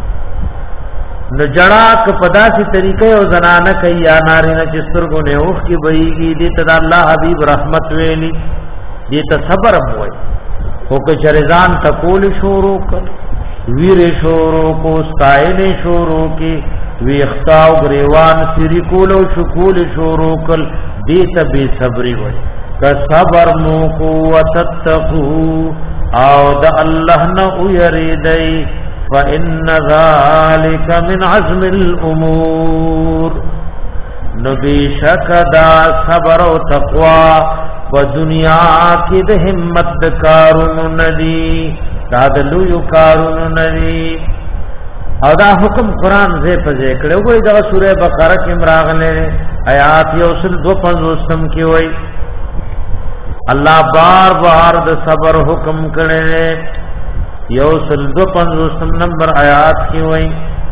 S1: نجڑاک پداسی طریقے او زنانک یا نارینا چسترگو نے اوخ کی بئیگی دیتا دا اللہ حبیب رحمت ویلی دیتا صبر ہوئی خوک چرزان تکول شورو کر ویر شورو کو ستائن شورو کی ویختاو گریوان سری کولو شکول شورو کل دیتا بے صبری ہوئی کہ صبر موکو و تتقو او دا اللہ نو یریدئی فإن ذالک من عزم الامور نبیشک دا صبر و تقوی و دنیا کی دا حمد کارون ندی دا دلویو کارون ندی او دا حکم قرآن زی پزے کرے وہی دا سورہ بقرہ کی مراغلے آیات یوسل 250 کی ہوئی اللہ بار بار دا صبر حکم کرے یوسل 250 نمبر آیات کی ہوئی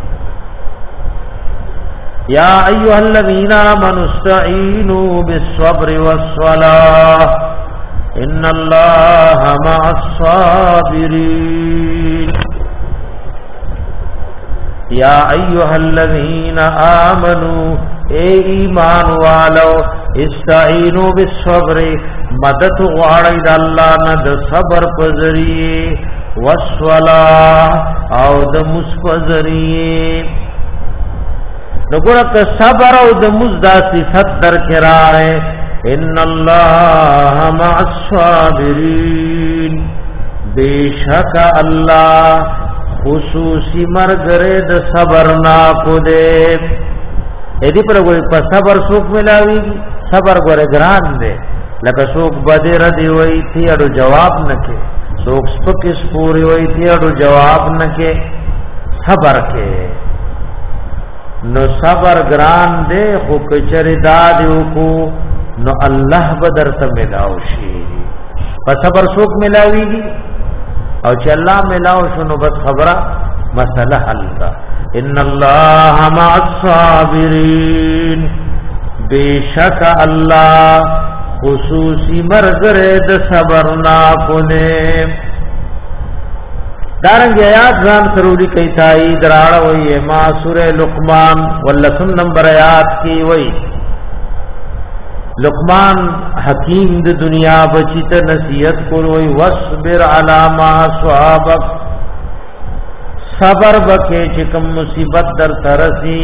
S1: یا ایوہ الذین آمنوا استعینوا بالصبر والصلاة ان اللہ مع الصابرین یا ایوہ الذین آمنوا اے ایمان والو استعینوا بالصبر مدد غاڑید اللہ ند صبر پذریے والصلاة او دمس پذریے نگوڑا کہ صبر او دمس دا صفت در کرائے ان اللہ مع الصابرین بے شک اللہ خصوصی مرگرے د صبر نا کو دے ایدی پر کوئی پر صبر سوک ملاوی صبر گورے گران دے لکه سوک بدی ردی وئی تھی اڈو جواب نکے سوک سپکس پوری وئی تھی اڈو جواب نکے صبر کے نو صبر گران دے خو کچری دادیو کو نو اللہ بدر تا ملاوشی پر صبر سوک ملاوی گی او چې الله ملاو شنو بس خبره مسله حل ده ان الله مع الصابرین بیشک الله خصوصی مرګره د صبر نا کوله دارنګ آیات ځان ضروري کوي تایید راړه وي ما سوره لقمان ولسم نمبر آیات کی وای لقمان حکیم د دنیا بچی ته نصیحت کوي واصبر علی ما صابک صبر بکې چې کوم مصیبت در ترسي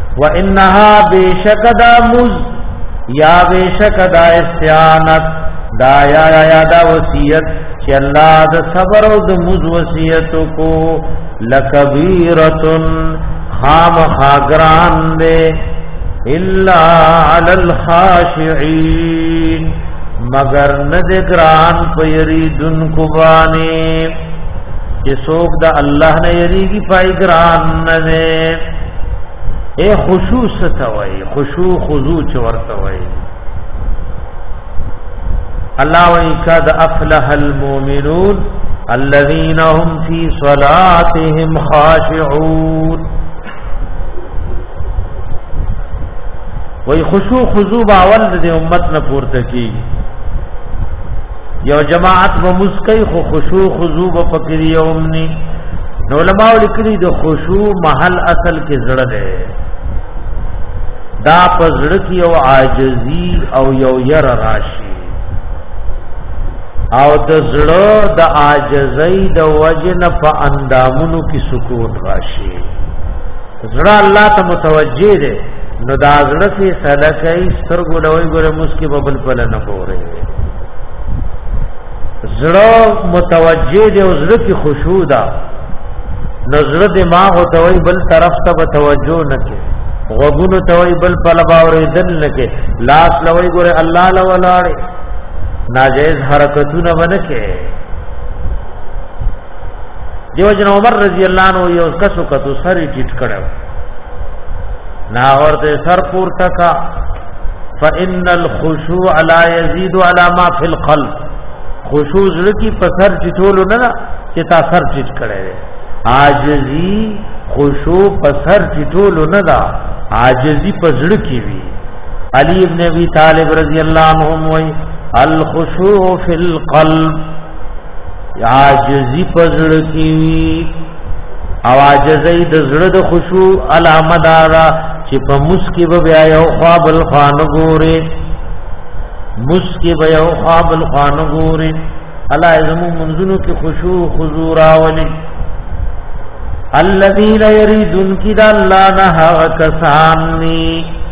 S1: وانها بشکدا مز یا بشکدا استعانت دا یا دا وصیت چې الله د صبر او د مز وصیت کو لکبیرتن خام خاگران دے الا علی الخاشعين مگر ندگران پیریدن کو بانے چې څوک د الله نه یریږي پایګران نه ده اے خشوع ستوي خشوع خضوع چورته وي الله وی قد افلح المؤمنون الذين هم في صلاتهم خاشعون وی خشوع خضوع باول د امت نه پورته کی یو جماعت و مسکی خو خشوع خضوع په فکری یومنی نو علماء لیکلي د خشوع محل اصل کې زړه ده دا په زړه کې یو عاجزی او یو ير راشي او د زړه د عاجزۍ د وجنه په اندامونو کې سکون راشي زړه الله ته متوجه ده نو دا زړه کې صدقې سترګو لوي ګره مسکی ببل پل نه پوره زړه متوجه دی او زړه کې خشوع ده نظر دماغ او توي بل طرف ته توجه نکي غوګونو توي بل په لباورې دل نکي لاس لوي ګوره الله لولاړي ناجائز حرکتونه ونکي دیو جن عمر رضی الله عنه یو کسو کتو سری ټیټ کړو نا ورته سر پورته کا فان الخشوع لا يزيد على ما في القلب خشوع زړه کی پسر چټولو نه چې تا سر چټ کړي عاجزی خشوع پسر چټولو نه دا عاجزی پزړه کی وی علی ابن ابي طالب رضی الله عنه وی الخشوع فی القلب عاجزی پزړه کی وی او عاجزی د زړه د خشوع علامه دارا چې په مسکی به بیا یو خواب الخان ګوره مسکی به یو خواب الخان ګوره الله زمو منځونو کې خشوع حضور اولی الذين يريدون كذا الله نه کسانی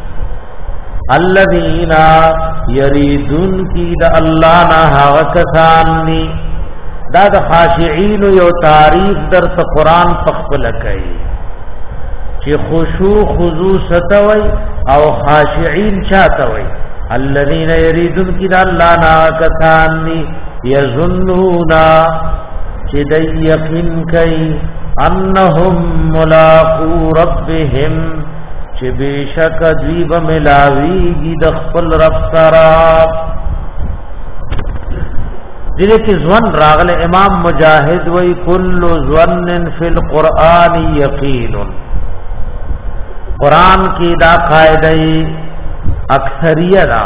S1: الذين يريدون كذا الله نه کسانی دا د خاشعين یو تعریف در قرآن پخپل کوي چې خشوع خضوع ستوي او خاشعين چاتوي الذين يريدون كذا الله نا کسانی يظنون چې د یقین کوي انهم ملاقو ربهم چې بشک دوی به ملاویږي د خپل رب سره دې کې ځوان راغله امام مجاهد وی کل ظن فی القرآن یقین قرآن کی دا قاعده اکثریه دا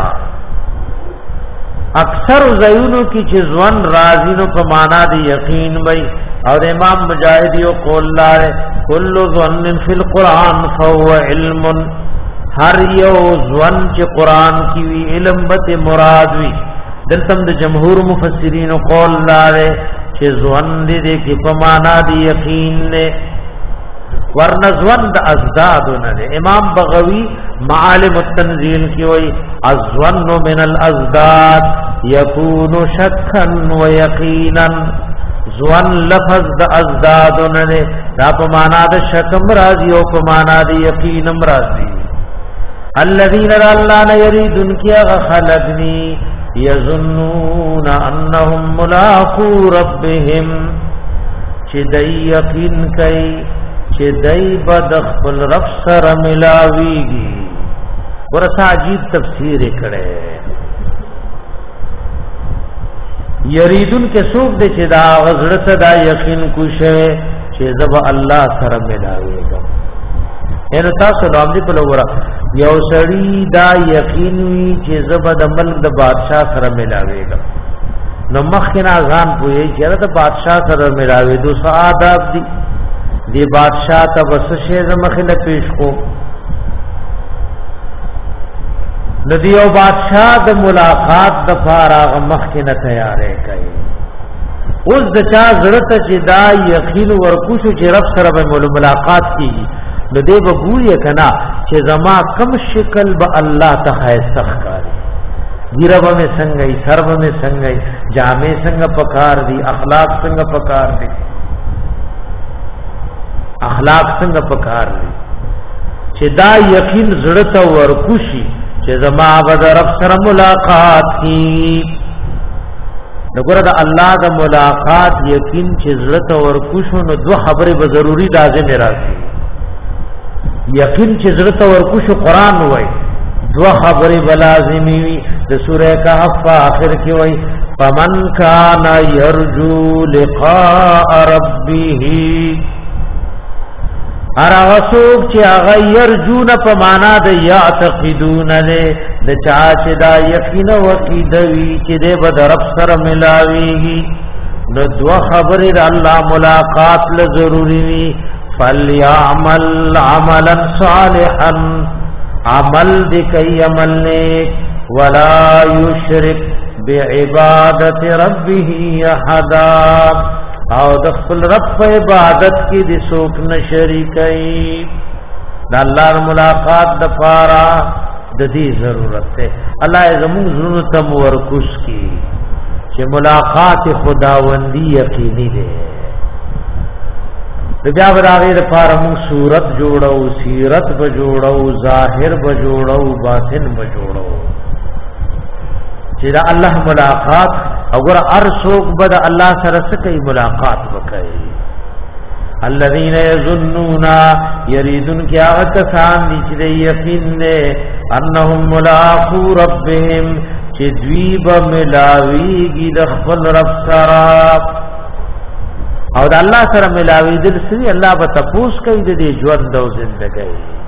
S1: اکثر زیونو کی چې ځوان راځي نو په معنا دی یقین وی اور امام مجاہد یو قول لاره کل ظن فی القرآن فهو علم ہر یو ظن چې قرآن کی وی علم بت مراد وی دلتم د جمهور مفسرین قول لاره چې ظن دې کې په معنا دی یقین نه ورنه ظن د ازداد نه امام بغوی معالم التنزیل کی وی الظن من الازداد یکون شکا و یقینا ځوان لفظ د ازداد نه دا په معنا د شکم راضی او په معنا د یقینم راضی الذين لا يريدون كيا خلقني يظنون انهم ملاقو ربهم چې دای یقین کوي چې دای بد خپل رب سره ملاويږي ورته عجیب تفسیر کړي یریدون کې څوک دې چې دا غزړه دا یقین کوشه چې زب الله سره ملاويږي ان تاسو د امر په لور یو سړی دا یقین وی چې زب د ملک د بادشاہ سره ملاويږي نو مخکنا ځان پوي چې د بادشاہ سره ملاوي دو سعادت دی بادشاہ ته وس شه زمخله پیش کو ندی او بادشاہ د ملاقات د فارغ مخکنه تیارې کوي اوس د چا ضرورت چې دا یقین ورکوشو چې رب سره به ملاقات کیږي نو دې به ګوري کنا چې زما کم شکل به الله ته خیستخ کاری ګیرب میں څنګه سرب میں څنګه جامع څنګه پکار دي اخلاق څنګه پکار دي اخلاق څنګه پکار دي چې دا یقین زړه ته ورکوشي چې زما به رب سره ملاقات کی دغه د الله د ملاقات یقین چې زړه ته ورکوشو نو دوه خبره به ضروری لازم راځي یقین چې زړه ته ورکوشو قران وای دوه خبره بلازمی وي د سوره کهف اخر کې وای فمن کان یرجو لقاء ربه ارغسوک چې هغه يرجون په معنا د یعتقدون له د چا چې دا یقین او عقیده وی چې د رب سره ملاويږي نو دوه خبرې د الله ملاقات له ضروری وي فليعمل عملا صالحا عمل د کوي عمل نیک ولا يشرك بعبادت ربه احد او د خپل رب په عبادت کې د څوک نه شریکي د الله ملاقات د پاره د دې ضرورت ده الله زموږ زړه ته ورکوش کی چې ملاقات خداوندی یقیني ده بیا براغه د پاره موږ صورت جوړو سیرت به جوړو ظاهر به جوړو باطن به جوړو چې دا الله ملاقات اور ارسوک بد الله سره سکی ملاقات وکړي الذين يظنون يريدون کیا کسان دي چې یقین نه انهم ملاقو ربهم چې دوی به ملاويږي د خپل رب سره او د الله سره ملاوي دل سری الله به تپوس کوي د ژوند او ژوندۍ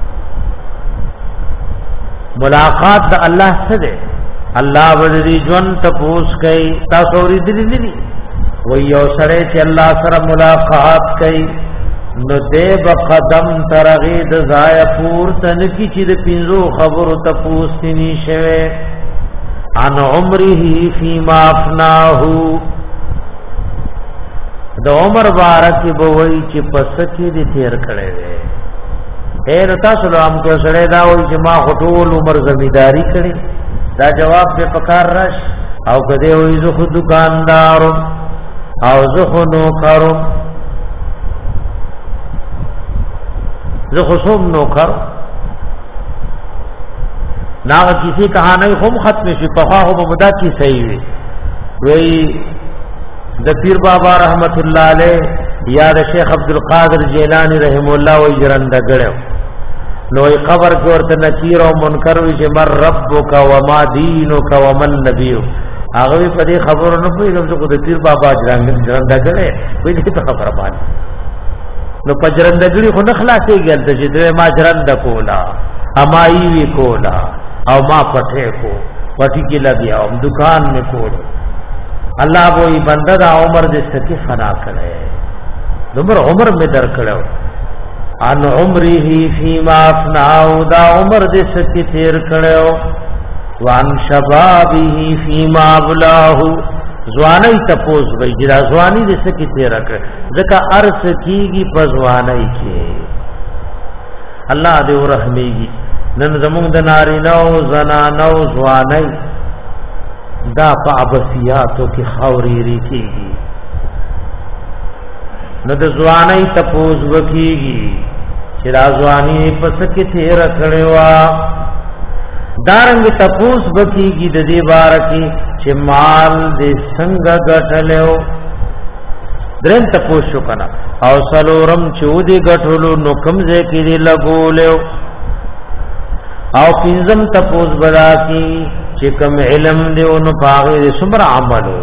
S1: ملاقات د الله سره الله بدری جون تپوس کئ تاسو ورېدلی دي و یو سره چې الله سره ملاقات کئ نو دې بقدم ترغی د ضای پور تن کی چې د پینزو خبرو تپوس ني شوه ان عمره فيما افناه د عمر بارک بوئی چې پس کې دې تیر کړي وي اے رتا سلام کو سره دا وای چې ما ټول عمر زمیداری کړي دا جواب به پکار راش او کده وې زه خود دکاندار او زه خو نوکر زه خو سوم نوکر نا کسی کہانی هم ختم شي په خوا هم مدا کی صحیح وي وی د پیر بابا رحمت الله علیه یا د شیخ عبد القادر جیلانی رحم الله و جرنده غړو نو قبر کې ورته نکیر او منکر وی چې مر ربک و ما دینک و من نبیک هغه په دې خبرو نه پوهیږم چې د پیر بابا جرنده غړې وی دې په خبره باندې نو پجرنده غړي خو نه خلاصيږي چې دوی ما جرنده کولا امای وی کولا او ما پټه کو پټی کې لګیا او دکان میں کول الله وې بنده دا عمر دې سکی فنا کړي عمر میں در کړو ان عمره فيما افناو دا عمر دې سکی تیر کړو وان شبابه فيما ابلاه ځواني تپوس وې جرا ځواني دې سکی تیر کړ ځکه ارس کیږي پزواني کې الله دې ورحمېږي نن زمونږ د نارینه او زنانو ځواني دا په ابسیاتو کې خوري ریږي نو د ځواني تپوس وکيږي چې دا ځواني پس کې تیر کړوا دارنګ تپوس وکيږي د دې بار کې چې مال دې څنګه غټلو درن تپوس شو کنه او سلورم چودي غټلو نو کمزه کې دې لګولو او پینزم تپوس بدا کی چې کوم علم دی او نو پاغه سمر عملو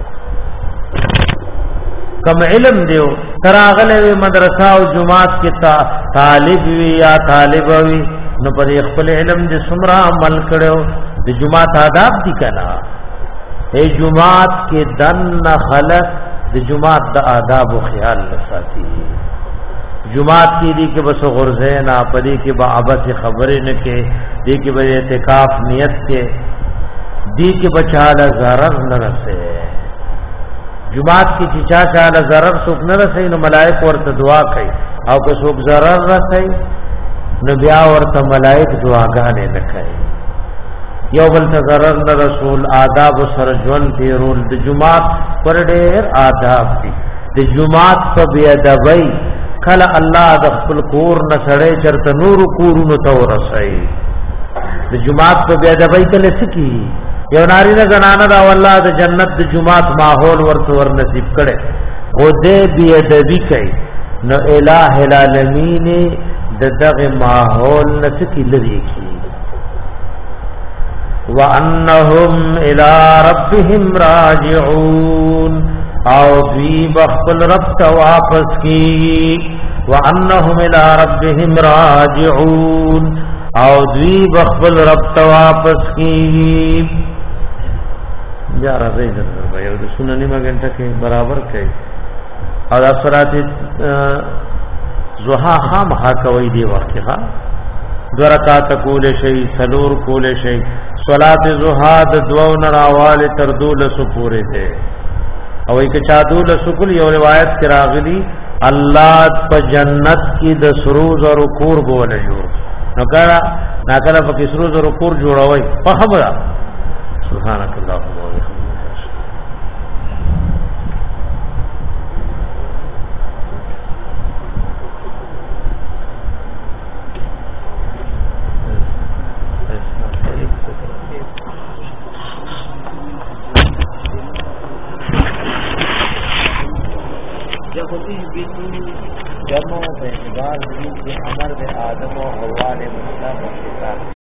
S1: کوم علم دی تراغله مدرسه او جماعت کې طالب وی یا طالب وی نو پر خپل علم دې سمر عمل کړو د جماعت آداب دي کنا اے جماعت کې دن خلق د جماعت د آداب او خیال لساتی جماعت کی دی کہ بس غرضے نہ پدی کہ بابت خبریں نہ کہ دی کہ بے اعتکاف نیت کے دی کہ بچالا ضرر نہ رسے جماعت کی چچا چالا ضرر سوک نہ رسے نو ملائک ورت دعا کئی او کہ سوک ضرر رسے نو بیا ورت ملائک دعا گانے نہ کئی یو بل تضرر نه رسول آداب سره ژوند تیرول د جمعات پر ډېر آداب دي د جمعات په بی ادبی کله الله د خپل کور نه سړی چرته نور کورونو ته ورسي د جمعات په بی ادبی کله سکی یو ناری نه زنانه دا والله د جنت د جمعات ماحول ورته ور نصیب کړي او دې بی ادبی کوي نو الٰه العالمین دغه ماحول نسکی لري کی وانهم الى ربهم راجعون او دوی بخل رب ته واپس کی وانهم الى ربهم راجعون او دوی بخل رب ته واپس کی یا راځي درته یو د سننی مګنټه کې برابر کوي او د صلات زوحا خامخا کوي دی وخت ها دو رکعات کول شي سلور کول شي صلات زوحا د دوو نراوال تر دولس پورې ده او یک چا دولس کول یو روایت کې راغلي الله په جنت کې د سروز او کور بوله جوړ نو کړه ناکله په سروز او کور جوړوي په خبره سبحانك اللهم وبحمدك جمع و اعتبار ذریعہ امر آدم و حوا علیہ السلام